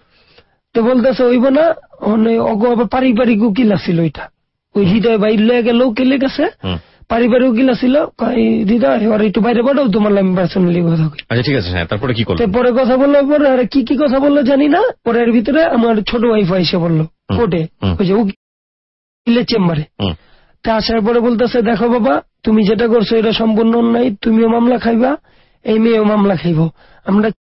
তো বলতেছে হইব না, অগ আবার পারিবারিক উকিল আসছিল, ওইটা ওই হৃদয় বাইর লয়ে গেল উকিলের কাছে, পারিবারিক উকিল আসছিল। হৃদয় আর একটু বাইরে পাঠাও, তোমার আমি পার্সোনালি কথা কই। আচ্ছা ঠিক আছে, তারপরে কি করলো? পরে কথা বললো, পরে আর কি কি কথা বললো জানি না। পরে এর ভিতরে আমার ছোট ওয়াইফ এসে বললো কোর্টে, ওই যে উকিলের চেম্বারে। তা আসার পরে বলতেছে দেখো বাবা তুমি যেটা করছো এটা সম্পূর্ণ অন্যায়, তুমিও মামলা খাইবা, এই মেয়েও মামলা খাইব। আমরা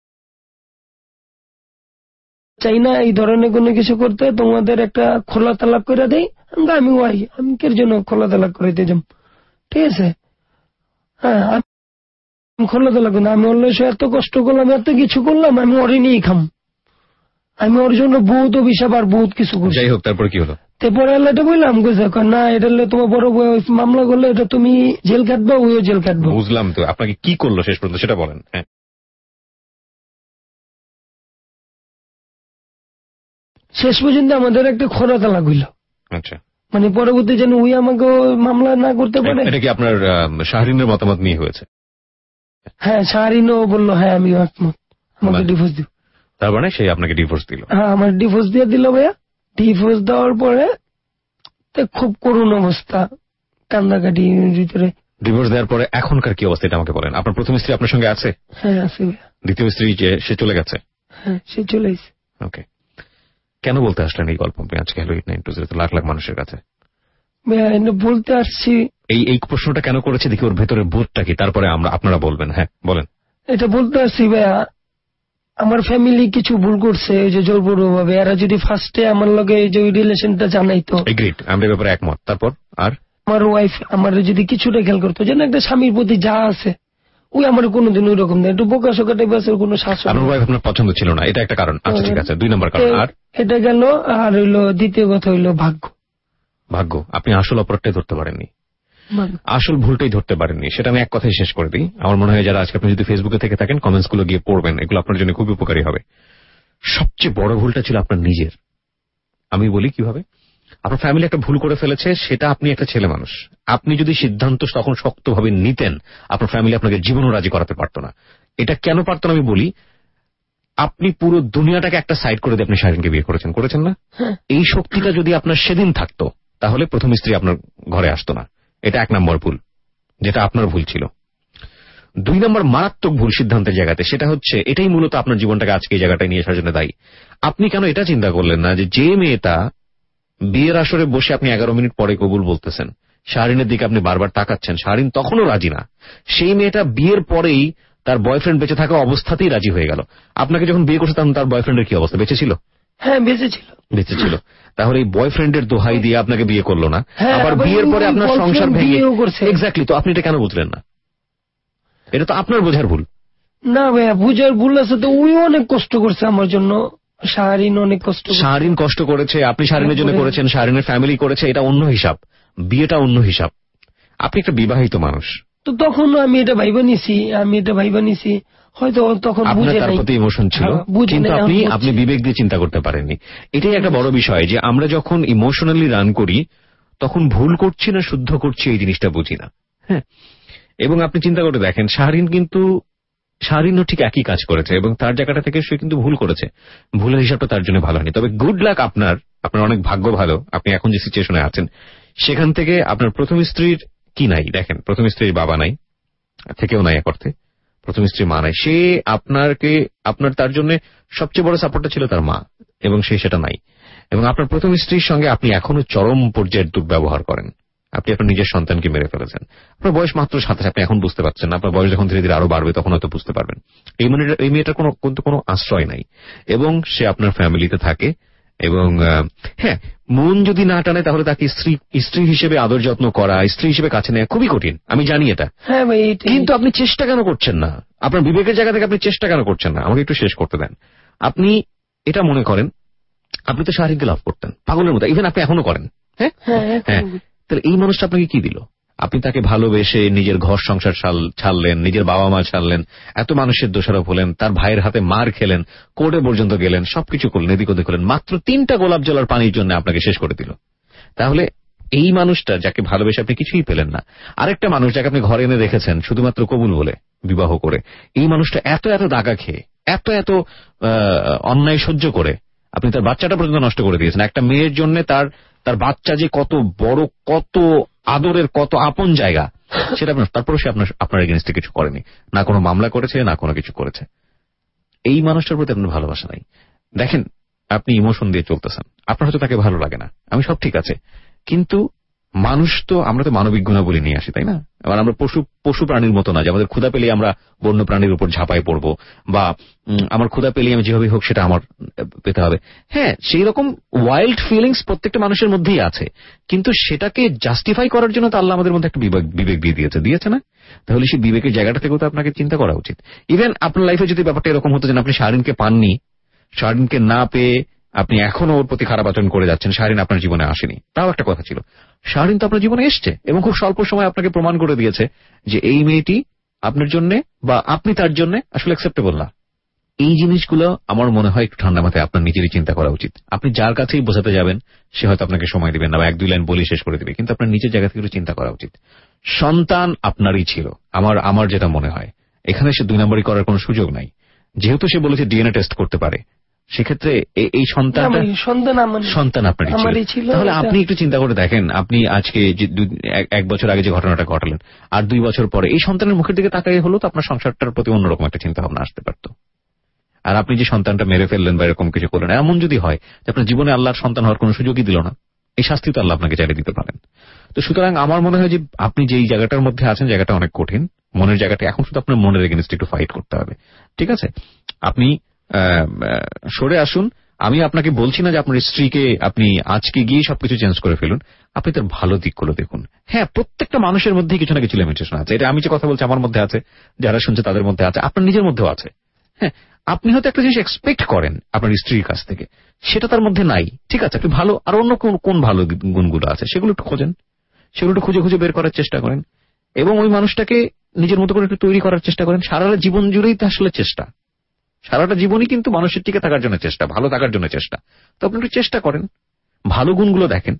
চাই না এই ধরনের কোনো কিছু করতে, তোমাদের একটা খোলা তালাক করে দেই। আমি ওয়াই আমি কের জন্য খোলা তালাক করে দিয়ে যাম, ঠিক আছে? হ্যাঁ আমি খোলা তালাক না, আমি অন্য এত কষ্ট করলাম, এত কিছু করলাম, আমি ওরে নিয়েই খাম। আমি ওর জন্য বহুত অভিশাপ আর বহুত কিছু করছি। যাই হোক তারপর কি হলো? তারপরে এটা বললাম না এটা তোমার বড় মামলা করলে এটা তুমি জেল কাটবা, ওইও জেল কাটবো। বুঝলাম। তো আপনাকে কি করলো শেষ পর্যন্ত সেটা বলেন। হ্যাঁ শেষ পর্যন্ত আমাদের একটা খোলা তালাক হইল। আচ্ছা মানে পরবর্তী যেন ওই আমাকে মামলা না করতে পারে। এটা কি আপনার শাহরিনের মতামত নিয়ে হয়েছে? হ্যাঁ শাহরিনও বললো হ্যাঁ আমি একমত, আমাকে ডিভোর্স দিও। তার মানে সে আপনাকে ডিভোর্স দিল? হ্যাঁ আমার ডিভোর্স দিয়ে দিল ভাইয়া। ডিভোর্স দেওয়ার পরে খুব করুণ অবস্থা, কান্দাকাটি ভিতরে। ডিভোর্স দেওয়ার পরে এখনকার কি অবস্থা এটা আমাকে বলেন। আপনার প্রথম স্ত্রী আপনার সঙ্গে আছে? হ্যাঁ আছে ভাইয়া। দ্বিতীয় স্ত্রী যে সে চলে গেছে? হ্যাঁ সে চলে গেছে। ওকে, কেন বলতে আসলেন এই গল্প আজকে hello eight nine two zero lakh lakh মানুষের কাছে? বলতে আসছি এই এই প্রশ্নটা কেন করেছে দেখি ওর ভেতরের বোধটা কি, তারপরে আমরা আপনারা বলবেন। হ্যাঁ বলেন। এটা বলতে আসছি ভাইয়া, আমার ফ্যামিলি কিছু ভুল করছে, এই যে জোরপূর্বক ভাবে। এরা যদি ফার্স্টে আমার লগে এই যে রিলেশনটা জানাইতো। এগ্রিড, আমরা ব্যাপারে একমত। তারপর আর আমার ওয়াইফ আমার যদি কিছুটা খেয়াল করতো, যেন একটা স্বামীর প্রতি যা আছে ওই আমার কোনোদিন ওই রকম না, একটু বোকা শোকা টাইপ আছে, কোনো শাসন। আপনার ওয়াইফ আপনার পছন্দ ছিল না, এটা একটা কারণ। আচ্ছা ঠিক আছে, দুই নম্বর কারণ। আর এটা গেল। আর হইলো দ্বিতীয় কথা হইলো ভাগ্য। ভাগ্য, আপনি আসল অপরাধটাই ধরতে পারেননি, আসল ভুলটাই ধরতে পারেননি। সেটা আমি এক কথায় শেষ করে দিই। আমার মনে হয় যারা আজকে আপনি যদি ফেসবুকে থেকে থাকেন, কমেন্টস গুলো গিয়ে পড়বেন, এগুলো আপনার জন্য খুবই উপকারী হবে। সবচেয়ে বড় ভুলটা ছিল আপনার নিজের। আমি বলি কিভাবে। আপনার ফ্যামিলি একটা ভুল করে ফেলেছে, সেটা আপনি একটা ছেলে মানুষ, আপনি যদি সিদ্ধান্ত তখন শক্তভাবে নিতেন, আপনার ফ্যামিলি আপনাকে জীবনও রাজি করাতে পারতো না। এটা কেন পারতো না আমি বলি। আপনি পুরো দুনিয়াটাকে একটা সাইড করে দিয়ে আপনি শাহিনকে বিয়ে করেছেন, করেছেন না? এই শক্তিটা যদি আপনার সেদিন থাকতো, তাহলে প্রথম স্ত্রী আপনার ঘরে আসতো না। এটা এক নম্বর ভুল, যেটা আপনার ভুল ছিল। দুই নম্বর মারাত্মক ভুল সিদ্ধান্তের জায়গাতে, সেটা হচ্ছে এটাই মূলত আপনার জীবনটাকে আজকে এই জায়গাটায় নিয়ে আসার জন্য দায়ী। আপনি কেন এটা চিন্তা করলেন না যে যে মেয়েটা বিয়ের আসরে বসে আপনি এগারো মিনিট পরে কবুল বলতেছেন, শাহরিনের দিকে আপনি বারবার তাকাচ্ছেন, শাহরিন তখনও রাজি না, সেই মেয়েটা বিয়ের পরেই তার বয়ফ্রেন্ড বেঁচে থাকা অবস্থাতেই রাজি হয়ে গেল। আপনাকে যখন বিয়ে করছে তখন তার বয়ফ্রেন্ডের কি অবস্থা, বেঁচে ছিল? হ্যাঁ বেঁচে ছিল, বেঁচে ছিল। তাহলে এই বয়ফ্রেন্ডের দোহাই দিয়ে আপনাকে বিয়ে করলো না, আবার বিয়ের পরে আপনার সংসার ভেঙে। এক্স্যাক্টলি, তো আপনি এটা কেন বুঝলেন না? এটা তো আপনার বোঝার ভুল। না ভাইয়া, বুঝার ভুল আছে তো। ওই অনেক কষ্ট করছে আমার জন্য, শাহরিন অনেক কষ্ট। শাহরিন কষ্ট করেছে, আপনি শাহরিনের জন্য করেছেন, শাহরিনের ফ্যামিলি করেছে, এটা অন্য হিসাব, বিয়েটা অন্য হিসাব। আপনি একটা বিবাহিত মানুষ, তো তখন আমি এটা ভাইবা নিছি, আমি এটা ভাইবা নিছি হয়তো তখন আপনার তার প্রতি ইমোশন ছিল, কিন্তু আপনি আপনি বিবেক দিয়ে চিন্তা করতে পারেননি। এটাই একটা বড় বিষয়, যে আমরা যখন ইমোশনালি রান করি তখন ভুল করছি না শুদ্ধ করছি এই জিনিসটা বুঝি না। হ্যাঁ, এবং আপনি চিন্তা করে দেখেন, শাহরিন কিন্তু শাহরিনও ঠিক একই কাজ করেছে এবং তার জায়গাটা থেকে সে কিন্তু ভুল করেছে, ভুলের হিসাবটা তার জন্য ভালো হয়নি। তবে গুড লাক আপনার, আপনার অনেক ভাগ্য ভালো, আপনি এখন যে সিচুয়েশনে আছেন সেখান থেকে আপনার প্রথম স্ত্রীর কি নাই, দেখেন প্রথম স্ত্রীর বাবা নাই, থেকেও নাই এক অর্থে, প্রথম স্ত্রীর মা নাই, সে আপনাকে আপনার তার জন্য সবচেয়ে বড় সাপোর্টটা ছিল তার মা, এবং সে সেটা নাই। এবং আপনার প্রথম স্ত্রীর সঙ্গে আপনি এখনো চরম পর্যায়ের দুর্ব্যবহার করেন, আপনি আপনার নিজের সন্তানকে মেরে ফেলেছেন। আপনার বয়স মাত্র সাতাশ, আপনি এখন বুঝতে পারছেন না, আপনার বয়স যখন ধীরে ধীরে আরো বাড়বে তখন হয়তো বুঝতে পারবেন। এই মেয়েটার এই মেয়েটার কোনো কিন্তু কোনো আশ্রয় নাই, এবং সে আপনার ফ্যামিলিতে থাকে। এবং হ্যাঁ, মন যদি না টানে তাহলে তাকে স্ত্রী স্ত্রী হিসেবে আদর যত্ন করা, স্ত্রী হিসেবে কাছে নেওয়া খুবই কঠিন, আমি জানি এটা। হ্যাঁ ভাই, কিন্তু আপনি চেষ্টা কেন করছেন না? আপনার বিবেকের জায়গা থেকে আপনি চেষ্টা কেন করছেন না? আমাকে একটু শেষ করতে দেন। আপনি এটা মনে করেন, আপনি তো শাহরিনকে লাভ করতেন পাগলের মতো, ইভেন আপনি এখনো করেন। হ্যাঁ হ্যাঁ, তাহলে এই মানুষটা আপনাকে কি দিল? আপনি তাকে ভালোবেসে নিজের ঘর সংসার ছাড়লেন, নিজের বাবা মা ছাড়লেন, এত মানুষের দোষারোপ হলেন, তার ভাইয়ের হাতে মার খেলেন, কোর্টে পর্যন্ত গেলেন, সবকিছু করলেন, এদিক ওদিক করলেন, মাত্র তিনটা গোলাপ জলের পানির জন্য আপনাকে শেষ করে দিল। তাহলে এই মানুষটা যাকে ভালোবেসে আপনি কিছুই পেলেন না, আরেকটা মানুষ যাকে আপনি ঘরে এনে রেখেছেন শুধুমাত্র কবুল বলে বিবাহ করে, এই মানুষটা এত এত দাগা খেয়ে, এত এত অন্যায় সহ্য করে আপনি তার বাচ্চাটা পর্যন্ত নষ্ট করে দিয়েছেন। একটা মেয়ের জন্য তার তার বাচ্চা যে কত বড়, কত আদরের, কত আপন জায়গা, সেটা আপনার, তারপরে সে আপনার আপনার এগেইনস্টে কিছু করেনি, না কোনো মামলা করেছে, না কোনো কিছু করেছে। এই মানুষটার প্রতি আপনার ভালোবাসা নাই। দেখেন, আপনি ইমোশন দিয়ে চলতেছেন, আপনার হয়তো তাকে ভালো লাগে না, আমি সব ঠিক আছে, কিন্তু মানুষ তো, আমরা তো মানবিক গুণাবলী নিয়ে আসি, তাই না? এবার আমরা পশু পশু প্রাণীর মতো না যে আমাদের ক্ষুধা পেলে আমরা বন্য প্রাণীর উপর ঝাঁপাই পড়বো, বা আমার ক্ষুধা পেলে আমি যেভাবে হোক সেটা আমার পেতে হবে। হ্যাঁ, সেই রকম ওয়াইল্ড ফিলিংস প্রত্যেকটা মানুষের মধ্যেই আছে, কিন্তু সেটাকে জাস্টিফাই করার জন্য তো আল্লাহ আমাদের মধ্যে একটা বিবেক বিবেক দিয়ে দিয়েছে, দিয়েছে না? তাহলে সেই বিবেকের জায়গাটা থেকেও তো আপনাকে চিন্তা করা উচিত। ইভেন আপনার লাইফে যদি ব্যাপারটা এরকম হতো যে আপনি শাহরিনকে পাননি, শাহরিনকে না পেয়ে আপনি এখনো ওর প্রতি খারাপ আচরণ করে যাচ্ছেন, শাহরিন আপনার জীবনে আসেনি, তাও একটা কথা ছিল। শাহরিন তো আপনার জীবনে এসছে এবং খুব স্বল্প সময় আপনাকে প্রমাণ করে দিয়েছে যে এই মেয়েটি আপনার জন্য বা আপনি তার জন্য আসলে অ্যাকসেপ্টেবল না। এই জিনিসগুলো আমার মনে হয় একটু ঠান্ডা মাথায় আপনার নিজেরই চিন্তা করা উচিত। আপনি যার কাছেই বোঝাতে যাবেন সে হয়তো আপনাকে সময় দিবেন না, বা এক দুই লাইন বলি শেষ করে দিবে, কিন্তু আপনার নিজের জায়গা থেকে একটু চিন্তা করা উচিত। সন্তান আপনারই ছিল, আমার আমার যেটা মনে হয় এখানে সে দুই নম্বরই করার কোনো সুযোগ নাই। যেহেতু সে বলেছে ডিএনএ টেস্ট করতে পারে, সেক্ষেত্রে এই সন্তানটা সন্তান আপনারই ছিল। তাহলে আপনি একটু চিন্তা করে দেখেন, আপনি আজকে যে এক বছর আগে যে ঘটনাটা ঘটালেন, আর দুই বছর পরে এই সন্তানের মুখের দিকে তাকাই হলো তো আপনার সংসারটার প্রতি অন্যরকম একটা চিন্তা ভাবনা আসতে পারত। আর আপনি যে সন্তানটা মেরে ফেললেন বা এরকম কিছু করলেন, এমন যদি হয় যে আপনার জীবনে আল্লাহর সন্তান হওয়ার কোনো সুযোগই দিল না, এই শাস্তি তো আল্লাহ আপনাকে চালিয়ে দিতে পারেন। তো সুতরাং আমার মনে হয় যে আপনি যেই জায়গাটার মধ্যে আছেন, জায়গাটা অনেক কঠিন, মনের জায়গাটা এখন শুধু আপনার মনের এগেইনস্টে একটু ফাইট করতে হবে, ঠিক আছে? আপনি সরে আসুন, আমি আপনাকে বলছি না যে আপনার স্ত্রীকে আপনি আজকে গিয়ে সবকিছু চেঞ্জ করে ফেলুন, আপনি তার ভালো দিকগুলো দেখুন। হ্যাঁ, প্রত্যেকটা মানুষের মধ্যেই কিছু না কিছু লিমিটেশন আছে। এটা আমি যে কথা বলছি আমার মধ্যে আছে, যারা শুনছে তাদের মধ্যে আছে, আপনার নিজের মধ্যেও আছে। হ্যাঁ, আপনি হয়তো একটা জিনিস এক্সপেক্ট করেন আপনার স্ত্রীর কাছ থেকে, সেটা তার মধ্যে নাই, ঠিক আছে, আপনি ভালো আর অন্য কোন কোন ভালো গুণগুলো আছে সেগুলো একটু খোঁজেন, সেগুলো একটু খুঁজে খুঁজে বের করার চেষ্টা করেন এবং ওই মানুষটাকে নিজের মতো করে একটু তৈরি করার চেষ্টা করেন। সারাটা জীবন জুড়েই তো আসলে চেষ্টা, সারাটা জীবনই কিন্তু মানুষের টিকে থাকার জন্য চেষ্টা, ভালো থাকার জন্য চেষ্টা। তো আপনি একটু চেষ্টা করেন, ভালো গুণগুলো দেখেন।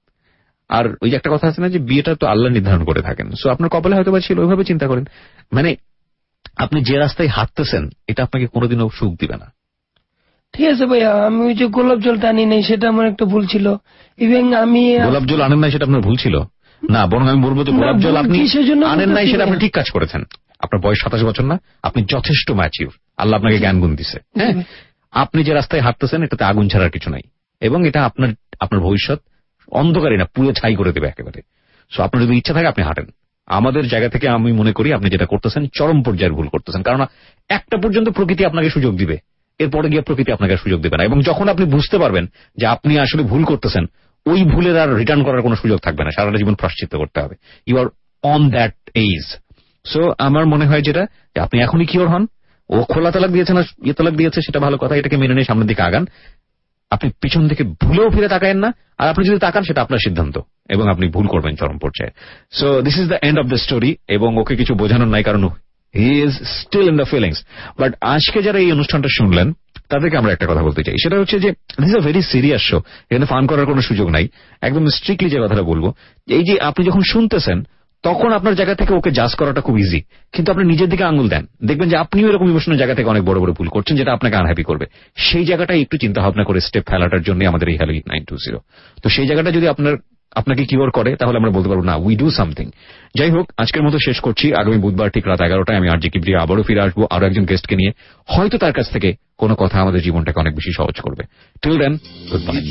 আর ওই যে একটা কথা আছে না যে বিয়েটা তো আল্লাহ নির্ধারণ করে থাকেন, সো আপনার কপালে হয়তো বা ছিল, ওইভাবে চিন্তা করেন। মানে আপনি যে রাস্তায় হাঁটতেছেন এটা আপনাকে কোনোদিনও সুখ দিবে না। ঠিক আছে ভাইয়া, আমি ওই যে গোলাপ জলটা আনি নাই, সেটা আমার একটা ভুল ছিল। ইভেন আমি গোলাপ জল আনেন নাই সেটা আপনার ভুল ছিল না, বরং আমি বলবো যে গোলাপ জল আপনি আনেন নাই সেটা আপনি ঠিক কাজ করেছেন। আপনার বয়স সাতাশ বছর না, আপনি যথেষ্ট ম্যাচিউর, আল্লাহ আপনাকে জ্ঞান গুণ দিছে। হ্যাঁ, আপনি যে রাস্তায় হাঁটতেছেন এটাতে আগুন ছাড়ার কিছু নাই এবং এটা আপনার আপনার ভবিষ্যৎ অন্ধকারই না পুরো ছাই করে দেবে একেবারে। সো আপনার যদি ইচ্ছা থাকে আপনি হাঁটেন। আমাদের জায়গা থেকে আমি মনে করি আপনি যেটা করতেছেন চরম পর্যায়ের ভুল করতেছেন, কারণ একটা পর্যন্ত প্রকৃতি আপনাকে সুযোগ দিবে, এরপরে গিয়ে প্রকৃতি আপনাকে সুযোগ দেবে না। এবং যখন আপনি বুঝতে পারবেন যে আপনি আসলে ভুল করতেছেন, ওই ভুলের আর রিটার্ন করার কোনো সুযোগ থাকবে না, সারাটা জীবন প্রায়শ্চিত্ত করতে হবে। You are on that edge. So আমার মনে হয় যেটা আপনি এখনই কিওর হন। ও খোলা তালাক দিয়েছে না ইয়ে তালাক দিয়েছে সেটা ভালো কথা, এটাকে মেনে নিয়ে সামনের দিকে আগান। আপনি পিছন দিকে ভুলেও ফিরে তাকায়েন না, আর আপনি যদি তাকান সেটা আপনার সিদ্ধান্ত এবং আপনি ভুল করবেন চরম পর্যায়ে। So this is the end of the story. এবং ওকে কিছু বোঝানোর নাই, কারণ he is still in the feelings. But আজকে যারা এই অনুষ্ঠানটা শুনলেন তাদেরকে আমরা একটা কথা বলতে চাই, সেটা হচ্ছে যে this is a very serious show, এখানে ফান করার কোনো সুযোগ নাই। একদম স্ট্রিক্টলি যে কথাটা বলবো, এই যে আপনি যখন শুনতেছেন তখন আপনার জায়গা থেকে ওকে জাজ করাটা খুব ইজি, কিন্তু আপনি নিজের দিকে আঙুল দেন, দেখবেন যে আপনিও এরকম ইমোশনাল জায়গা থেকে অনেক বড় বড় ভুল করছেন যেটা আপনাকে আনহ্যাপি করবে। সেই জায়গাটাই একটু চিন্তা ভাবনা করে স্টেপ ফেলাটার জন্য আমাদের এই hello eight nine two zero. তো সেই জায়গাটা যদি আপনার আপনাকে কিওর করে তাহলে আমরা বলতে পারবো না উই ডু সামথিং। যাই হোক, আজকের মতো শেষ করছি। আগামী বুধবার ঠিক রাত এগারোটায় আমি আরজে কিবরিয়া আবারও ফিরে আসবো আরো একজন গেস্টকে নিয়ে, হয়তো তার কাছ থেকে কোনো কথা আমাদের জীবনটাকে অনেক বেশি সহজ করবে। Till then, good bye.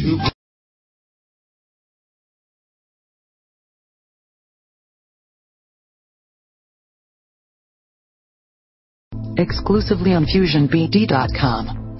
Exclusively on fusion b d dot com.